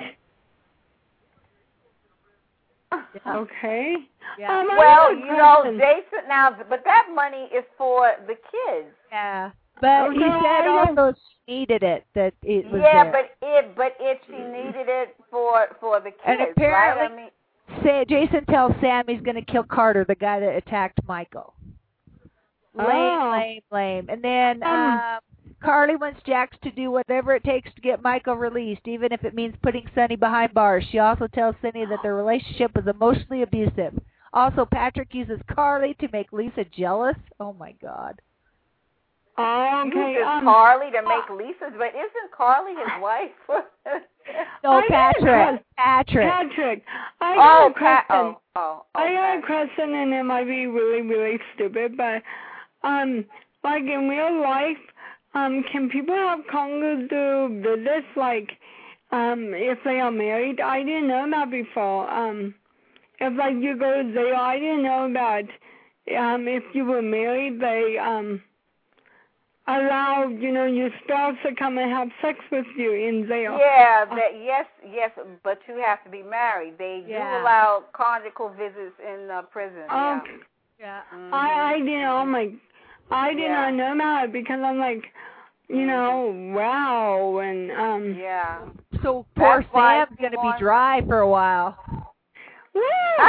Yeah. Okay. Yeah. Um, I Well, have a you know, question. Jason, now, but that money is for the kids. Yeah. But he Okay, said I don't- also she needed it, that it was Yeah, there. but if but if she needed it for for the kids, And right? apparently- I mean, Say, Jason tells Sam he's going to kill Carter, the guy that attacked Michael. Lame, Oh. lame, lame. And then Um. um, Carly wants Jax to do whatever it takes to get Michael released, even if it means putting Sonny behind bars. She also tells Sonny that their relationship was emotionally abusive. Also, Patrick uses Carly to make Lisa jealous. Oh, my God. Oh, okay. uses Um, Carly to make Lisa's, but isn't Carly his wife? No, I got a Patrick. question. Patrick. Patrick, I got oh, a Pat. question. Oh, oh, oh, I got a Pat. question, and it might be really, really stupid, but um, like in real life, um, can people have Congo do visits, like, um, if they are married? I didn't know that before. Um, if like you go to jail, I didn't know that. Um, if you were married, they um allow you know your spouse to come and have sex with you in jail. Yeah, that yes, yes, but you have to be married. They do Yeah. allow conjugal visits in uh, prison. Um, yeah. Yeah. Mhm. I I didn't. Oh my, I did Yeah. not know that because I'm like, you know, wow, and um. Yeah. So poor That's why Sam's she going to be wants- dry for a while. Woo!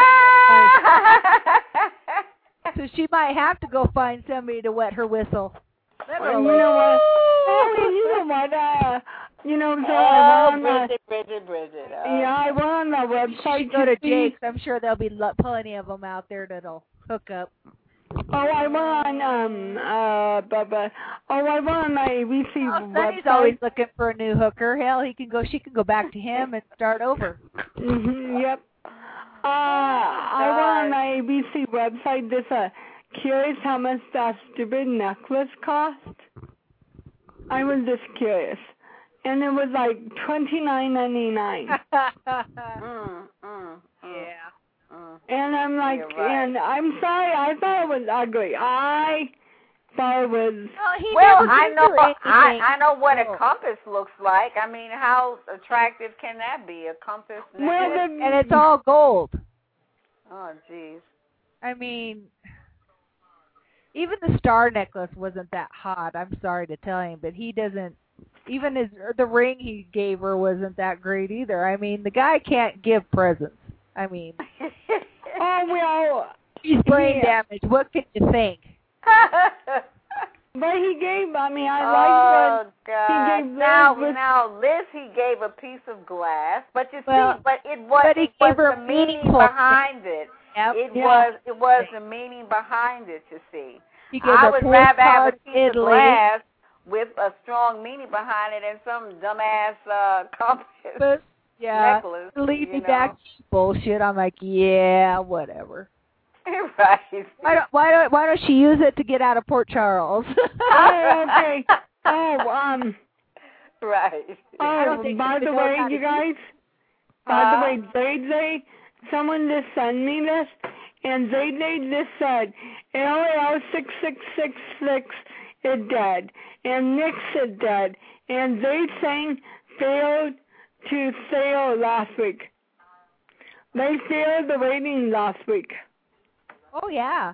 So she might have to go find somebody to wet her whistle. And you know what? Oh, and you know what? Uh, you know, so I Oh, went on the, Bridget, Bridget, Bridget. Oh. yeah, I went on the website She go to see- Jake's. I'm sure there'll be lo- plenty of them out there that'll hook up. Oh, I went on um uh, but, but oh, I went on my A B C Oh, Sonny's website. always looking for a new hooker. Hell, he can go. She can go back to him and start over. Mm-hmm, yep. Uh, I went on my A B C website. Just uh, curious how much that stupid necklace cost. I was just curious, and it was like twenty nine ninety nine. Mm, mm, mm, Yeah. mm. And I'm like, You're right. and I'm sorry, I thought it was ugly. I thought it was. Well, he Well, never I did know, do anything. I I know what a Oh. compass looks like. I mean, how attractive can that be? A compass Well, necklace? the, And it's all gold. Oh, jeez. I mean, even the star necklace wasn't that hot. I'm sorry to tell him, but he doesn't. Even his the ring he gave her wasn't that great either. I mean, the guy can't give presents. I mean, oh well, he's brain Yeah. damaged. What can you think? but he gave. I mean, I oh like God! gave Liz Now, with- now, Liz, he gave a piece of glass, but you Well, see, but it was, but he it was gave her the a meaning meaningful behind it. Yep. It Yeah. was, it was the meaning behind it. You see, He gave I her would rather have a postcard piece Italy. of glass with a strong meaning behind it than some dumbass uh, compass But, yeah, necklace. lead you me know? back to bullshit. I'm like, yeah, whatever. right. Why don't why don't why don't she use it to get out of Port Charles? oh, okay. Oh, um. Right. I don't Oh, think by she the knows way, how to you do- guys. By Huh? the way, Zay Zay, someone just sent me this, and Zay Zay just said L L six six six six is dead, and Nix is dead, and Zay saying failed to sail last week. They failed the rating last week. Oh yeah.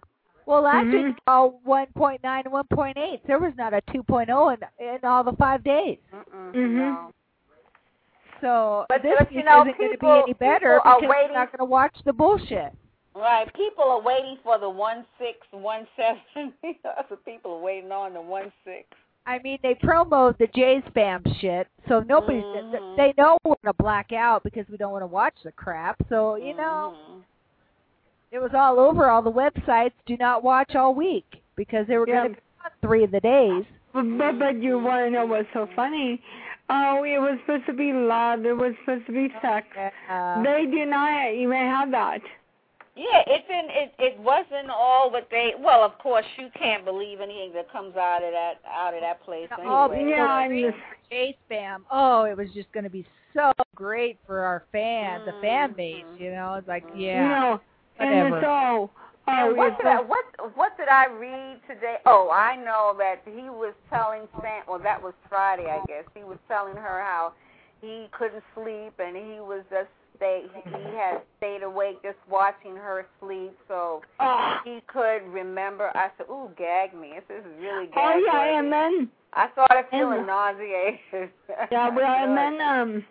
Well, last Mhm. week all one point nine and one point eight. There was not a two point oh in, in all the five days. Mm-mm, Mhm. no. So But- this but, week you know, isn't going to be people- any better people are because we're waiting- not going to watch the bullshit. Right. People are waiting for the one six, one seven. Other people are waiting on the one six. I mean, they promote the J spam shit, so nobody's. Mhm. They know we're going to black out because we don't want to watch the crap. So you know, Mhm. it was all over all the websites. Do not watch all week because they were Yeah. going to be on three of the days. But, but but you want to know what's so funny? Oh, it was supposed to be love. It was supposed to be sex. Uh, They do not even have that. Yeah, it's in. It it wasn't all what they. Well, of course, you can't believe anything that comes out of that out of that place. all Anyway. Yeah, I'm just. J spam. Oh, it was just going to be so great for our fans, the fan base. Mhm. You know, it's like You yeah, know, and whatever. it's all. Oh, And what it's did I what what did I read today? Oh, I know that he was telling Sam. Well, that was Friday, I guess. He was telling her how he couldn't sleep and he was just stay. He had stayed awake just watching her sleep, so oh, he could remember. I said, "Ooh, gag me! This is really gag." oh yeah, worthy. and then I started feeling and- nauseated. yeah, well, and then um,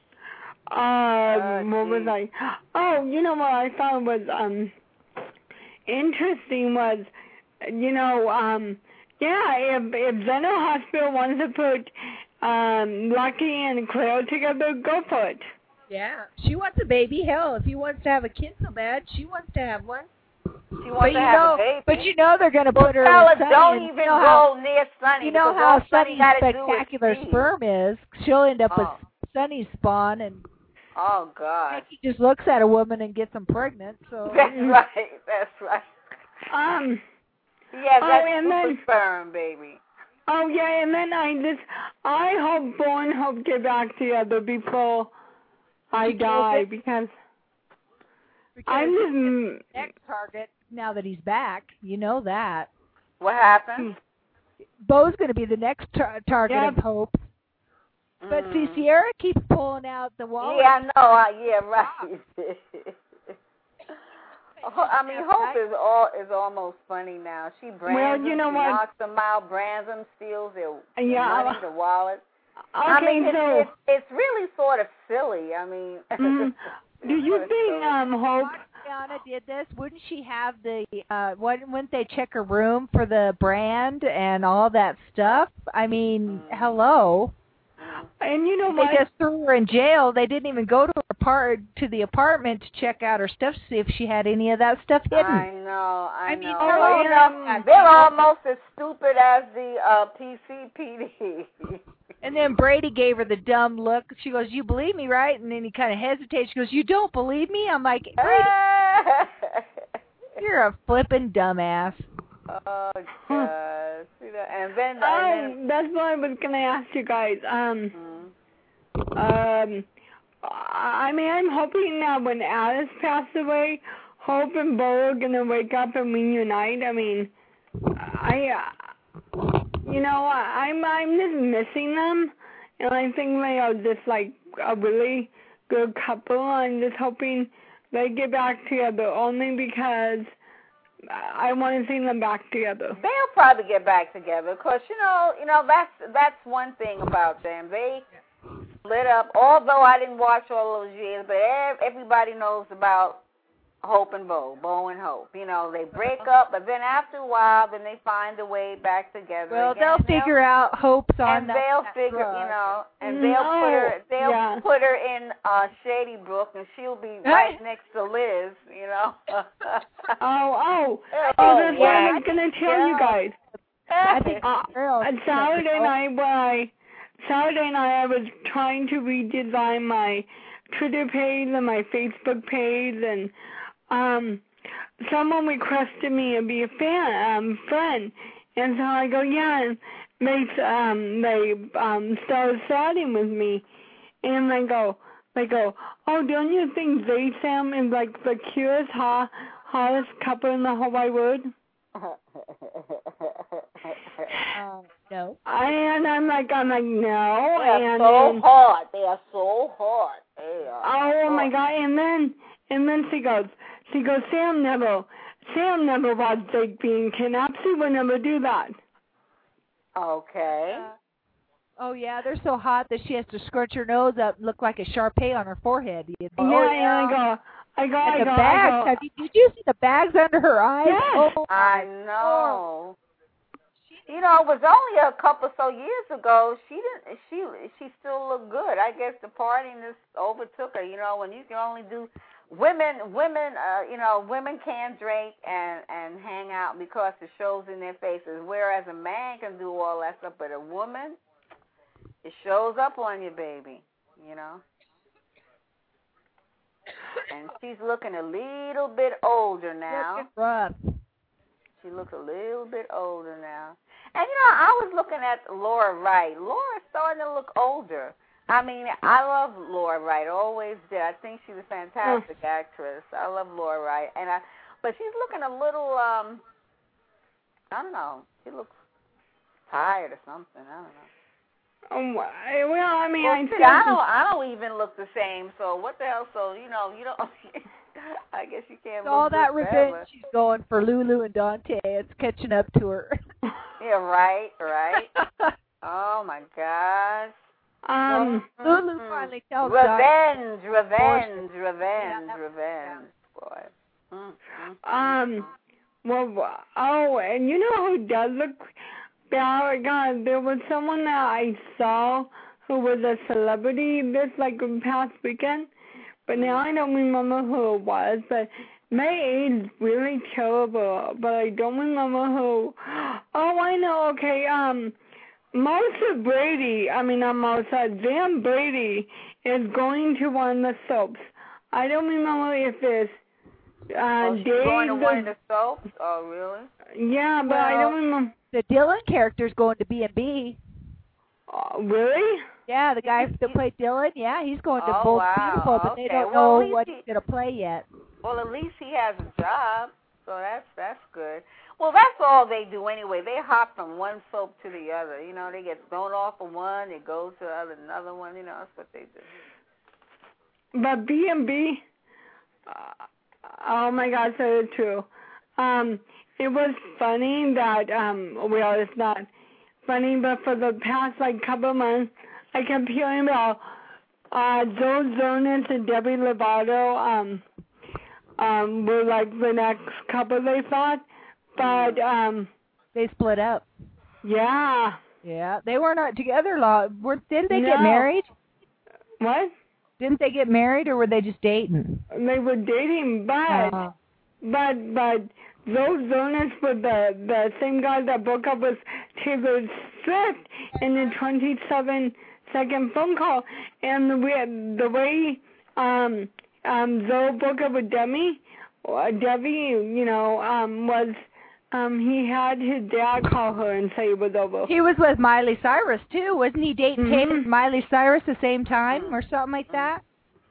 um, what was I? Oh, you know what I thought was um interesting was, you know, um, yeah, if if Zeno Hospital wants to put um Lucky and Cleo together, go for it. Yeah, she wants a baby. Hell, if he wants to have a kid so bad, she wants to have one. She But wants you to have know, a baby. but you know they're going to well, put her tell her in Sunny. don't and even you know how, go near Sunny. you know because how all Sunny Sunny's gotta do is spectacular pee. sperm is. She'll end up Oh. with Sunny's spawn, and Oh God. he just looks at a woman and gets them pregnant. So That's right. That's right. Um. Yeah, Oh, that's and super then- sperm, baby. Oh yeah, and then I just I hope Bo and Hope get back together before I die because because I'm just mm, next target now that he's back, you know that What happened? Bo's going to be the next tar- target Yep. of Hope. But see, Mm. Sierra keeps pulling out the wallet. Yeah, I know. I, yeah, right. Ho- I mean, Hope is all is almost funny now. She brands Well, them, you know she what? knocks them out, brands them, steals their, their Yeah. money, the wallet. okay. I mean, it's, so it's it's really sort of silly. I mean, mm, do you It's think silly. um Hope? Rihanna did this, wouldn't she have the uh wouldn't wouldn't they check her room for the brand and all that stuff? I mean, Mm. hello. And you know They what? just threw her in jail. They didn't even go to her part to the apartment to check out her stuff to see if she had any of that stuff hidden. I know, I, I mean, know. they're Well, all you know, dumb. they're almost as stupid as the uh, P C P D. And then Brady gave her the dumb look. She goes, "You believe me, right?" And then he kind of hesitates. She goes, "You don't believe me?" I'm like, "Brady, you're a flippin' dumbass." Oh God! See that? And then, and Um, that's what I was gonna ask you guys. Um, then um, I mean, I'm hoping that when Alice passed away, Hope and Bo are gonna wake up and reunite. I mean, I, uh, you know, I, I'm I'm just missing them, and I think they are just like a really good couple. I'm just hoping they get back together only because I want to see them back together. they'll probably get back together. Cause you know, you know that's that's one thing about them. They lit up. Although I didn't watch all those years, but ev- everybody knows about Hope and Bo, Bo and Hope. You know, they break up, but then after a while, then they find a way back together. Well, again. they'll figure out Hope's on and that. they'll that figure, drug. you know, and they'll No, put her, they'll yeah. put her in uh, Shady Brook, and she'll be right next to Liz, you know. Oh, oh, Oh, oh, that's what yeah. I was gonna tell Yeah. you guys. I think Uh, girls. on Saturday night, when I Saturday night I was trying to redesign my Twitter page and my Facebook page, and um, someone requested me to be a fan um friend, and so I go, yeah, and they um they um started chatting with me, and they go they go, oh, don't you think they Sam is like the cutest, hot, hottest couple in the whole wide world? Um, no. And I'm like, I'm like, no. They are and so then, hard. They are so hard. They are oh so my God! And then, and then she goes, she goes, Sam Neville, Sam never was like being kidnapped. She would never do that. Okay. Uh, oh yeah, they're so hot that she has to scrunch her nose up, and look like a Shar-Pei on her forehead. You know? Yeah, Oh, and I go, I go, and I the go, bags. I go. Have you, did you see the bags under her eyes? Yes. Oh, I know. You know, it was only a couple so years ago. She didn't. She she still looked good. I guess the partiness overtook her. You know, when you can only do women, women, uh, you know, women can drink and and hang out because it shows in their faces. Whereas a man can do all that stuff, but a woman, it shows up on you, baby. You know. And she's looking a little bit older now. looking rough. She looks a little bit older now. And, you know, I was looking at Laura Wright. Laura's starting to look older. I mean, I love Laura Wright. Always did. I think she's a fantastic mm. actress. I love Laura Wright. And I, but she's looking a little, um, I don't know. She looks tired or something. I don't know. Um, well, I mean, well, I, see, I don't. I don't even look the same. So what the hell? So you know, you don't. I guess you can't. All look that revenge forever. She's going for Lulu and Dante. It's catching up to her. Yeah, right, right. Oh my gosh. Um, well, Lulu finally tells revenge, Dante. revenge, revenge, yeah, revenge, boy. Mm-hmm. Um. Well, oh, and you know who does look bad? God, there was someone that I saw who was a celebrity this like past weekend, but now I don't remember who it was. But my age is really terrible, but I don't remember who. Oh, I know. Okay. Um, Melissa Brady. I mean, not Melissa. Jan Brady is going to one of the soaps. I don't remember if it's. Uh, oh, she's Dave going to one of the soaps? Oh, really? Yeah, but well, I don't remember. The Dylan character's going to B and B. Uh, really? Yeah, the guy that played Dylan, yeah, he's going to oh, Bold wow. Beautiful, but okay. they don't well, know what he, he's going to play yet. Well, at least he has a job, so that's that's good. Well, that's all they do anyway. They hop from one soap to the other. You know, they get thrown off of one, they go to other, another one. You know, that's what they do. But B and B, uh, oh my God, so it's true. Um, it was funny that, um, well, it's not funny, but for the past, like, couple of months, I kept hearing about uh, Joe Jonas and Demi Lovato um, um, were, like, the next couple, they thought. But, um... They split up. Yeah. Yeah, they were not together long. Were, didn't they no. get married? What? Didn't they get married, or were they just dating? They were dating, but, uh, but, but, Joe Jonas was the, the same guy that broke up with Taylor Swift in the twenty-seven second phone call. And the way, the way um, um, Joe broke up with Demi, uh, Debbie, you know, um, was um, he had his dad call her and say it was over. He was with Miley Cyrus, too. Wasn't he dating mm-hmm. Taylor, Miley Cyrus the same time or something like that?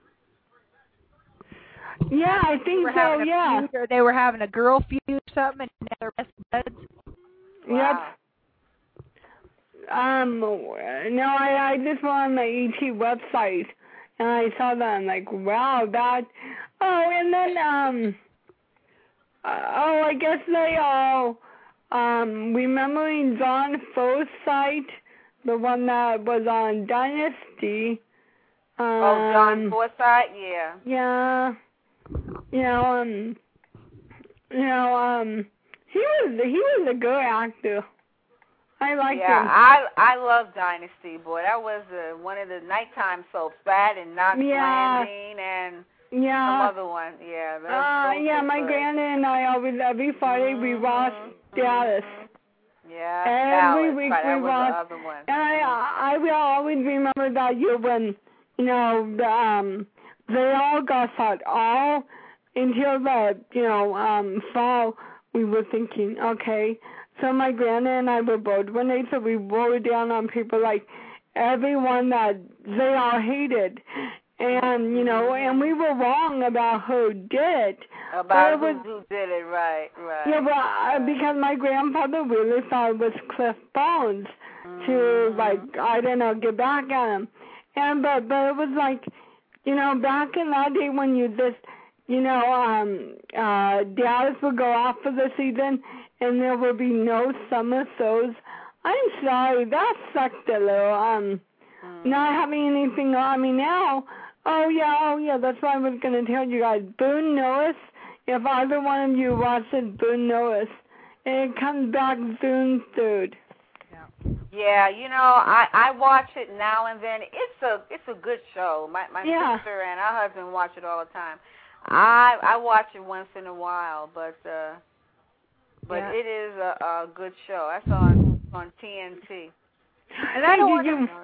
Yeah, I think so, yeah. Feud, or they were having a girl feud or something, and now they're best buds. Wow. Yep. Um, no, I, I just went on the E T website, and I saw that, I'm like, wow, that, oh, and then, um, uh, oh, I guess they all, um, remembering John Forsythe, the one that was on Dynasty. Um, oh, John Forsythe, yeah. Yeah. You know, um, you know, um, he was he was a good actor. I liked yeah, him. Yeah, I I love Dynasty, boy. That was uh, one of the nighttime soaps. That and Knots yeah. Landing and yeah. some other one. Yeah. Those, uh, those yeah, my good. granddad and I always every Friday mm-hmm, we watched mm-hmm. Dallas. Yeah, every Dallas, week right, we that watched. was the other one. And I I will always remember that year when you know the, um they all got shot all. Until the, you know, um, fall, we were thinking, okay, so my granddad and I were both one day, so we wrote down on people like everyone that they all hated. And, you know, and we were wrong about who did it. About who, was, who did it, right, right. Yeah, but right. Uh, because my grandfather really thought it was Cliff Bones mm-hmm. to, like, I don't know, get back at him. And, but, but it was like, you know, back in that day when you just, you know, um, uh, Dallas will go off for the season, and there will be no summer shows. I'm sorry, that sucked a little. Um, Mm. not having anything on me now. Oh yeah, oh yeah, that's what I was gonna tell you guys. Boone Notice. If either one of you watches Boone Notice, it comes back Boone third. Yeah, you know, I I watch it now and then. It's a it's a good show. My my Yeah. sister and her husband watch it all the time. I I watch it once in a while, but uh, but Yeah. it is a, a good show. That's on on T N T. And I don't Hey, want did you- to.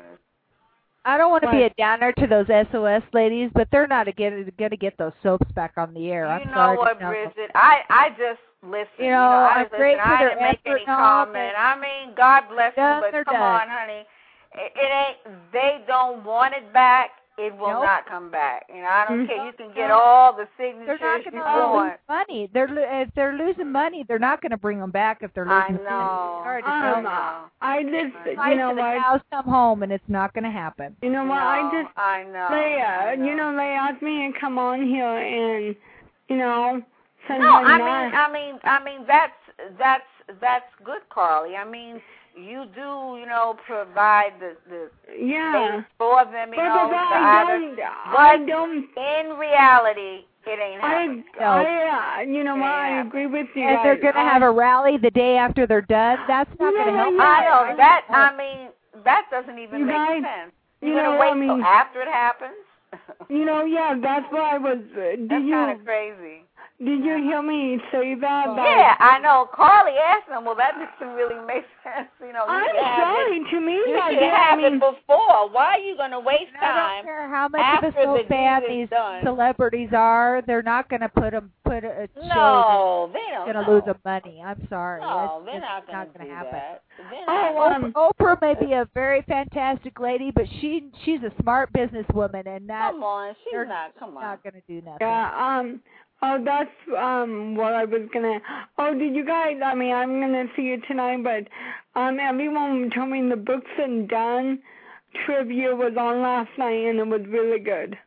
I don't want to be What? a downer to those S O S ladies, but they're not going to get those soaps back on the air. I'm You know sorry what, to tell them. Bridget? I I just listen. You You know, know, I I'm just listen. grateful I their didn't make effort any and all, comment. but- I mean, God bless Done, them, they're but come done. on, honey. It, it ain't. They don't want it back. It will Nope. not come back. You know, I don't Mhm. care. You can get No. all the They're signatures not you going to lose want. money. They're lo- if they're losing money, they're not going to bring them back if they're I losing money. know. Sorry to Um, tell I you. know. I just, Fight you know till the what, cows come home, and it's not going to happen. you know what, no, I just, I know. they, uh, I you know, they asked me to come on here and, you know, sometimes No, I not. mean, I mean, I mean, that's that's that's good, Carly. I mean, you do, you know, provide the the yeah. things for them, you But, know. but, but to I either- don't, I but don't, in reality, it ain't happening. I, I, uh, you know what, I Yeah. agree with you And guys. they're going to I- have a rally the day after they're done. That's not You going to know help. what, I yeah. know that. I mean, that doesn't even You make guys- sense. you You're know, gonna wait I mean- till after it happens. You know, yeah, that's what I was, uh, did That's you, kind of crazy. did you hear me say that? that Yeah, I know. Carly asked them. Well, that doesn't really make sense. You know, you I'm should have sorry, it. to me You that should did, I have mean, it before. Why are you gonna waste I don't time? care how much after of a soap the fan deed is these done. celebrities are. They're not going to put them put a show No, they don't. that's going to no. lose them money. I'm sorry. No, It's they're just not gonna not going do to happen. that. They're Oh, not. um, Oprah, Oprah may be a very fantastic lady, but she she's a smart businesswoman, and that Come on, she's they're not. Come on. not going to do nothing. yeah, um, oh, that's, um, what I was gonna, oh, did you guys, I mean, I'm gonna see you tonight, but, um, everyone told me the Books and Done trivia was on last night, and it was really good.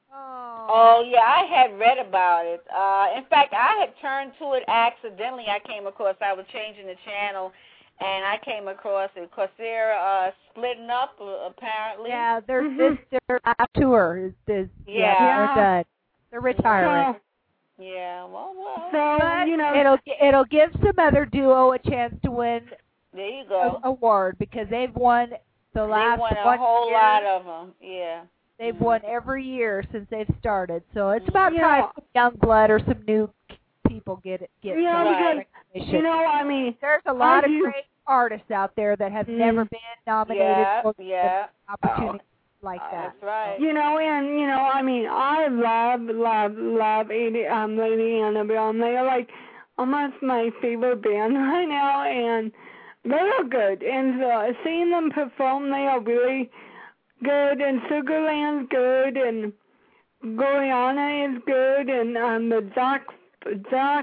Oh yeah, I had read about it. Uh, in fact, I had turned to it accidentally. I came across. I was changing the channel, and I came across it because they're uh, splitting up uh, apparently. Yeah, their Mhm. this their last tour is, is yeah, Yeah. they're done. They're retiring. So, Yeah. Well, well. so, But you know, it'll it'll give some other duo a chance to win There you a go. award because they've won the last they won a one whole year. lot of them. Yeah. They've Mhm. won every year since they've started, so it's about You time know- some young blood or some new people get it get you know, some Right. recognition. you know, I mean, There's a lot of you- great artists out there that have Mm. never been nominated Yeah. for Yeah. opportunities like Uh, that. That's right. you know, and, you know, I mean, I love, love, love Lady, um, Lady Annabelle, and they are, like, almost my favorite band right now, and they are good, and uh, seeing them perform, they are really good, and Sugarland's good, and Gloriana is good, and um, the Zach, Zach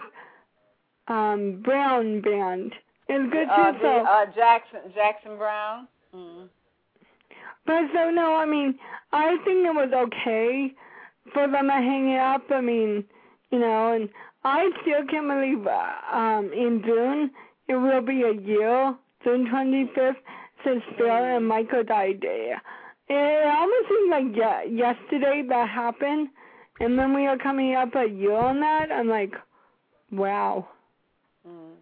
um, Brown band is good, Uh, too, the, so... uh, Jackson Jackson Brown. Mm. But so no, I mean, I think it was okay for them to hang it up. I mean, you know, and I still can't believe uh, um in June it will be a year, June twenty-fifth, since Phil and Michael died there. It almost seems like yeah, yesterday that happened, and then we are coming up a year on that. I'm like, wow. Mm.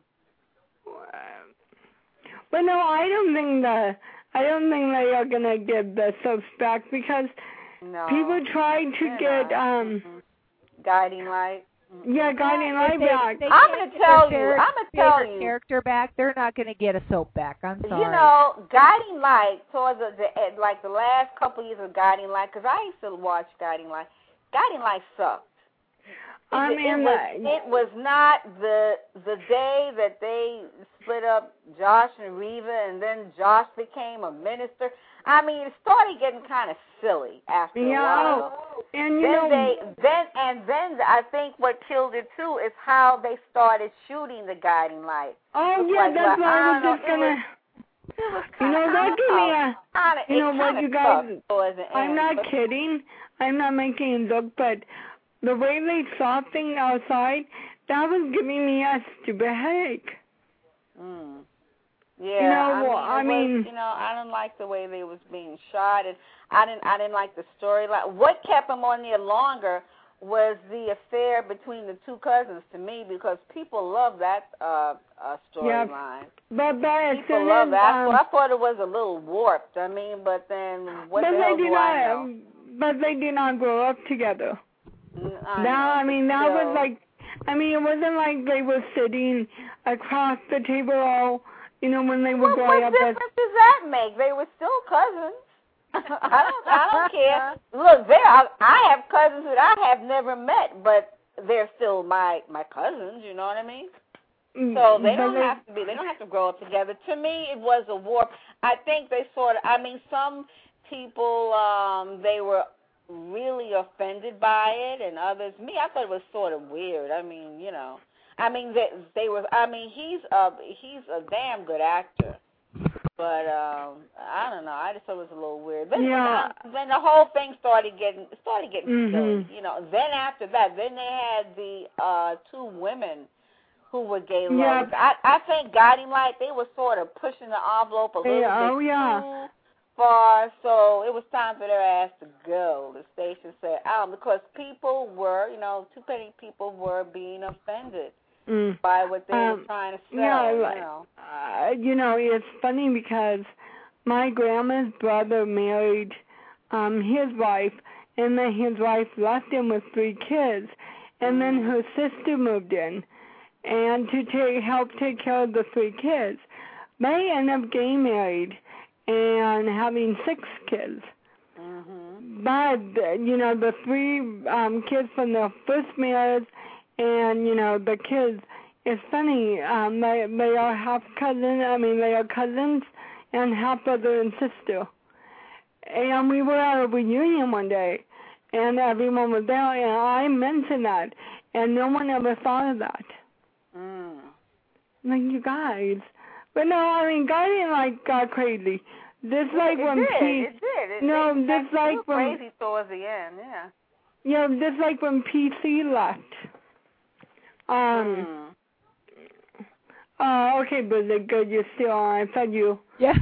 But no, I don't think the I don't think they are gonna get the soaps back because No. people tried to they're get not. um Mhm. Guiding Light. Mm-mm. yeah, Guiding If Light they- back. they I'm can't gonna get tell their you, favorite- I'm gonna tell favorite you. character back. They're not going to get a soap back. I'm sorry. You know, Guiding Light towards the, the like the last couple years of Guiding Light, because I used to watch Guiding Light. Guiding Light sucked. It, I it mean, was, uh, it was not the the day that they split up Josh and Reva, and then Josh became a minister. I mean, it started getting kind of silly after a yeah, while. oh, and you Then know, they then and then I think what killed it too is how they started shooting the Guiding Light. oh It's yeah, like, that's well, what I I was don't just know, it gonna. It was You kinda, know, that gave me a. kinda, You know it what, kinda you guys? sucked towards the I'm end, not but- kidding. I'm not making a joke, but the way they saw things outside, that was giving me a stupid headache. Mm. Yeah, you know, I mean, I mean, was, you know, I didn't like the way they was being shot, and I didn't, I didn't like the storyline. What kept them on there longer was the affair between the two cousins to me, because people love that uh, uh, storyline. Yeah, but but people love that. Um, I thought it was a little warped. I mean, but then what but the hell they do not, I know? But they did not grow up together. I now, know, I mean, that so. was like, I mean, it wasn't like they were sitting across the table all, you know, when they were well, growing up. What difference as, does that make? They were still cousins. I don't, I don't care. Look, there, I, I have cousins that I have never met, but they're still my my cousins. You know what I mean? So they don't have to be. They don't have to grow up together. To me, it was a warp. I think they sort of. I mean, some people um, they were really offended by it, and others. Me, I thought it was sort of weird. I mean, you know. I mean, they, they were. I mean, he's a he's a damn good actor. But um, I don't know. I just thought it was a little weird. Then, yeah. when, I, when the whole thing started getting started getting mm-hmm. silly, you know. Then after that, then they had the uh, two women who were gay lovers. Yeah. I I think Guiding Light, they were sort of pushing the envelope a little yeah, bit oh, yeah. too far. So it was time for their ass to go. The station said, "Out," because people were, you know, too many people were being offended. Mm. By what they um, were trying to sell, yeah, you like, know. Uh, you know, it's funny because my grandma's brother married um, his wife, and then his wife left him with three kids, and mm. then her sister moved in, and to take, help take care of the three kids. They ended up getting married and having six kids. Mm-hmm. But, you know, the three um, kids from their first marriage, and, you know, the kids, it's funny, um, they, they are half cousins, I mean, they are cousins and half brother and sister. And we were at a reunion one day, and everyone was there, and I mentioned that, and no one ever thought of that. Mm. Like, you guys. But no, I mean, Guardian like got crazy. This like it when did, P. It did. It no, did. this like when. Crazy towards the end, yeah. Yeah, this like when P C left. Um. Mm. Oh, uh, okay, but they're good. You're still on. I thought you. Yeah.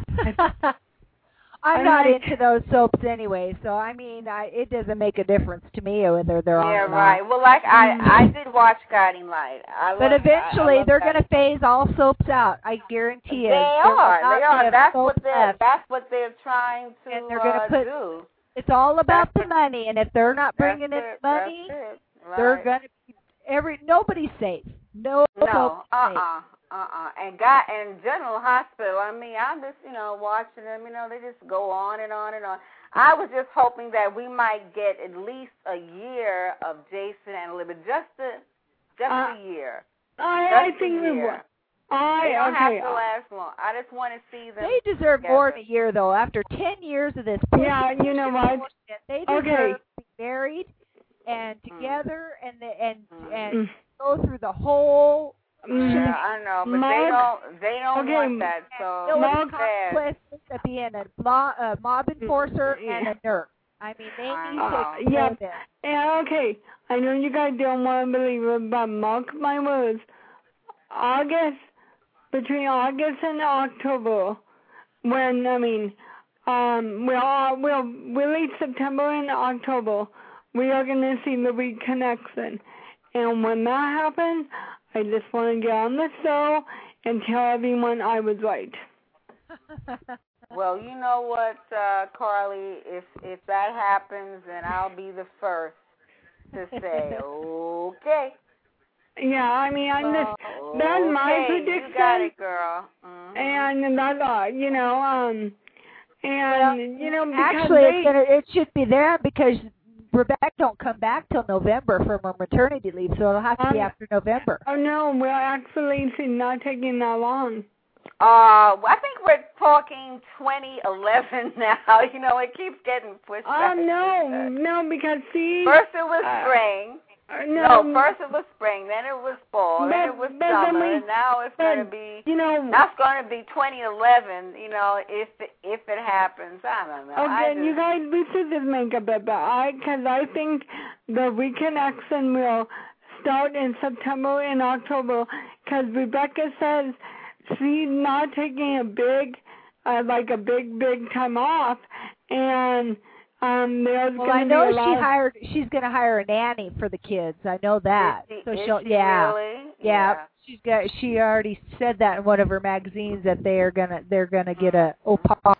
I'm I not like, into those soaps anyway, so I mean, I, it doesn't make a difference to me whether they're on yeah, or not. right. Well, like I, I did watch Guiding Light. I but love, eventually, I, I they're going to phase all soaps out. I guarantee you. They are. They are. That's what they're. Left. That's what they're trying to and they're gonna uh, put, do. It's all about that's the money, and if they're not bringing in it, money, right. they're going to be every. Nobody's safe. No. No. Uh. Safe. Uh. Uh-uh. And got and General Hospital, I mean, I'm just, you know, watching them, you know, they just go on and on and on. I was just hoping that we might get at least a year of Jason and Libby, just a, just uh, a year. I, just I think we will. I, they don't okay. have to last long. I just want to see them. They deserve together. more than a year, though. After ten years of this, yeah, you know what? They deserve okay. to be married and together, mm. and the, and mm. and go through the whole. Yeah, I know, but Mark, they don't. They don't okay, want that. So Mark, consequences of being a mob, a mob enforcer yeah. and a nurse. I mean, they need uh, to yeah. this. Yeah, okay. I know you guys don't want to believe it, but mark my words. August, between August and October, when I mean, um, we'll we'll really September and October, we are going to see the reconnection, and when that happens, I just want to get on the show and tell everyone I was right. Well, you know what, uh, Carly, if if that happens, then I'll be the first to say, okay. Yeah, I mean, I'm just, oh, that's okay, my prediction. You got it, girl. Mm-hmm. And that's all, you know, um, and, well, you know, because actually, they, it's gonna, it should be there because Rebecca don't come back till November from her maternity leave, so it'll have to um, be after November. Oh, no, we're actually not taking that long. Uh, I think we're talking twenty eleven now. You know, it keeps getting pushed Oh, back. uh, no, no, because see. First it was uh, spring, Uh, No, no, first it was spring, then it was fall, But- then it was but then summer, we- and now it's but, going to be. you know, That's going to be twenty eleven. You know, if it, if it happens, I don't know. I okay, just, you guys, we should just make a bit, but I, because I think the reconnection will start in September and October, because Rebecca says she's not taking a big, uh, like a big, big time off, and um, there's Well, going I to know be a she lot. hired. She's going to hire a nanny for the kids. I know that. Is she, so is she'll, she yeah, really? yeah. She's got. She already said that in one of her magazines that they are gonna. They're gonna get a au pair